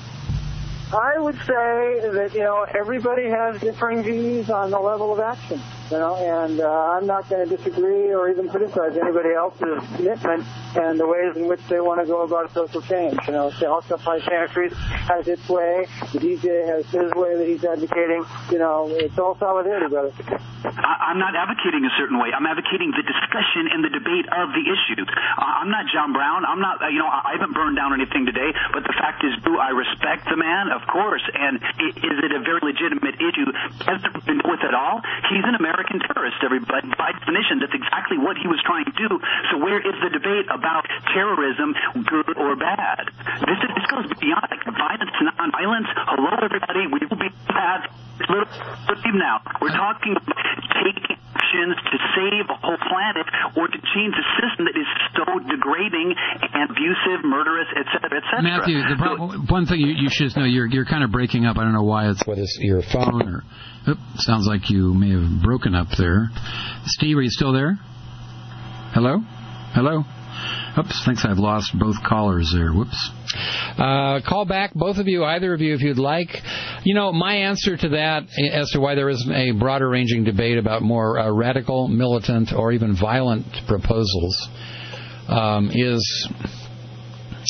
I would say that, you know, everybody has differing views on the level of action, you know, and uh, I'm not going to disagree or even criticize anybody else's commitment and the ways in which they want to go about social change. You know, the Occupy Santa Cruz has its way, the D J has his way that he's advocating. You know, it's all solidarity, brother. I, I'm not advocating a certain way. I'm advocating the discussion and the debate of the issues. Uh, I'm not John Brown. I'm not, uh, you know, I haven't burned down anything today, but the fact is, do I respect the man? Of course. And is it a very legitimate issue? Has there been with it all? He's an American terrorist, everybody. By definition, that's exactly what he was trying to do. So where is the debate about terrorism, good or bad? This, is, this goes beyond like, violence, non-violence. Hello, everybody. We will be bad. Little, little now. We're talking about taking actions to save a whole planet or to change a system that is so degrading and abusive, murderous, et cetera, et cetera. Matthew, the pro- one thing you, you should know, you're you're kind of breaking up. I don't know why. It's whether it's your phone or... Oop, sounds like you may have broken up there. Steve, are you still there? Hello? Hello? Oops, thinks I've lost both callers there. Whoops. Uh, call back, both of you, either of you, if you'd like. You know, my answer to that, as to why there isn't a broader-ranging debate about more uh, radical, militant, or even violent proposals, um, is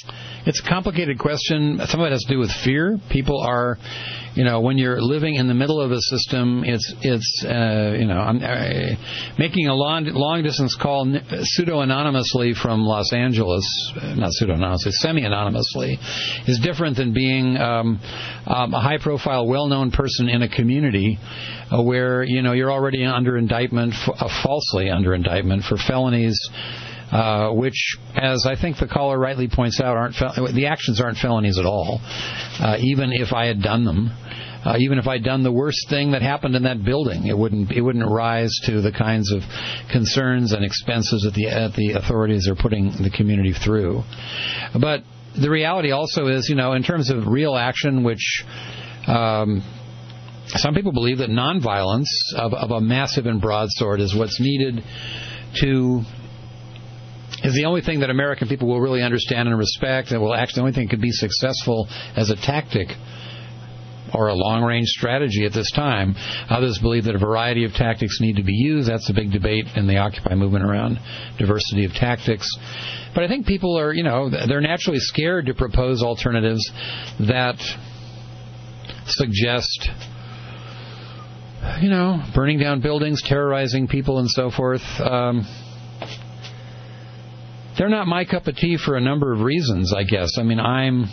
it's a complicated question. Some of it has to do with fear. People are, you know, when you're living in the middle of a system, it's, it's uh, you know, I'm, uh, making a long, long-distance call pseudo-anonymously from Los Angeles, not pseudo-anonymously, semi-anonymously, is different than being um, um, a high-profile, well-known person in a community uh, where, you know, you're already under indictment, uh, falsely under indictment for felonies. Uh, which, as I think the caller rightly points out, aren't fel- the actions aren't felonies at all. Uh, even if I had done them, uh, even if I'd done the worst thing that happened in that building, it wouldn't it wouldn't rise to the kinds of concerns and expenses that the that the authorities are putting the community through. But the reality also is, you know, in terms of real action, which um, some people believe that nonviolence of, of a massive and broad sort is what's needed to. Is the only thing that American people will really understand and respect, and will actually the only thing that could be successful as a tactic or a long-range strategy at this time. Others believe that a variety of tactics need to be used. That's a big debate in the Occupy movement around diversity of tactics. But I think people are, you know, they're naturally scared to propose alternatives that suggest, you know, burning down buildings, terrorizing people, and so forth. Um, They're not my cup of tea for a number of reasons, I guess. I mean, I'm,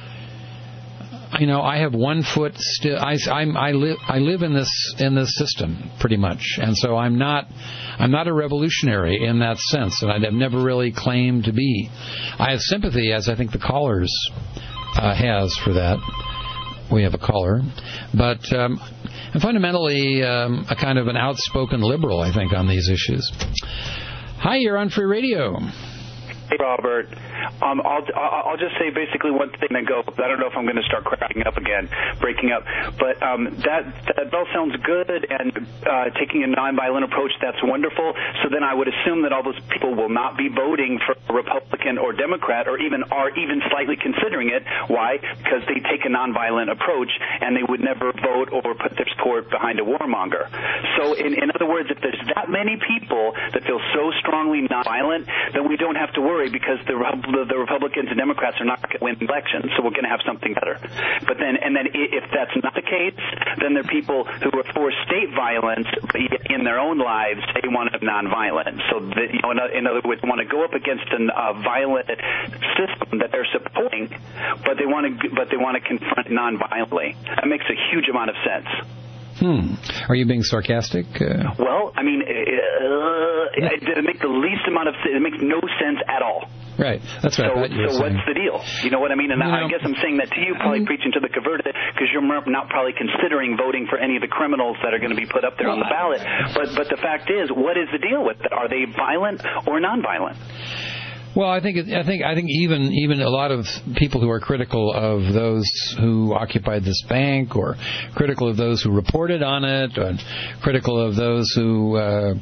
you know, I have one foot still. I, I'm, I live, I live in this in this system pretty much, and so I'm not, I'm not a revolutionary in that sense, and I've never really claimed to be. I have sympathy, as I think the callers uh, has for that. We have a caller, but um, I'm fundamentally um, a kind of an outspoken liberal, I think, on these issues. Hi, you're on Free Radio. Hey, Robert. Um, I'll, I'll just say basically one thing and then go. I don't know if I'm going to start cracking up again, breaking up. But um, that, that all sounds good, and uh, taking a nonviolent approach, that's wonderful. So then I would assume that all those people will not be voting for a Republican or Democrat, or even are even slightly considering it. Why? Because they take a nonviolent approach, and they would never vote or put their support behind a warmonger. So in, in other words, if there's that many people that feel so strongly nonviolent, then we don't have to worry, because the the Republicans and Democrats are not going to win elections, so we're going to have something better. But then, and then if that's not the case, then there are people who are for state violence, but in their own lives they want nonviolence. So that, you know, in other words, want to go up against a uh, violent system that they're supporting, but they want to but they want to confront nonviolently. That makes a huge amount of sense. Hmm. Are you being sarcastic? Uh... Well, I mean, uh, it, it makes the least amount of sense. It makes no sense at all. Right. That's right. So, I you so what's the deal? You know what I mean? And you I know, guess I'm saying that to you, probably um, preaching to the converted, because you're not probably considering voting for any of the criminals that are going to be put up there well, on the ballot. But but the fact is, what is the deal with it? Are they violent or nonviolent? Well, I think I think I think even even a lot of people who are critical of those who occupied this bank, or critical of those who reported on it, or critical of those who uh,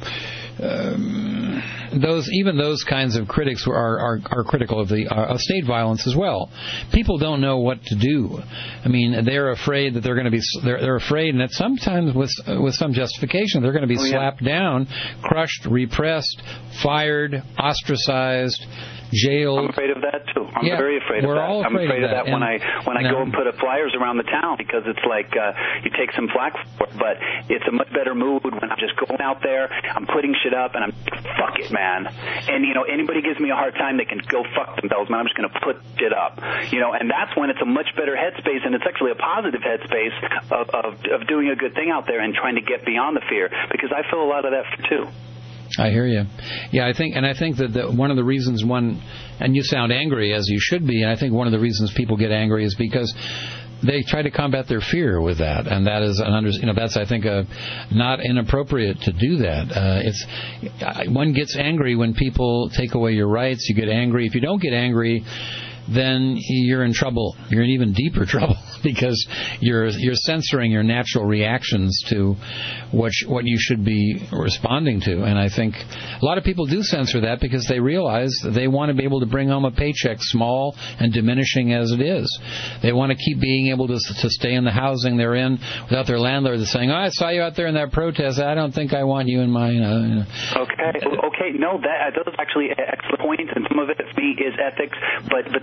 um, those even those kinds of critics are are, are critical of the uh, of state violence as well. People don't know what to do. I mean, they're afraid that they're going to be they're, they're afraid, and that sometimes with with some justification, they're going to be oh, yeah. slapped down, crushed, repressed, fired, ostracized, jailed. I'm afraid of that too. I'm yeah, very afraid of we're that. All I'm afraid afraid of of that, that. when and, I when I no. go and put up flyers around the town, because it's like uh, you take some flack for it, but it's a much better mood when I'm just going out there, I'm putting shit up, and I'm fuck it, man. And you know, anybody gives me a hard time, they can go fuck themselves, man. I'm just going to put shit up, you know. And that's when it's a much better headspace, and it's actually a positive headspace of of, of doing a good thing out there and trying to get beyond the fear, because I feel a lot of that too. I hear you. Yeah, I think, and I think that the, one of the reasons one, and you sound angry as you should be, and I think one of the reasons people get angry is because they try to combat their fear with that, and that is an under, you know, that's I think a, not inappropriate to do that. Uh, it's one gets angry when people take away your rights. You get angry. If you don't get angry, then you're in trouble. You're in even deeper trouble, because you're you're censoring your natural reactions to what sh- what you should be responding to. And I think a lot of people do censor that because they realize that they want to be able to bring home a paycheck, small and diminishing as it is. They want to keep being able to to stay in the housing they're in without their landlord saying, "Oh, I saw you out there in that protest. I don't think I want you in my." You know. Okay, okay, no, that those are actually excellent points, and some of it for me is ethics, but but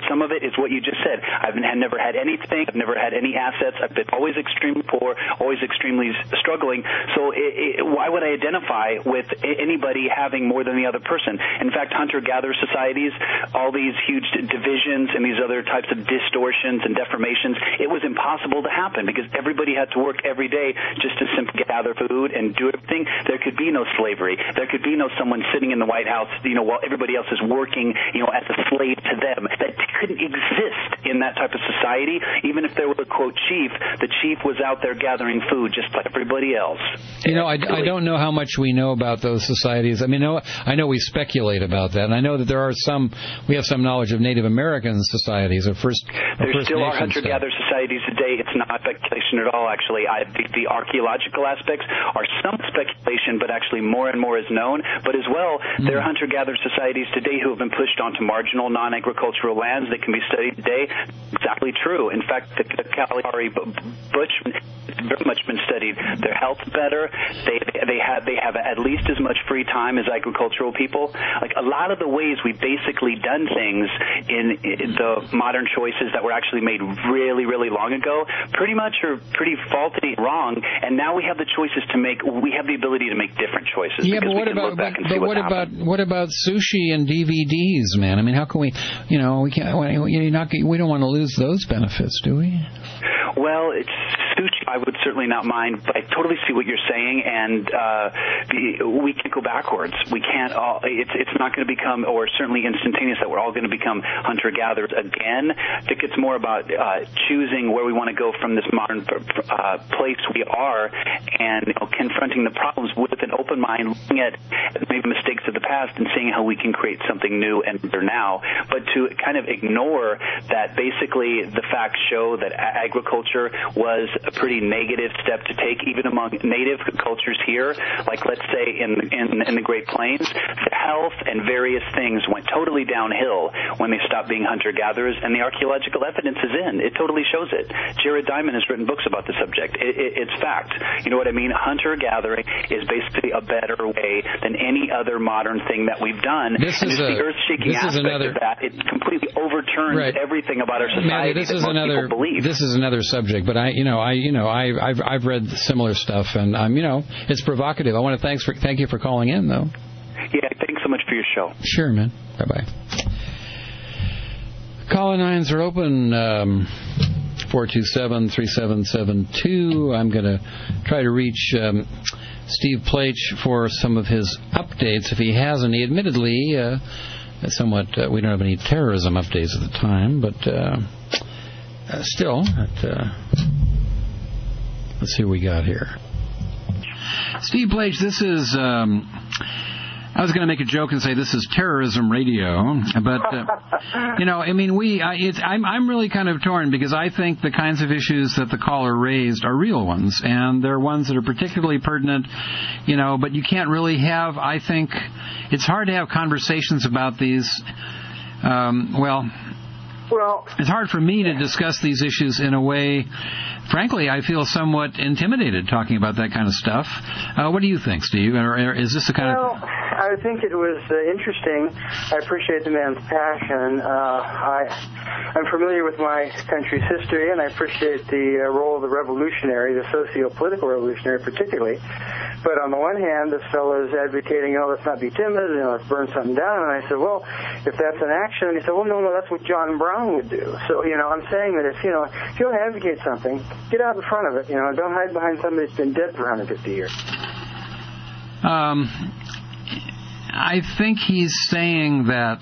some of it is what you just said. I've never had anything. I've never had any assets. I've been always extremely poor, always extremely struggling. So it, it, why would I identify with anybody having more than the other person? In fact, hunter-gatherer societies, all these huge divisions and these other types of distortions and deformations, it was impossible to happen because everybody had to work every day just to simply gather food and do everything. There could be no slavery. There could be no someone sitting in the White House, you know, while everybody else is working, you know, as a slave to them. That couldn't exist in that type of society. Even if there was a, quote, chief, the chief was out there gathering food just like everybody else. You know, I, I don't know how much we know about those societies. I mean, no, I know we speculate about that, and I know that there are some, we have some knowledge of Native American societies or First There First still are Nation hunter-gatherer societies today. It's not speculation at all, actually. I, the, the archaeological aspects are some speculation, but actually more and more is known. But as well, mm. there are hunter-gatherer societies today who have been pushed onto marginal non-agricultural lands that can be studied today. Exactly true. In fact, the, the Kalahari Butch very much been studied. Their health's better. They they have they have at least as much free time as agricultural people. Like a lot of the ways we've basically done things in, in the modern choices that were actually made really really long ago, pretty much are pretty faulty, wrong. And now we have the choices to make. We have the ability to make different choices. Yeah, but what about but, but what about what about sushi and D V Ds, man? I mean, how can we? You know, we can't. You're not. We don't want to lose those benefits, do we? Well, it's sushi. I would certainly not mind, but I totally see what you're saying, and uh, we can't go backwards. We can't. All, it's it's not going to become, or certainly instantaneous, that we're all going to become hunter-gatherers again. I think it's more about uh, choosing where we want to go from this modern uh, place we are, and you know, confronting the problems with an open mind, looking at maybe mistakes of the past, and seeing how we can create something new and better now. But to kind of ignore that, basically, the facts show that agriculture was a pretty negative step to take, even among native cultures here, like let's say in in, in the Great Plains. The health and various things went totally downhill when they stopped being hunter-gatherers, and the archaeological evidence is in. It totally shows it. Jared Diamond has written books about the subject. It, it, it's fact. You know what I mean? Hunter-gathering is basically a better way than any other modern thing that we've done. This and is just a, the earth-shaking this aspect is another, of that, it completely overturns right. everything about our society. Manny, this that is most another. people believe. This is another subject, but I, you know, I, you know, I, I've, I've read similar stuff, and I'm, you know, it's provocative. I want to thanks for, thank you for calling in, though. Yeah, thanks so much for your show. Sure, man. Bye bye. Call lines are open. Um, four two seven, three seven seven two. I'm going to try to reach um, Steve Plach for some of his updates, if he has any. Admittedly, uh, somewhat, uh, we don't have any terrorism updates at the time, but uh, uh, still, uh, let's see what we got here. Steve Plach, this is... Um, I was going to make a joke and say this is terrorism radio, but uh, you know, I mean, we. I, it's, I'm I'm really kind of torn because I think the kinds of issues that the caller raised are real ones, and they're ones that are particularly pertinent. You know, but you can't really have. I think it's hard to have conversations about these. Um, well, well, it's hard for me to discuss these issues in a way. Frankly, I feel somewhat intimidated talking about that kind of stuff. Uh, what do you think, Steve? Or, or is this the kind well, of... I think it was uh, interesting. I appreciate the man's passion. Uh, I, I'm familiar with my country's history, and I appreciate the uh, role of the revolutionary, the socio-political revolutionary particularly. But on the one hand, this fellow is advocating, oh, let's not be timid, you know, let's burn something down. And I said, well, if that's an action, and he said, well, no, no, that's what John Brown would do. So, you know, I'm saying that if, you know, if you want to advocate something, get out in front of it. You know, don't hide behind somebody that's been dead for one hundred fifty years. Um, I think he's saying that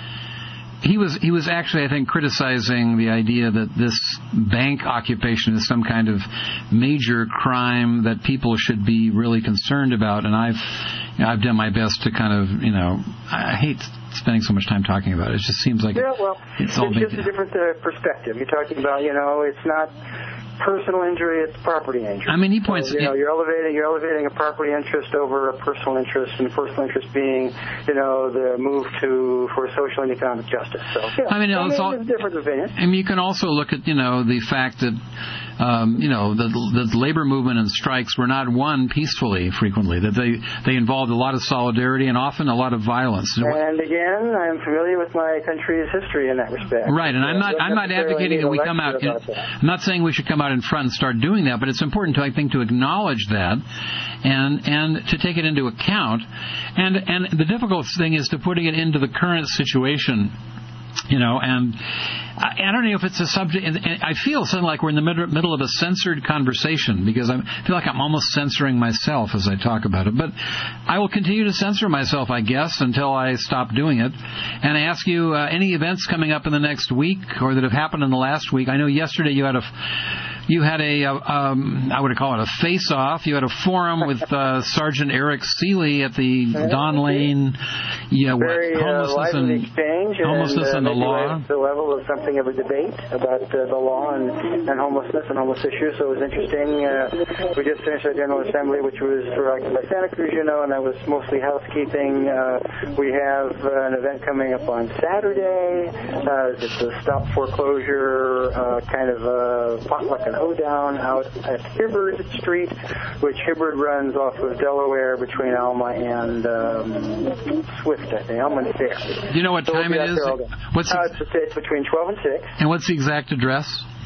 he was he was actually, I think, criticizing the idea that this bank occupation is some kind of major crime that people should be really concerned about. And I've you know, I've done my best to kind of, you know, I hate spending so much time talking about it. It just seems like yeah, well, it's, it's all just big. a different uh, perspective. You're talking about, you know, it's not personal injury, it's property injury. I mean, he points... So, you know, you're elevating, you're elevating a property interest over a personal interest, and the personal interest being, you know, the move to for social and economic justice. So, yeah, I mean, I mean it's all, there's a different opinion. I mean, you can also look at, you know, the fact that um, you know, the, the labor movement and strikes were not won peacefully frequently, that they, they involved a lot of solidarity and often a lot of violence. And again, I'm familiar with my country's history in that respect. Right, and I'm not I'm not advocating that we come out. In, I'm not saying we should come out in front and start doing that, but it's important, to, I think, to acknowledge that and and to take it into account. And and the difficult thing is to putting it into the current situation. You know, and I, I don't know if it's a subject. And I feel something like we're in the mid- middle of a censored conversation because I'm, I feel like I'm almost censoring myself as I talk about it. But I will continue to censor myself, I guess, until I stop doing it. And I ask you, uh, any events coming up in the next week or that have happened in the last week? I know yesterday you had a. You had a, uh, um, I would call it a face-off. You had a forum with uh, Sergeant Eric Seeley at the Don Lane, yeah, Very what, homelessness uh, and exchange, homelessness and, and uh, the law. Right the level of something of a debate about uh, the law and, and homelessness and homeless issues. So it was interesting. Uh, we just finished our General Assembly, which was for Occupy Santa Cruz, you know, and that was mostly housekeeping. Uh, we have uh, an event coming up on Saturday. Uh, it's a stop foreclosure uh, kind of uh, potluck and hoedown out at Hibbard Street, which Hibbard runs off of Delaware between Alma and um, Swift, I think, Alma and Fair. Do you know what so time we'll it is? What's uh, it's, it's between twelve and six. And what's the exact address?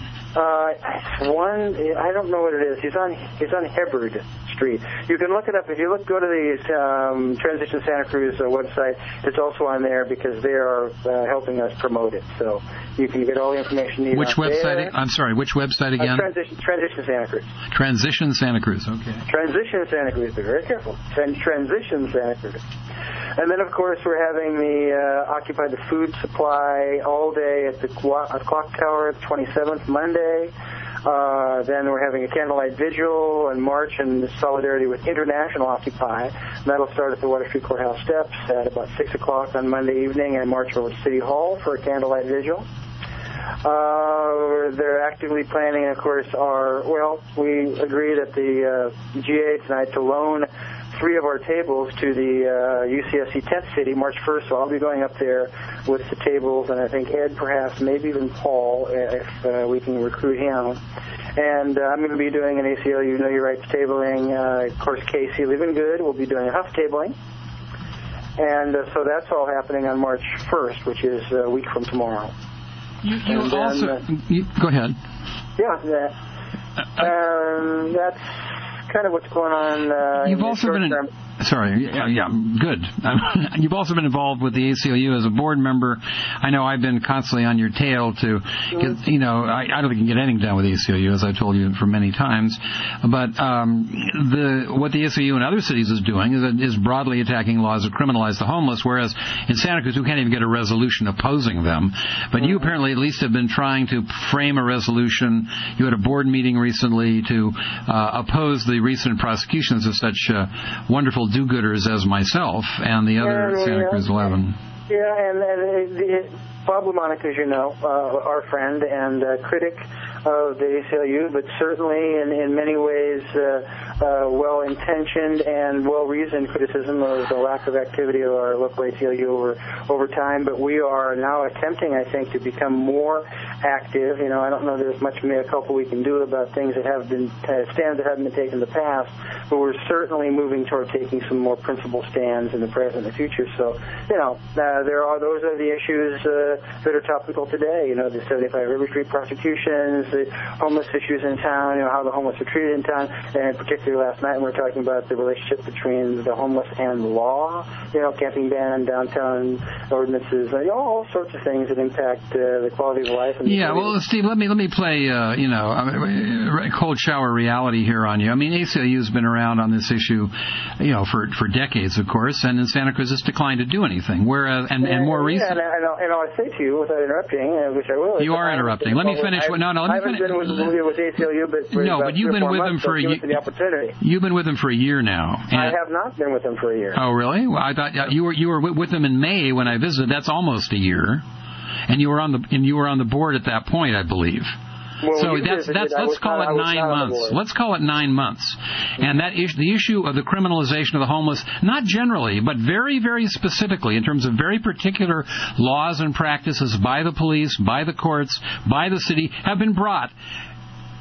Uh, one, I don't know what it is. He's on he's on Hibbard Street. You can look it up if you look. Go to the um, Transition Santa Cruz uh, website. It's also on there because they are uh, helping us promote it. So you can get all the information you need. Which website? There. I'm sorry. Which website again? Uh, Transition, Transition Santa Cruz. Transition Santa Cruz. Okay. Transition Santa Cruz. Be very careful. Tran- Transition Santa Cruz. And then, of course, we're having the uh, Occupy the Food Supply all day at the Clock Tower, twenty-seventh, Monday. Uh, then we're having a candlelight vigil and march in solidarity with International Occupy. And that'll start at the Water Street Courthouse steps at about six o'clock on Monday evening and march over to City Hall for a candlelight vigil. Uh, they're actively planning, of course, our, well, we agreed at the uh, G A tonight to loan three of our tables to the uh, U C S C Tent City March first, so I'll be going up there with the tables, and I think Ed, perhaps, maybe even Paul, if uh, we can recruit him. And uh, I'm going to be doing an A C L U Know Your Rights tabling. Uh, of course, Casey Living Good will be doing a Huff tabling. And uh, so that's all happening on March first, which is a week from tomorrow. You, you and also... then, uh, you, go ahead. Yeah, that, um, that's kind of what's going on. Uh, You've in also the been in, term. sorry, yeah, yeah, good. You've also been involved with the A C L U as a board member. I know I've been constantly on your tail to, get, you know, I, I don't think you can get anything done with the A C L U, as I told you for many times. But um, the what the A C L U in other cities is doing is, is broadly attacking laws that criminalize the homeless, whereas in Santa Cruz we can't even get a resolution opposing them. But you apparently at least have been trying to frame a resolution. You had a board meeting recently to uh, oppose the recent prosecutions of such uh, wonderful do-gooders as myself and the other Yeah, Santa yeah. Cruz eleven. Yeah, and, and it, it, Bob LeMonic, as you know, uh, our friend and uh, critic of the A C L U, but certainly in, in many ways uh, uh, well-intentioned and well-reasoned criticism of the lack of activity of our local A C L U over, over time. But we are now attempting, I think, to become more active. You know, I don't know there's much mea culpa we can do about things that have been, uh, stands that haven't been taken in the past, but we're certainly moving toward taking some more principled stands in the present and the future. So, you know, uh, there are, those are the issues uh, that are topical today. You know, the seventy-five River Street prosecutions, the homeless issues in town, you know, how the homeless are treated in town, and particularly last night we were talking about the relationship between the homeless and law, you know, camping ban, downtown ordinances, you know, all sorts of things that impact uh, the quality of life. And Yeah, well, Steve, let me let me play, uh, you know, I mean, cold shower reality here on you. I mean, A C L U has been around on this issue, you know, for for decades, of course, and in Santa Cruz has declined to do anything. Whereas, and, and more recently, yeah, and, and, I'll, and I'll say to you without interrupting, uh, which I will. You are interrupting. Let me finish. I, no, no, let me I haven't finish. been with, with A C L U, but for no, about but you've been with them months, for a year. The opportunity. You've been with them for a year now. I have not been with them for a year. Oh, really? Well, I thought you were you were with them in May when I visited. That's almost a year, and you were on the and you were on the board at that point, I believe. Well, so that's visited, that's let's call not, it nine months. Let's call it nine months. And that is the issue of the criminalization of the homeless, not generally, but very, very specifically in terms of very particular laws and practices by the police, by the courts, by the city, have been brought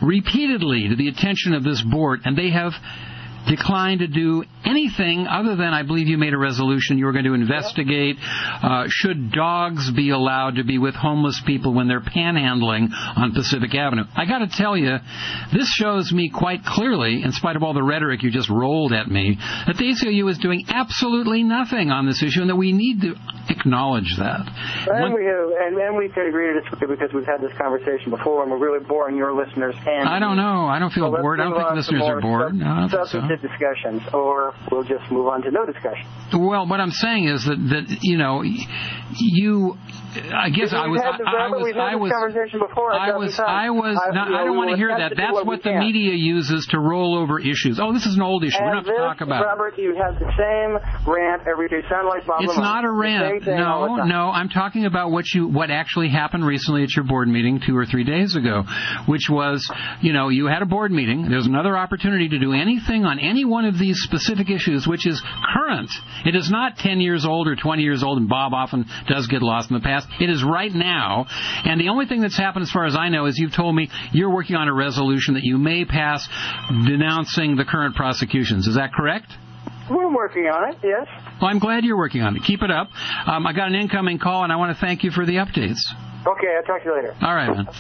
repeatedly to the attention of this board, and they have declined to do anything other than, I believe you made a resolution you were going to investigate uh, should dogs be allowed to be with homeless people when they're panhandling on Pacific Avenue. I got to tell you, this shows me quite clearly, in spite of all the rhetoric you just rolled at me, that the A C L U is doing absolutely nothing on this issue, and that we need to acknowledge that. And One, we have, and, and we could agree to disagree because we've had this conversation before, and we're really boring your listeners. And I don't know. I don't feel so bored. I don't think listeners are bored. Sub- no, I don't think so. discussions, or we'll just move on to no discussion. Well, what I'm saying is that, that you know, you, I guess I was, I, I was, I was, I was, I was, not, I don't want to hear that. That's what the media uses to roll over issues. Oh, this is an old issue. We don't have to talk about it. Robert, you have the same rant every day. Sound like Bob It's not a rant. No, no. I'm talking about what you, what actually happened recently at your board meeting two or three days ago, which was, you know, you had a board meeting. There's another opportunity to do anything on any one of these specific issues, which is current. It is not ten years old or twenty years old, and Bob often does get lost in the past. It is right now, and the only thing that's happened, as far as I know, is you've told me you're working on a resolution that you may pass denouncing the current prosecutions. Is that correct? We're working on it, yes. Well, I'm glad you're working on it. Keep it up. Um, I got an incoming call, and I want to thank you for the updates. Okay, I'll talk to you later. All right, man.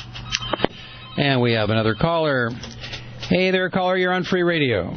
And we have another caller. Hey there, caller. You're on Free Radio.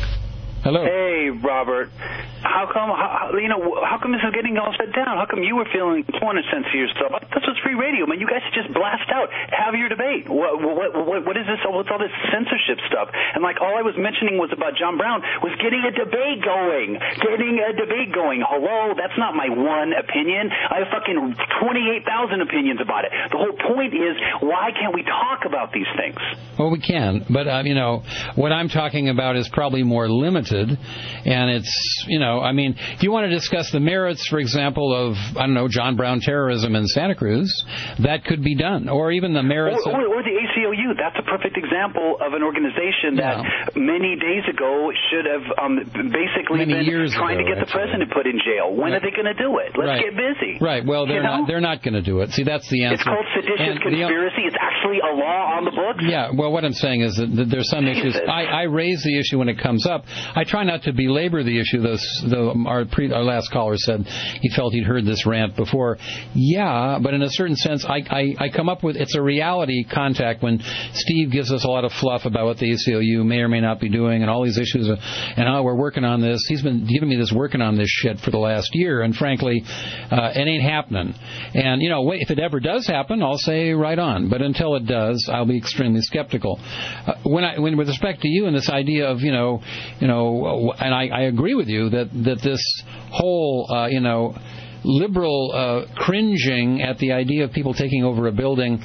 Hello. Hey, Robert. How come, how, you know, how come this is getting all shut down? How come you were feeling torn a sense of yourself? This was free radio, man. You guys just blast out. Have your debate. What, what, what, what is this? What's all this censorship stuff? And, like, all I was mentioning was about John Brown was getting a debate going. Getting a debate going. Hello? That's not my one opinion. I have fucking twenty-eight thousand opinions about it. The whole point is, why can't we talk about these things? Well, we can. But, uh, you know, what I'm talking about is probably more limited. And it's, you know, I mean, if you want to discuss the merits, for example, of, I don't know, John Brown terrorism in Santa Cruz, that could be done. Or even the merits or, of... Or, or the A C L U. That's a perfect example of an organization that yeah. many days ago should have um, basically many been years trying ago, to get actually. the president put in jail. When right. are they going to do it? Let's right. get busy. Right. Well, they're you know? not They're not going to do it. See, that's the answer. It's called seditious and conspiracy. The, it's actually a law on the books. Yeah. Well, what I'm saying is that, that there's some Jesus. issues. I, I raise the issue when it comes up. I try not to belabor the issue, though, though our, pre, our last caller said he felt he'd heard this rant before. Yeah, but in a certain sense, I, I, I come up with, it's a reality contact when Steve gives us a lot of fluff about what the A C L U may or may not be doing and all these issues and how we're working on this. He's been giving me this working on this shit for the last year, and frankly, uh, it ain't happening. And, you know, wait, if it ever does happen, I'll say right on. But until it does, I'll be extremely skeptical. Uh, when I, when with respect to you and this idea of, you know, you know, and I, I agree with you that, that this whole, uh, you know, liberal uh, cringing at the idea of people taking over a building,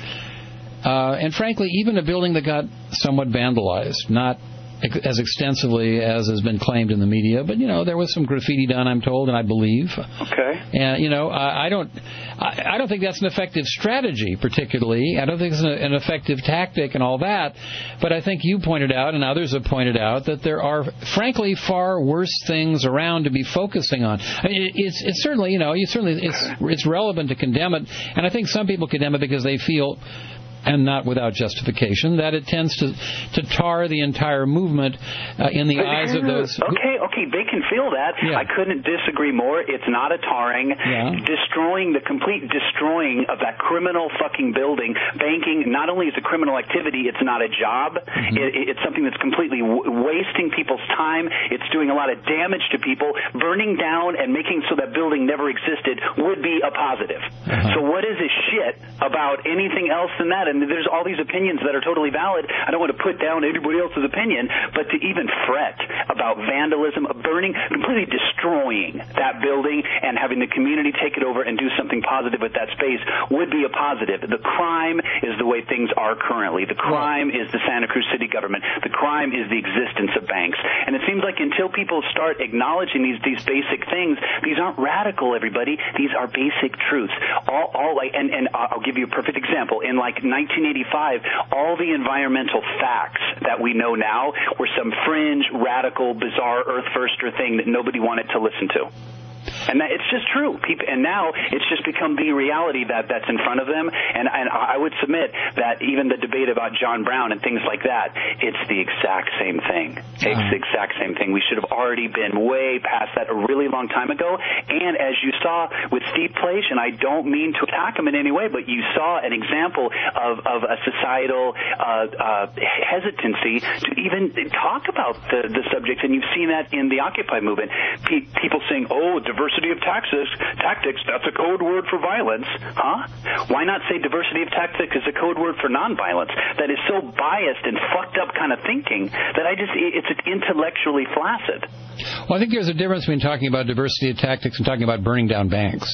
uh, and frankly, even a building that got somewhat vandalized, not as extensively as has been claimed in the media, but, you know, there was some graffiti done, I'm told, and I believe. Okay. And, you know, I, I don't I, I don't think that's an effective strategy, particularly. I don't think it's an, an effective tactic and all that. But I think you pointed out, and others have pointed out, that there are, frankly, far worse things around to be focusing on. I mean, it's, it's certainly, you know, you certainly it's it's relevant to condemn it, and I think some people condemn it because they feel, and not without justification, that it tends to to tar the entire movement uh, in the eyes of those... Who... Okay, okay, they can feel that. Yeah. I couldn't disagree more. It's not a tarring. Yeah. Destroying, the complete destroying of that criminal fucking building. Banking, not only is a criminal activity, it's not a job. Mm-hmm. It, it's something that's completely w- wasting people's time. It's doing a lot of damage to people. Burning down and making so that building never existed would be a positive. Uh-huh. So what is this shit about anything else than that? And there's all these opinions that are totally valid. I don't want to put down anybody else's opinion, but to even fret about vandalism, burning, completely destroying that building and having the community take it over and do something positive with that space would be a positive. The crime is the way things are currently. The crime is the Santa Cruz City government. The crime is the existence of banks. And it seems like until people start acknowledging these these basic things, these aren't radical, everybody. These are basic truths. All, all like, and, and I'll give you a perfect example. In like nineteen eighty-five, all the environmental facts that we know now were some fringe, radical, bizarre, earth-firster thing that nobody wanted to listen to. And that, it's just true. People, and now it's just become the reality that, that's in front of them. And, and I would submit that even the debate about John Brown and things like that, it's the exact same thing. It's uh-huh. the exact same thing. We should have already been way past that a really long time ago. And as you saw with Steve Plaish, and I don't mean to attack him in any way, but you saw an example of, of a societal uh, uh, hesitancy to even talk about the, the subject. And you've seen that in the Occupy movement. Pe- people saying, oh, diversity of taxes, tactics, that's a code word for violence. Huh? Why not say diversity of tactics is a code word for nonviolence? That is so biased and fucked up kind of thinking that I just, it's intellectually flaccid. Well, I think there's a difference between talking about diversity of tactics and talking about burning down banks.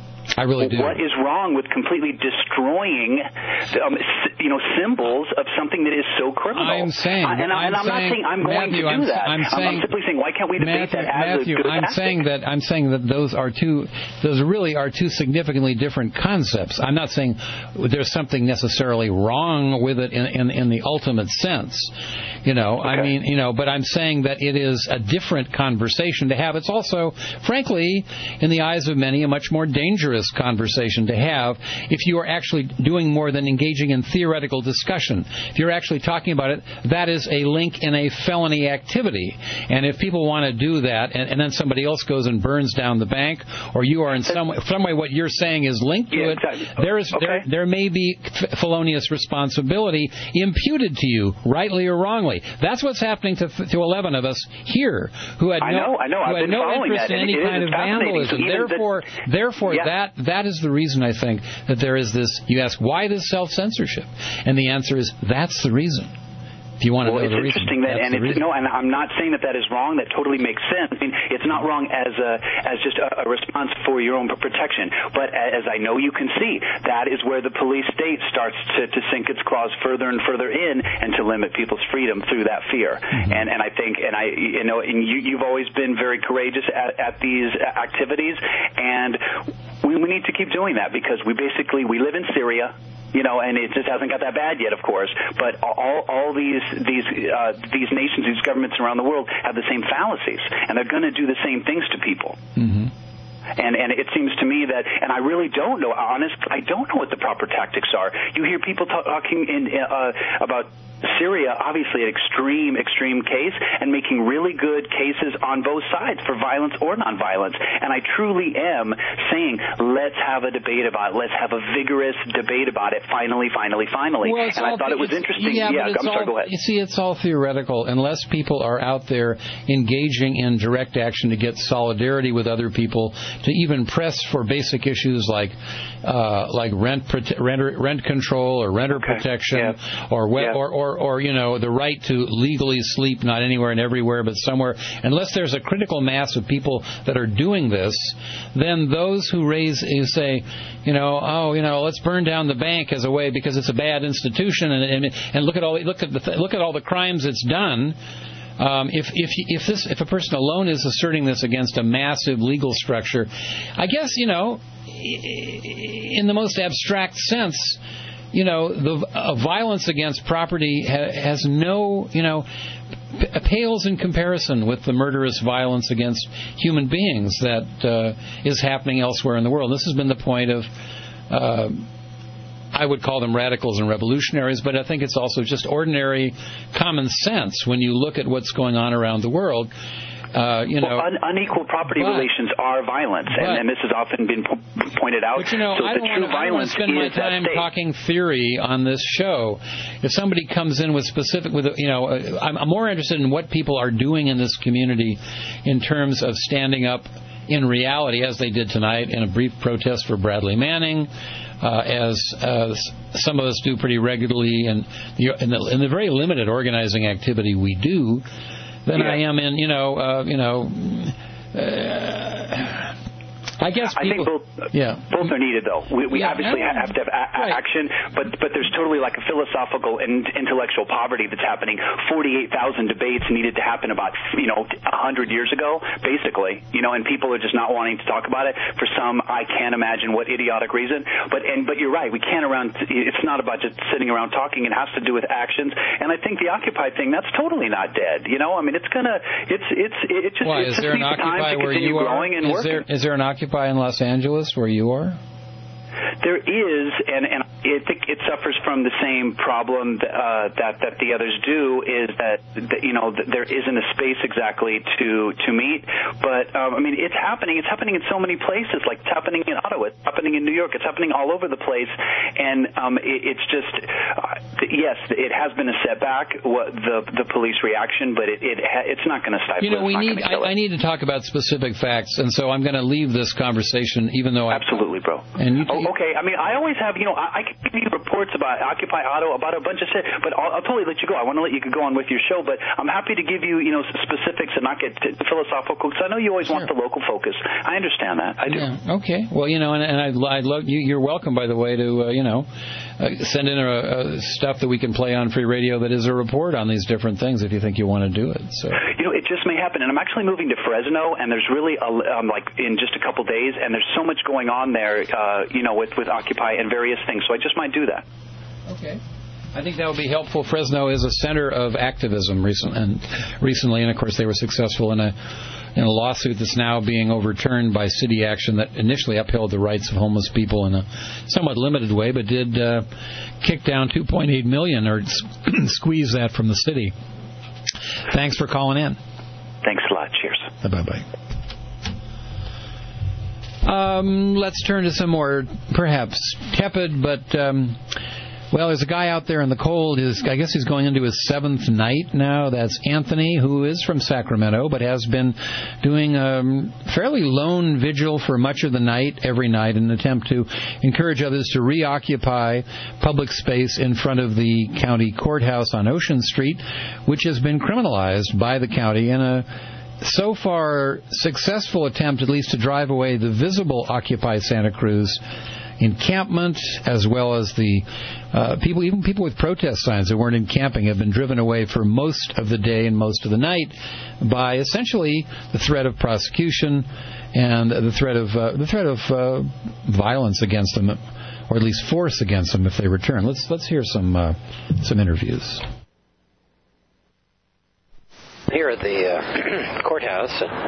I really do. What is wrong with completely destroying, um, you know, symbols of something that is so criminal? I'm saying, I, and, I, and I'm, I'm saying, not saying I'm going Matthew, to do I'm, that. I'm, saying, I'm simply saying, why can't we debate Matthew, that as Matthew, a good I'm tactic? saying that I'm saying that those are two, those really are two significantly different concepts. I'm not saying there's something necessarily wrong with it in in, in the ultimate sense. You know, okay. I mean, you know, but I'm saying that it is a different conversation to have. It's also, frankly, in the eyes of many, a much more dangerous conversation to have if you are actually doing more than engaging in theoretical discussion. If you're actually talking about it, that is a link in a felony activity. And if people want to do that, and, and then somebody else goes and burns down the bank, or you are in some way, some way what you're saying is linked to yeah, it, exactly. there is okay. there there may be felonious responsibility imputed to you, rightly or wrongly. That's what's happening to to eleven of us here who had no, I know, I know. who I've had been no interest that, in any kind of vandalism. So therefore, the, therefore, yeah. that that is the reason I think that there is this. You ask, why this self-censorship? And the answer is, that's the reason. If you want to well, know it's the interesting reason, that, and it's, no, and I'm not saying that that is wrong. That totally makes sense. I mean, it's not wrong as a as just a, a response for your own protection. But as I know you can see, that is where the police state starts to, to sink its claws further and further in, and to limit people's freedom through that fear. Mm-hmm. And and I think, and I, you know, and you, you've always been very courageous at, at these activities, and we, we need to keep doing that because we basically we live in Syria. You know, and it just hasn't got that bad yet, of course. But all all these these uh, these nations, these governments around the world have the same fallacies, and they're going to do the same things to people. Mm-hmm. And and it seems to me that, and I really don't know, honest, I don't know what the proper tactics are. You hear people talking in uh, about Syria, obviously an extreme, extreme case, and making really good cases on both sides for violence or nonviolence. And I truly am saying, let's have a debate about it. Let's have a vigorous debate about it. Finally, finally, finally. Well, and I thought it was interesting. Yeah, yeah but it's I'm sorry, all, go ahead. You see, it's all theoretical unless people are out there engaging in direct action to get solidarity with other people, to even press for basic issues like uh, like rent, prote- rent rent control or renter okay. protection yeah. or, we- yeah. or or or you know the right to legally sleep not anywhere and everywhere but somewhere. Unless there's a critical mass of people that are doing this, then those who raise you say, you know, oh, you know, let's burn down the bank as a way because it's a bad institution and and, and look at all look at the look at all the crimes it's done. Um, if if if this if a person alone is asserting this against a massive legal structure, I guess, you know, in the most abstract sense, you know, the uh, violence against property ha- has no, you know, p- pales in comparison with the murderous violence against human beings that uh, is happening elsewhere in the world. This has been the point of. Uh, I would call them radicals and revolutionaries, but I think it's also just ordinary common sense when you look at what's going on around the world. Uh, you know, well, un- unequal property but, relations are violence, but, and, and this has often been po- pointed out. But you know, so I don't want to spend my time talking theory on this show. If somebody comes in with specific, with you know, uh, I'm, I'm more interested in what people are doing in this community in terms of standing up in reality, as they did tonight in a brief protest for Bradley Manning. Uh, as uh, some of us do pretty regularly, and in the, in the very limited organizing activity we do, than yeah. I am in, you know, uh, you know, uh, I guess I people, think both yeah. both are needed, though. We, we Yeah, obviously yeah. have to have a- Right. action, but but there's totally like a philosophical and intellectual poverty that's happening. forty-eight thousand debates needed to happen about, you know, one hundred years ago, basically, you know, and people are just not wanting to talk about it for some, I can't imagine what idiotic reason. But and but you're right, we can't around. It's not about just sitting around talking. It has to do with actions. And I think the Occupy thing, that's totally not dead. You know, I mean, it's gonna, it's it's it just. Why, it is just there an needs time Occupy to where continue you are? growing and Is working. there, is there an Occupy in Los Angeles where you are? There is, and, and I think it suffers from the same problem uh, that that the others do. Is that, that you know that there isn't a space exactly to to meet. But um, I mean, it's happening. It's happening in so many places. Like it's happening in Ottawa. It's happening in New York. It's happening all over the place. And um, it, it's just uh, yes, it has been a setback. What the the police reaction, but it, it ha- it's not going to stifle. You know, we need. I, I need to talk about specific facts, and so I'm going to leave this conversation, even though I absolutely, bro. And you. Oh, okay, I mean, I always have, you know, I, I can give you reports about Occupy Ottawa, about a bunch of shit, but I'll, I'll totally let you go. I want to let you go on with your show, but I'm happy to give you, you know, specifics and not get t- philosophical, because I know you always sure. want the local focus. I understand that. I do. Yeah. Okay. Well, you know, and, and I'd, I'd love you. You're welcome, by the way, to, uh, you know, uh, send in a, a stuff that we can play on free radio that is a report on these different things if you think you want to do it. So. You know, it just may happen, and I'm actually moving to Fresno, and there's really, a, um, like, in just a couple days, and there's so much going on there, uh, you know, with, with Occupy and various things, so I just might do that. Okay. I think that would be helpful. Fresno is a center of activism recent, and recently, and of course they were successful in a in a lawsuit that's now being overturned by city action that initially upheld the rights of homeless people in a somewhat limited way, but did uh, kick down two point eight million dollars or squeeze that from the city. Thanks for calling in. Thanks a lot. Cheers. Bye-bye. Um, let's turn to some more, perhaps tepid, but, um, well, there's a guy out there in the cold. His, I guess he's going into his seventh night now. That's Anthony, who is from Sacramento, but has been doing a fairly lone vigil for much of the night, every night, in an attempt to encourage others to reoccupy public space in front of the county courthouse on Ocean Street, which has been criminalized by the county in a so far successful attempt, at least, to drive away the visible Occupy Santa Cruz encampment, as well as the uh, people, even people with protest signs that weren't encamping, have been driven away for most of the day and most of the night by essentially the threat of prosecution and the threat of uh, the threat of uh, violence against them, or at least force against them if they return. Let's let's hear some uh, some interviews. Here at the uh, courthouse,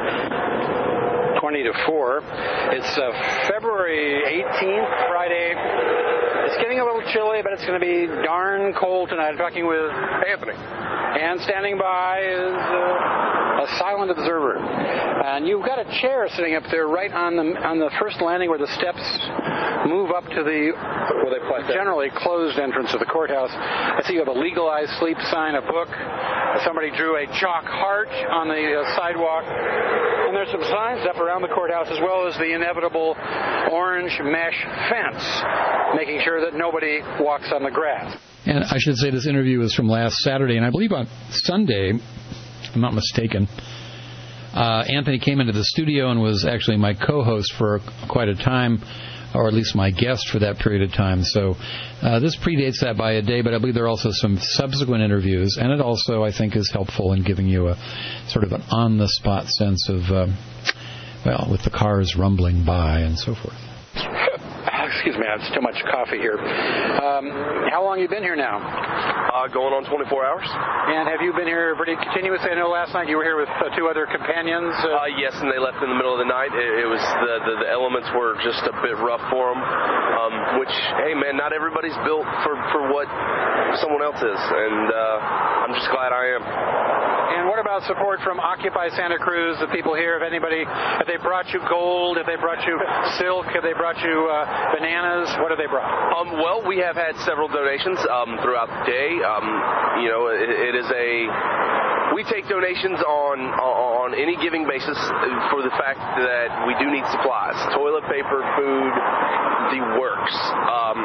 twenty to four. It's uh, February eighteenth, Friday. It's getting a little chilly, but it's going to be darn cold tonight. I'm talking with Anthony. And standing by is uh, a silent observer. And you've got a chair sitting up there right on the on the first landing where the steps move up to the well, they generally closed entrance of the courthouse. I see you have a legalized sleep sign, a book. Somebody drew a chalk heart on the uh, sidewalk. And there's some signs up around the courthouse, as well as the inevitable orange mesh fence, making sure that nobody walks on the grass. And I should say this interview is from last Saturday, and I believe on Sunday, if I'm not mistaken, uh, Anthony came into the studio and was actually my co-host for quite a time, or at least my guest for that period of time. So uh, this predates that by a day, but I believe there are also some subsequent interviews, and it also, I think, is helpful in giving you a sort of an on-the-spot sense of, uh, well, with the cars rumbling by and so forth. Excuse me, I have too much coffee here. Um, how long have you been here now? Uh, going on twenty-four hours. And have you been here pretty continuously? I know last night you were here with uh, two other companions. Uh... Uh, yes, and they left in the middle of the night. It, it was the, the the elements were just a bit rough for them. Um, which, hey man, not everybody's built for, for what someone else is, and uh, I'm just glad I am. And what about support from Occupy Santa Cruz, the people here? If anybody, if they brought you gold, if they brought you silk, if they brought you uh, bananas, what have they brought? Um, well, we have had several donations um, throughout the day. Um, you know, it, it is a we take donations on on any given basis for the fact that we do need supplies, toilet paper, food, the works. Um,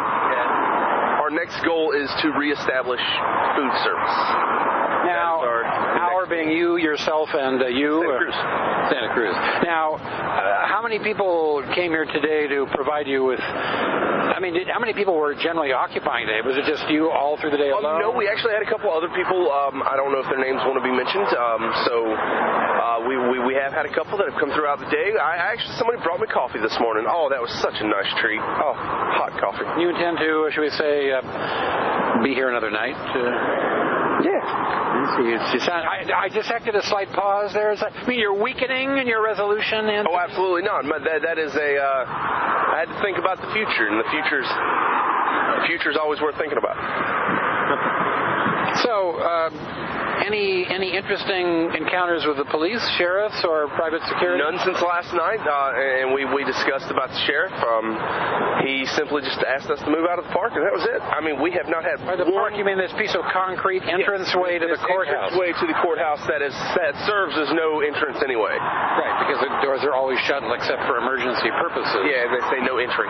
our next goal is to reestablish food service. Now, our being you, yourself, and uh, you? Santa Cruz. Santa Cruz. Now, uh, how many people came here today to provide you with... I mean, did, how many people were generally occupying today? Was it just you all through the day alone? Um, no, we actually had a couple other people. Um, I don't know if their names want to be mentioned. Um, so uh, we, we we have had a couple that have come throughout the day. I actually somebody brought me coffee this morning. Oh, that was such a nice treat. Oh, hot coffee. You intend to, should we say, uh, be here another night? Uh, yeah. You, you sound, I, I detected a slight pause there. Is that, I mean, you're weakening in your resolution. Anthony? Oh, absolutely not. That that is a. Uh, I had to think about the future, and the future's the future's always worth thinking about. So, uh, any any interesting encounters with the police, sheriffs, or private security? None since last night, uh, and we, we discussed about the sheriff. Um, he simply just asked us to move out of the park, and that was it. I mean, we have not had By the one... park, you mean this piece of concrete entranceway yes, to the courthouse? Entranceway to the courthouse that is that serves as no entrance anyway. Right, because the doors are always shut except for emergency purposes. Yeah, they say no entry.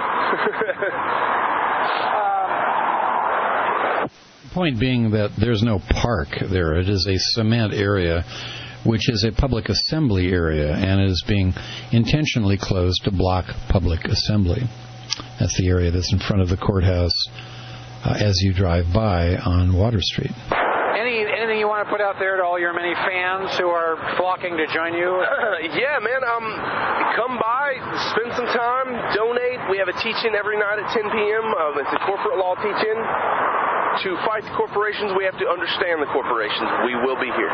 Point being that there's no park there. It is a cement area, which is a public assembly area, and is being intentionally closed to block public assembly. That's the area that's in front of the courthouse uh, as you drive by on Water Street. Any anything you want to put out there to all your many fans who are flocking to join you? Uh, yeah, man. Um, come by, spend some time, donate. We have a teach-in every night at ten p.m. Um, it's a corporate law teach-in. To fight the corporations, we have to understand the corporations. We will be here.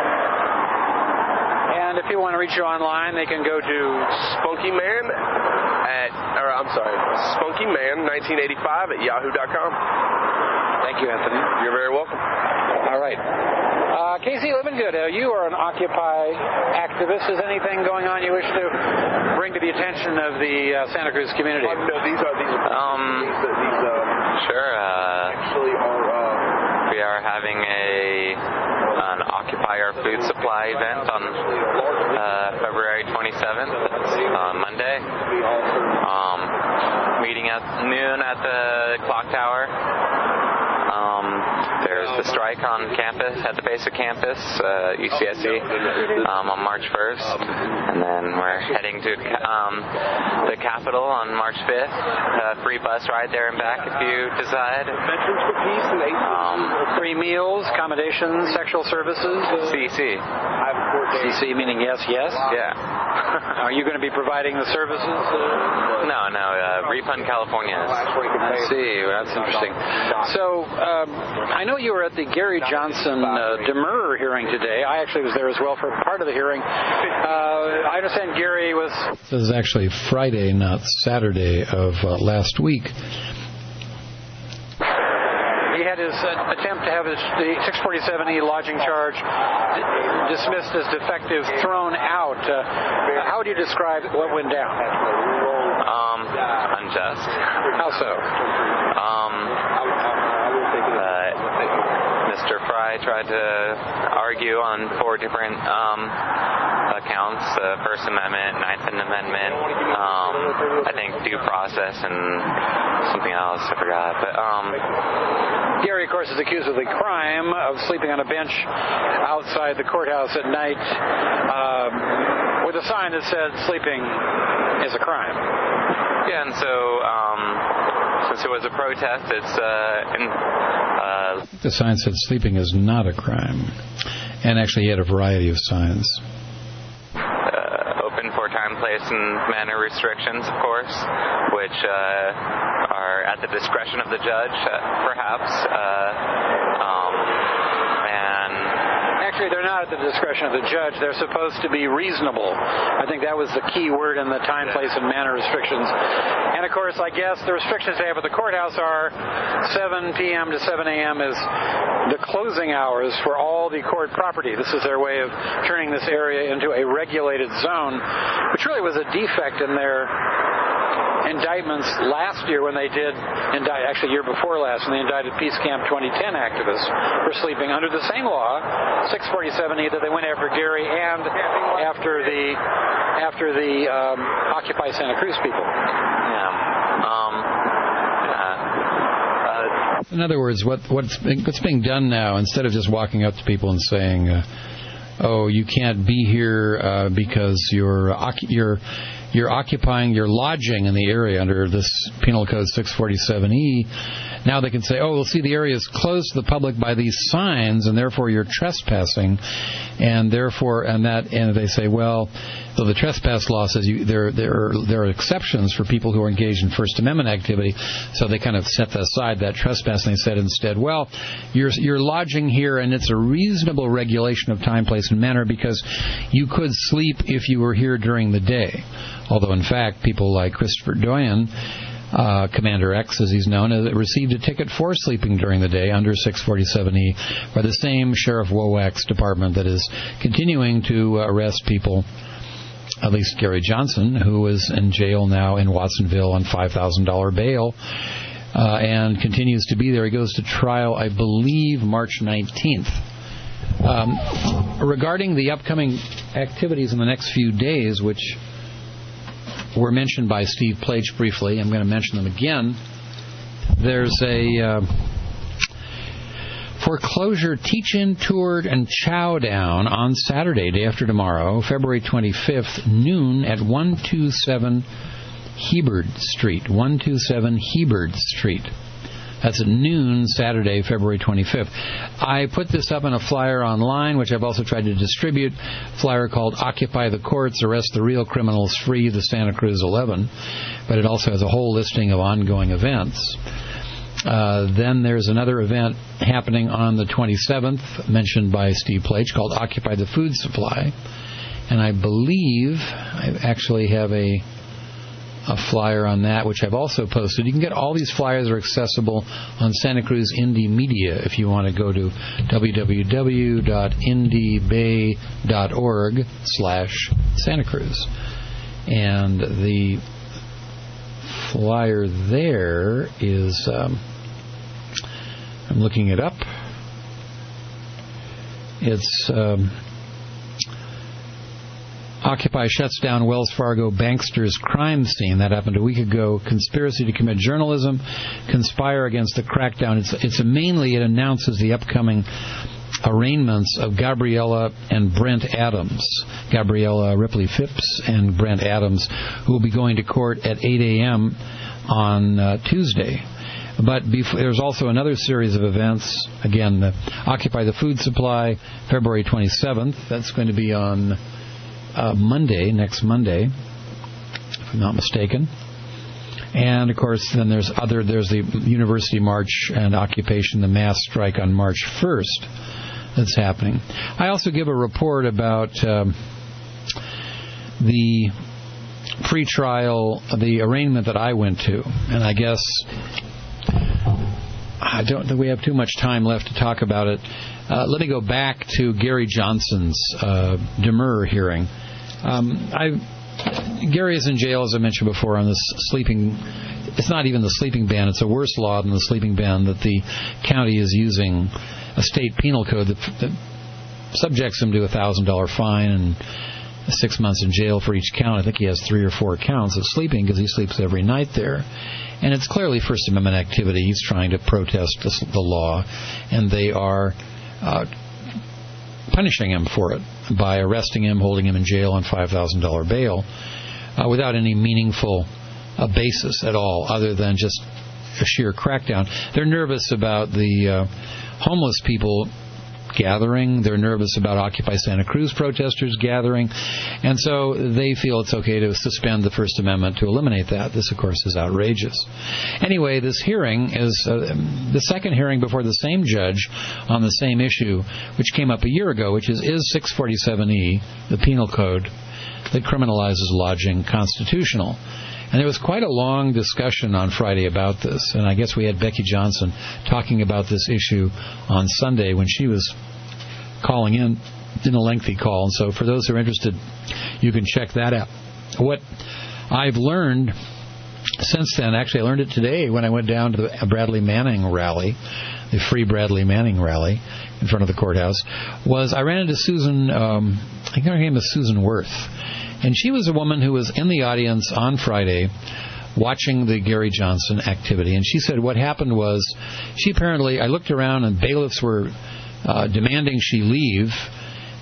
And if you want to reach you online, they can go to Spunky Man at, or I'm sorry, Spunky Man nineteen eighty-five at yahoo dot com. Thank you, Anthony. You're very welcome. All right. Uh, Casey Livingood, uh, you are an Occupy activist. Is anything going on you wish to bring to the attention of the uh, Santa Cruz community? Um, no, these are these are um, these, uh, these uh, sure. Uh, actually are. Uh, we are having a an Occupy Our Food Supply event on uh, February twenty-seventh. It's on Monday. Um, meeting at noon at the clock tower. Um, there's the strike on campus, at the basic campus, uh, U C S C, um, on March first. And then we're heading to um, the Capitol on March fifth. Uh, free bus ride there and back if you decide. Veterans for Peace and um, free meals, accommodations, sexual services. C C. C C meaning yes, yes? Yeah. Are you going to be providing the services? Uh, no, no. Uh, Refund California. I see. Well, that's interesting. So, um, I know you were at the Gary Johnson uh, demurrer hearing today. I actually was there as well for part of the hearing. Uh, I understand Gary was... This is actually Friday, not Saturday of uh, last week. He had his uh, attempt to have his, the six forty-seven E lodging charge d- dismissed as defective thrown out. Uh, how would you describe what went down? Um, unjust. How so? Um, uh, Mister Fry tried to argue on four different um, accounts, the First Amendment, Ninth Amendment, um, I think due process, and something else, I forgot. But um, Gary, of course, is accused of the crime of sleeping on a bench outside the courthouse at night um, with a sign that said sleeping is a crime. Yeah, and so um, since it was a protest, it's uh, in, uh, the sign said sleeping is not a crime. And actually he had a variety of signs. Uh, open for time, place, and manner restrictions, of course, which uh, are at the discretion of the judge, uh, perhaps. Uh, um, and Actually, they're not at the discretion of the judge. They're supposed to be reasonable. I think that was the key word in the time, place, and manner restrictions. And, of course, I guess the restrictions they have at the courthouse are seven p.m. to seven a.m. is the closing hours for all the court property. This is their way of turning this area into a regulated zone, which really was a defect in their indictments last year when they did indict, actually year before last, when they indicted Peace Camp twenty ten activists for sleeping under the same law, six forty-seven E, that they went after Gary and after the after the um, Occupy Santa Cruz people. Yeah. Um, uh, In other words, what what's being, what's being done now, instead of just walking up to people and saying, uh, oh, you can't be here uh, because you're you're you're occupying, you're lodging in the area under this Penal Code six forty-seven E. Now they can say, oh, we'll see the area is closed to the public by these signs, and therefore you're trespassing, and therefore, and that, and they say, well, so the trespass law says you, there there are, there are exceptions for people who are engaged in First Amendment activity, so they kind of set aside that trespass, and they said instead, well, you're you're lodging here, and it's a reasonable regulation of time, place, and manner because you could sleep if you were here during the day. Although, in fact, people like Christopher Doyen, Uh, Commander X, as he's known, uh, received a ticket for sleeping during the day under six forty-seven E by the same Sheriff Wowak's department that is continuing to uh, arrest people, at least Gary Johnson, who is in jail now in Watsonville on five thousand dollars bail uh, and continues to be there. He goes to trial, I believe, March nineteenth. Um, regarding the upcoming activities in the next few days, which were mentioned by Steve Plage briefly. I'm going to mention them again. There's a uh, foreclosure teach-in, tour, and chow down on Saturday, day after tomorrow, February twenty-fifth, noon at one twenty-seven Hebert Street. one twenty-seven Hebert Street. That's at noon, Saturday, February twenty-fifth. I put this up in a flyer online, which I've also tried to distribute. A flyer called Occupy the Courts, Arrest the Real Criminals, Free the Santa Cruz eleven. But it also has a whole listing of ongoing events. Uh, then there's another event happening on the twenty-seventh, mentioned by Steve Plage, called Occupy the Food Supply. And I believe I actually have a... a flyer on that, which I've also posted. You can get all these flyers are accessible on Santa Cruz Indie Media if you want to go to w w w dot indie bay dot org slash Santa Cruz. And the flyer there is, um, I'm looking it up. It's um, Occupy shuts down Wells Fargo banksters' crime scene. That happened a week ago. Conspiracy to commit journalism, conspire against the crackdown. It's, it's a mainly, it announces the upcoming arraignments of Gabriella and Brent Adams. Gabriella Ripley Phipps and Brent Adams, who will be going to court at eight a.m. on uh, Tuesday. But before, there's also another series of events. Again, uh, Occupy the Food Supply, February twenty-seventh. That's going to be on Uh, Monday, next Monday, if I'm not mistaken. And, of course, then there's other, there's the University March and Occupation, the mass strike on March first that's happening. I also give a report about um, the pretrial, the arraignment that I went to. And I guess I don't think we have too much time left to talk about it. Uh, let me go back to Gary Johnson's uh, demur hearing. Um, I, Gary is in jail, as I mentioned before, on this sleeping. It's not even the sleeping ban. It's a worse law than the sleeping ban that the county is using, a state penal code that, that subjects him to a one thousand dollars fine and six months in jail for each count. I think he has three or four counts of sleeping because he sleeps every night there. And it's clearly First Amendment activity. He's trying to protest the, the law, and they are Uh, punishing him for it by arresting him, holding him in jail on five thousand dollars bail uh, without any meaningful uh, basis at all other than just a sheer crackdown. They're nervous about the uh, homeless people gathering. They're nervous about Occupy Santa Cruz protesters gathering. And so they feel it's okay to suspend the First Amendment to eliminate that. This, of course, is outrageous. Anyway, this hearing is uh, the second hearing before the same judge on the same issue, which came up a year ago, which is, is six forty-seven E, the penal code that criminalizes lodging, constitutional? And there was quite a long discussion on Friday about this, and I guess we had Becky Johnson talking about this issue on Sunday when she was calling in in a lengthy call. And so for those who are interested, you can check that out. What I've learned since then, actually I learned it today when I went down to the Bradley Manning rally, the Free Bradley Manning rally in front of the courthouse, was I ran into Susan, um, I think her name is Susan Worth. And she was a woman who was in the audience on Friday watching the Gary Johnson activity. And she said what happened was she apparently, I looked around and bailiffs were uh, demanding she leave.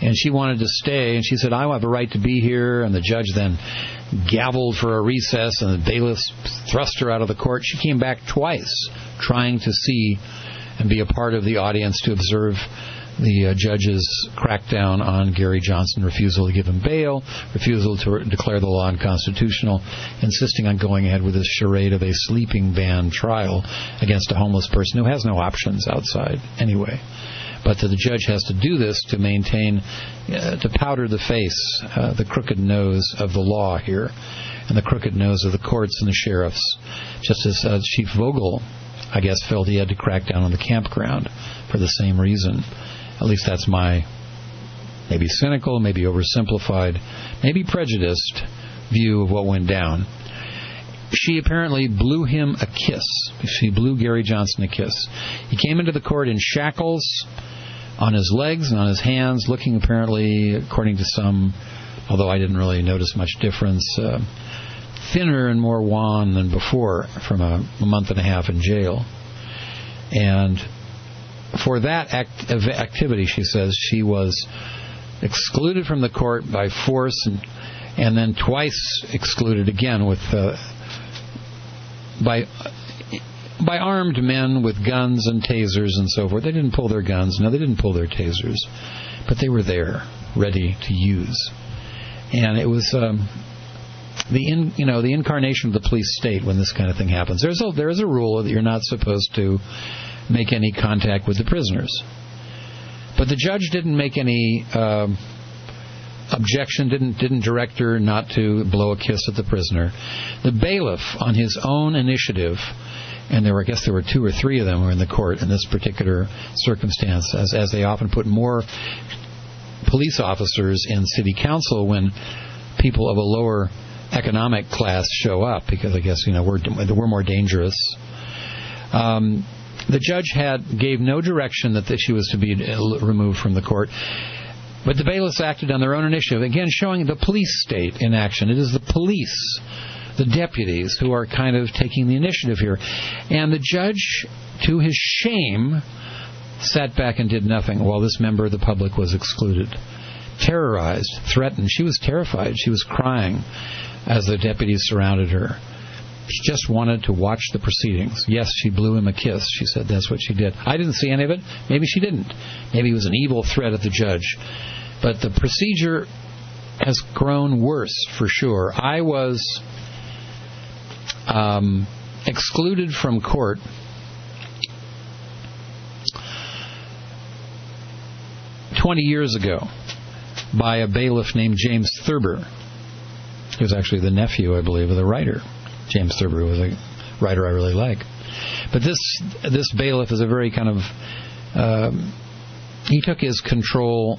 And she wanted to stay, and she said, I have a right to be here. And the judge then gavelled for a recess, and the bailiffs thrust her out of the court. She came back twice, trying to see and be a part of the audience to observe the uh, judge's crackdown on Gary Johnson, refusal to give him bail, refusal to re- declare the law unconstitutional, insisting on going ahead with this charade of a sleeping ban trial against a homeless person who has no options outside anyway. But the judge has to do this to maintain, uh, to powder the face, uh, the crooked nose of the law here, and the crooked nose of the courts and the sheriffs, just as uh, Chief Vogel, I guess, felt he had to crack down on the campground for the same reason. At least that's my maybe cynical, maybe oversimplified, maybe prejudiced view of what went down. She apparently blew him a kiss. She blew Gary Johnson a kiss. He came into the court in shackles on his legs and on his hands, looking apparently, according to some, although I didn't really notice much difference, uh, thinner and more wan than before from a, a month and a half in jail. And for that act, activity, she says, she was excluded from the court by force and, and then twice excluded again with uh, by by armed men with guns and tasers and so forth. They didn't pull their guns. No, they didn't pull their tasers. But they were there, ready to use. And it was um, the in, you know the incarnation of the police state when this kind of thing happens. There's a, there is a rule that you're not supposed to make any contact with the prisoners. But the judge didn't make any uh, objection, didn't didn't direct her not to blow a kiss at the prisoner. The bailiff, on his own initiative, and there were, I guess there were two or three of them were in the court in this particular circumstance, as, as they often put more police officers in city council when people of a lower economic class show up, because I guess, you know, we're, we're more dangerous. Um, the judge had gave no direction that she was to be removed from the court, but the bailiffs acted on their own initiative, again showing the police state in action. It is the police, the deputies, who are kind of taking the initiative here. And the judge, to his shame, sat back and did nothing while this member of the public was excluded. Terrorized, threatened. She was terrified. She was crying as the deputies surrounded her. She just wanted to watch the proceedings. Yes, she blew him a kiss. She said that's what she did. I didn't see any of it. Maybe she didn't. Maybe it was an evil threat at the judge. But the procedure has grown worse, for sure. I was um, excluded from court twenty years ago by a bailiff named James Thurber. He was actually the nephew, I believe, of the writer. James Thurber was a writer I really like. But this this bailiff is a very kind of... Uh, he took his control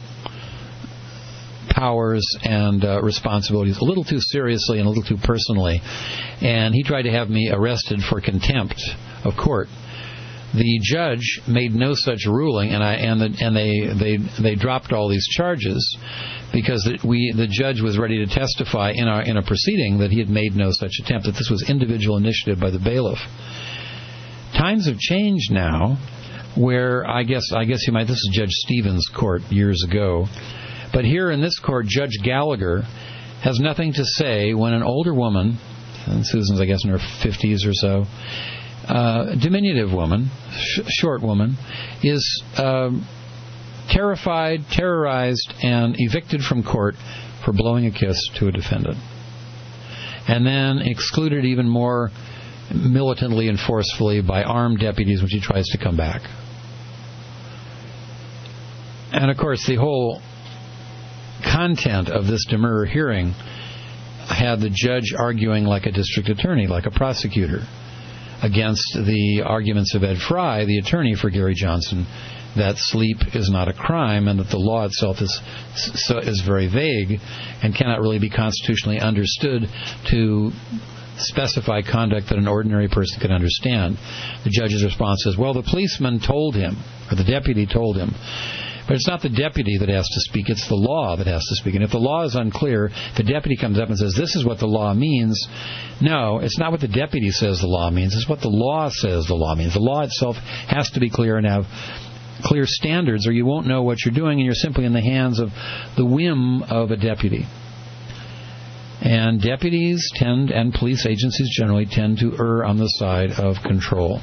powers and uh, responsibilities a little too seriously and a little too personally. And he tried to have me arrested for contempt of court. The judge made no such ruling, and I and the, and they they they dropped all these charges because the, we the judge was ready to testify in our in a proceeding that he had made no such attempt, that this was individual initiative by the bailiff. Times have changed now, where I guess I guess you might this is Judge Stevens' court years ago, but here in this court, Judge Gallagher has nothing to say when an older woman, and Susan's I guess in her fifties or so. Uh, diminutive woman, sh- short woman, is uh, terrified, terrorized, and evicted from court for blowing a kiss to a defendant. And then excluded even more militantly and forcefully by armed deputies when she tries to come back. And of course, the whole content of this demurrer hearing had the judge arguing like a district attorney, like a prosecutor, against the arguments of Ed Fry, the attorney for Gary Johnson, that sleep is not a crime and that the law itself is so, is very vague and cannot really be constitutionally understood to specify conduct that an ordinary person can understand. The judge's response is, well, the policeman told him, or the deputy told him. But it's not the deputy that has to speak, it's the law that has to speak. And if the law is unclear, the deputy comes up and says, this is what the law means. No, it's not what the deputy says the law means, it's what the law says the law means. The law itself has to be clear and have clear standards, or you won't know what you're doing, and you're simply in the hands of the whim of a deputy. And deputies tend, and police agencies generally, tend to err on the side of control.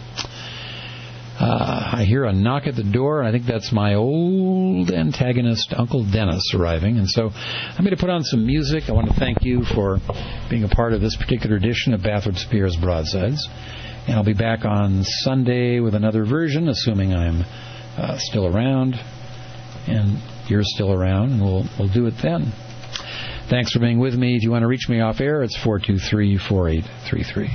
Uh, I hear a knock at the door, and I think that's my old antagonist, Uncle Dennis, arriving. And so I'm going to put on some music. I want to thank you for being a part of this particular edition of Bathrop Spears Broadsides. And I'll be back on Sunday with another version, assuming I'm uh, still around and you're still around, and we'll we'll do it then. Thanks for being with me. If you want to reach me off air, it's four two three, four eight three three.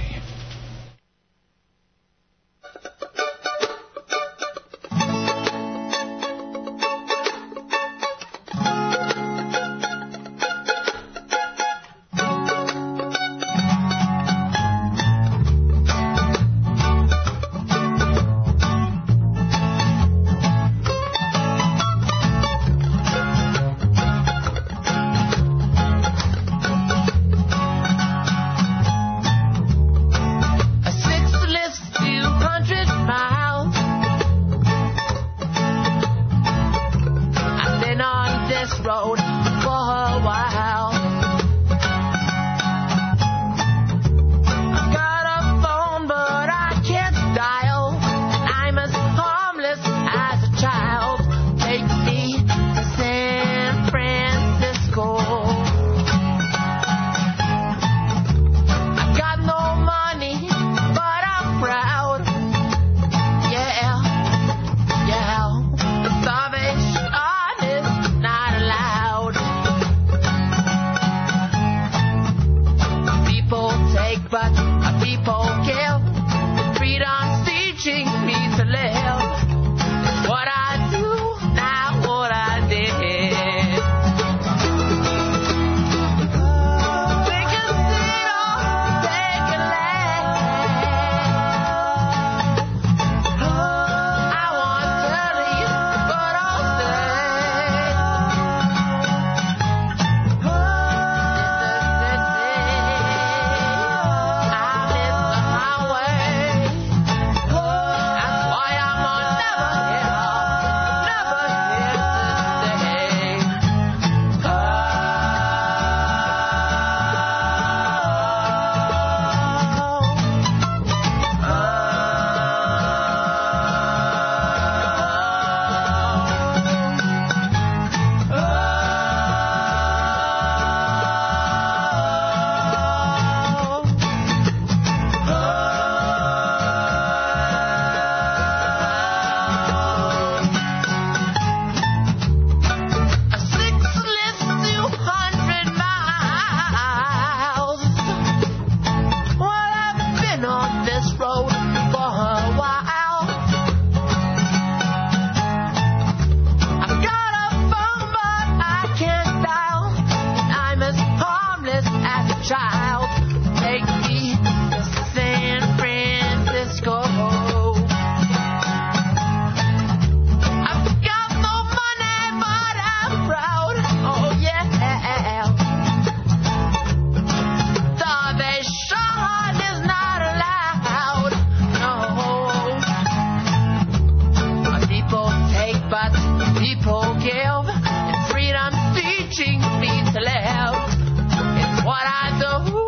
People give, and freedom's teaching me to live. It's what I do.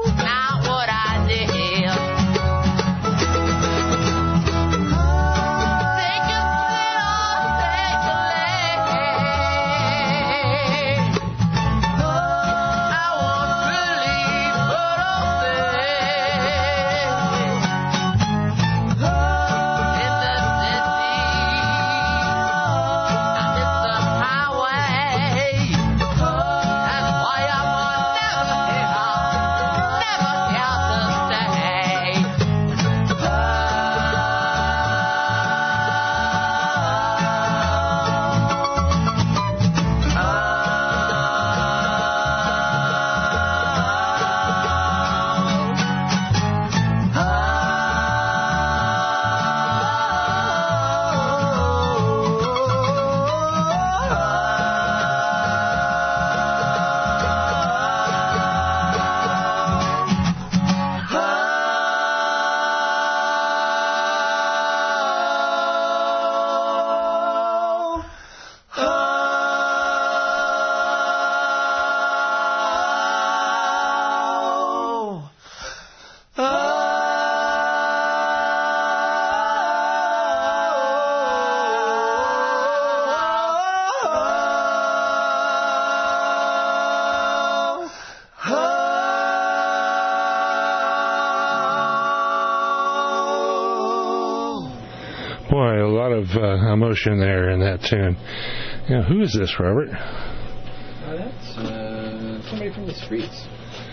a lot of uh, emotion there in that tune. You know, who is this, Robert? Uh, that's uh, somebody from the streets.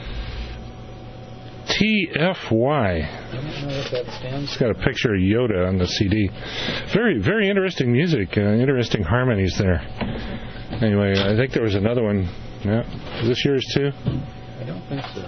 T F Y. I don't know what that stands It's got a picture of Yoda on the C D. Very, very interesting music. Uh, interesting harmonies there. Anyway, I think there was another one. Yeah. Is this yours too? I don't think so.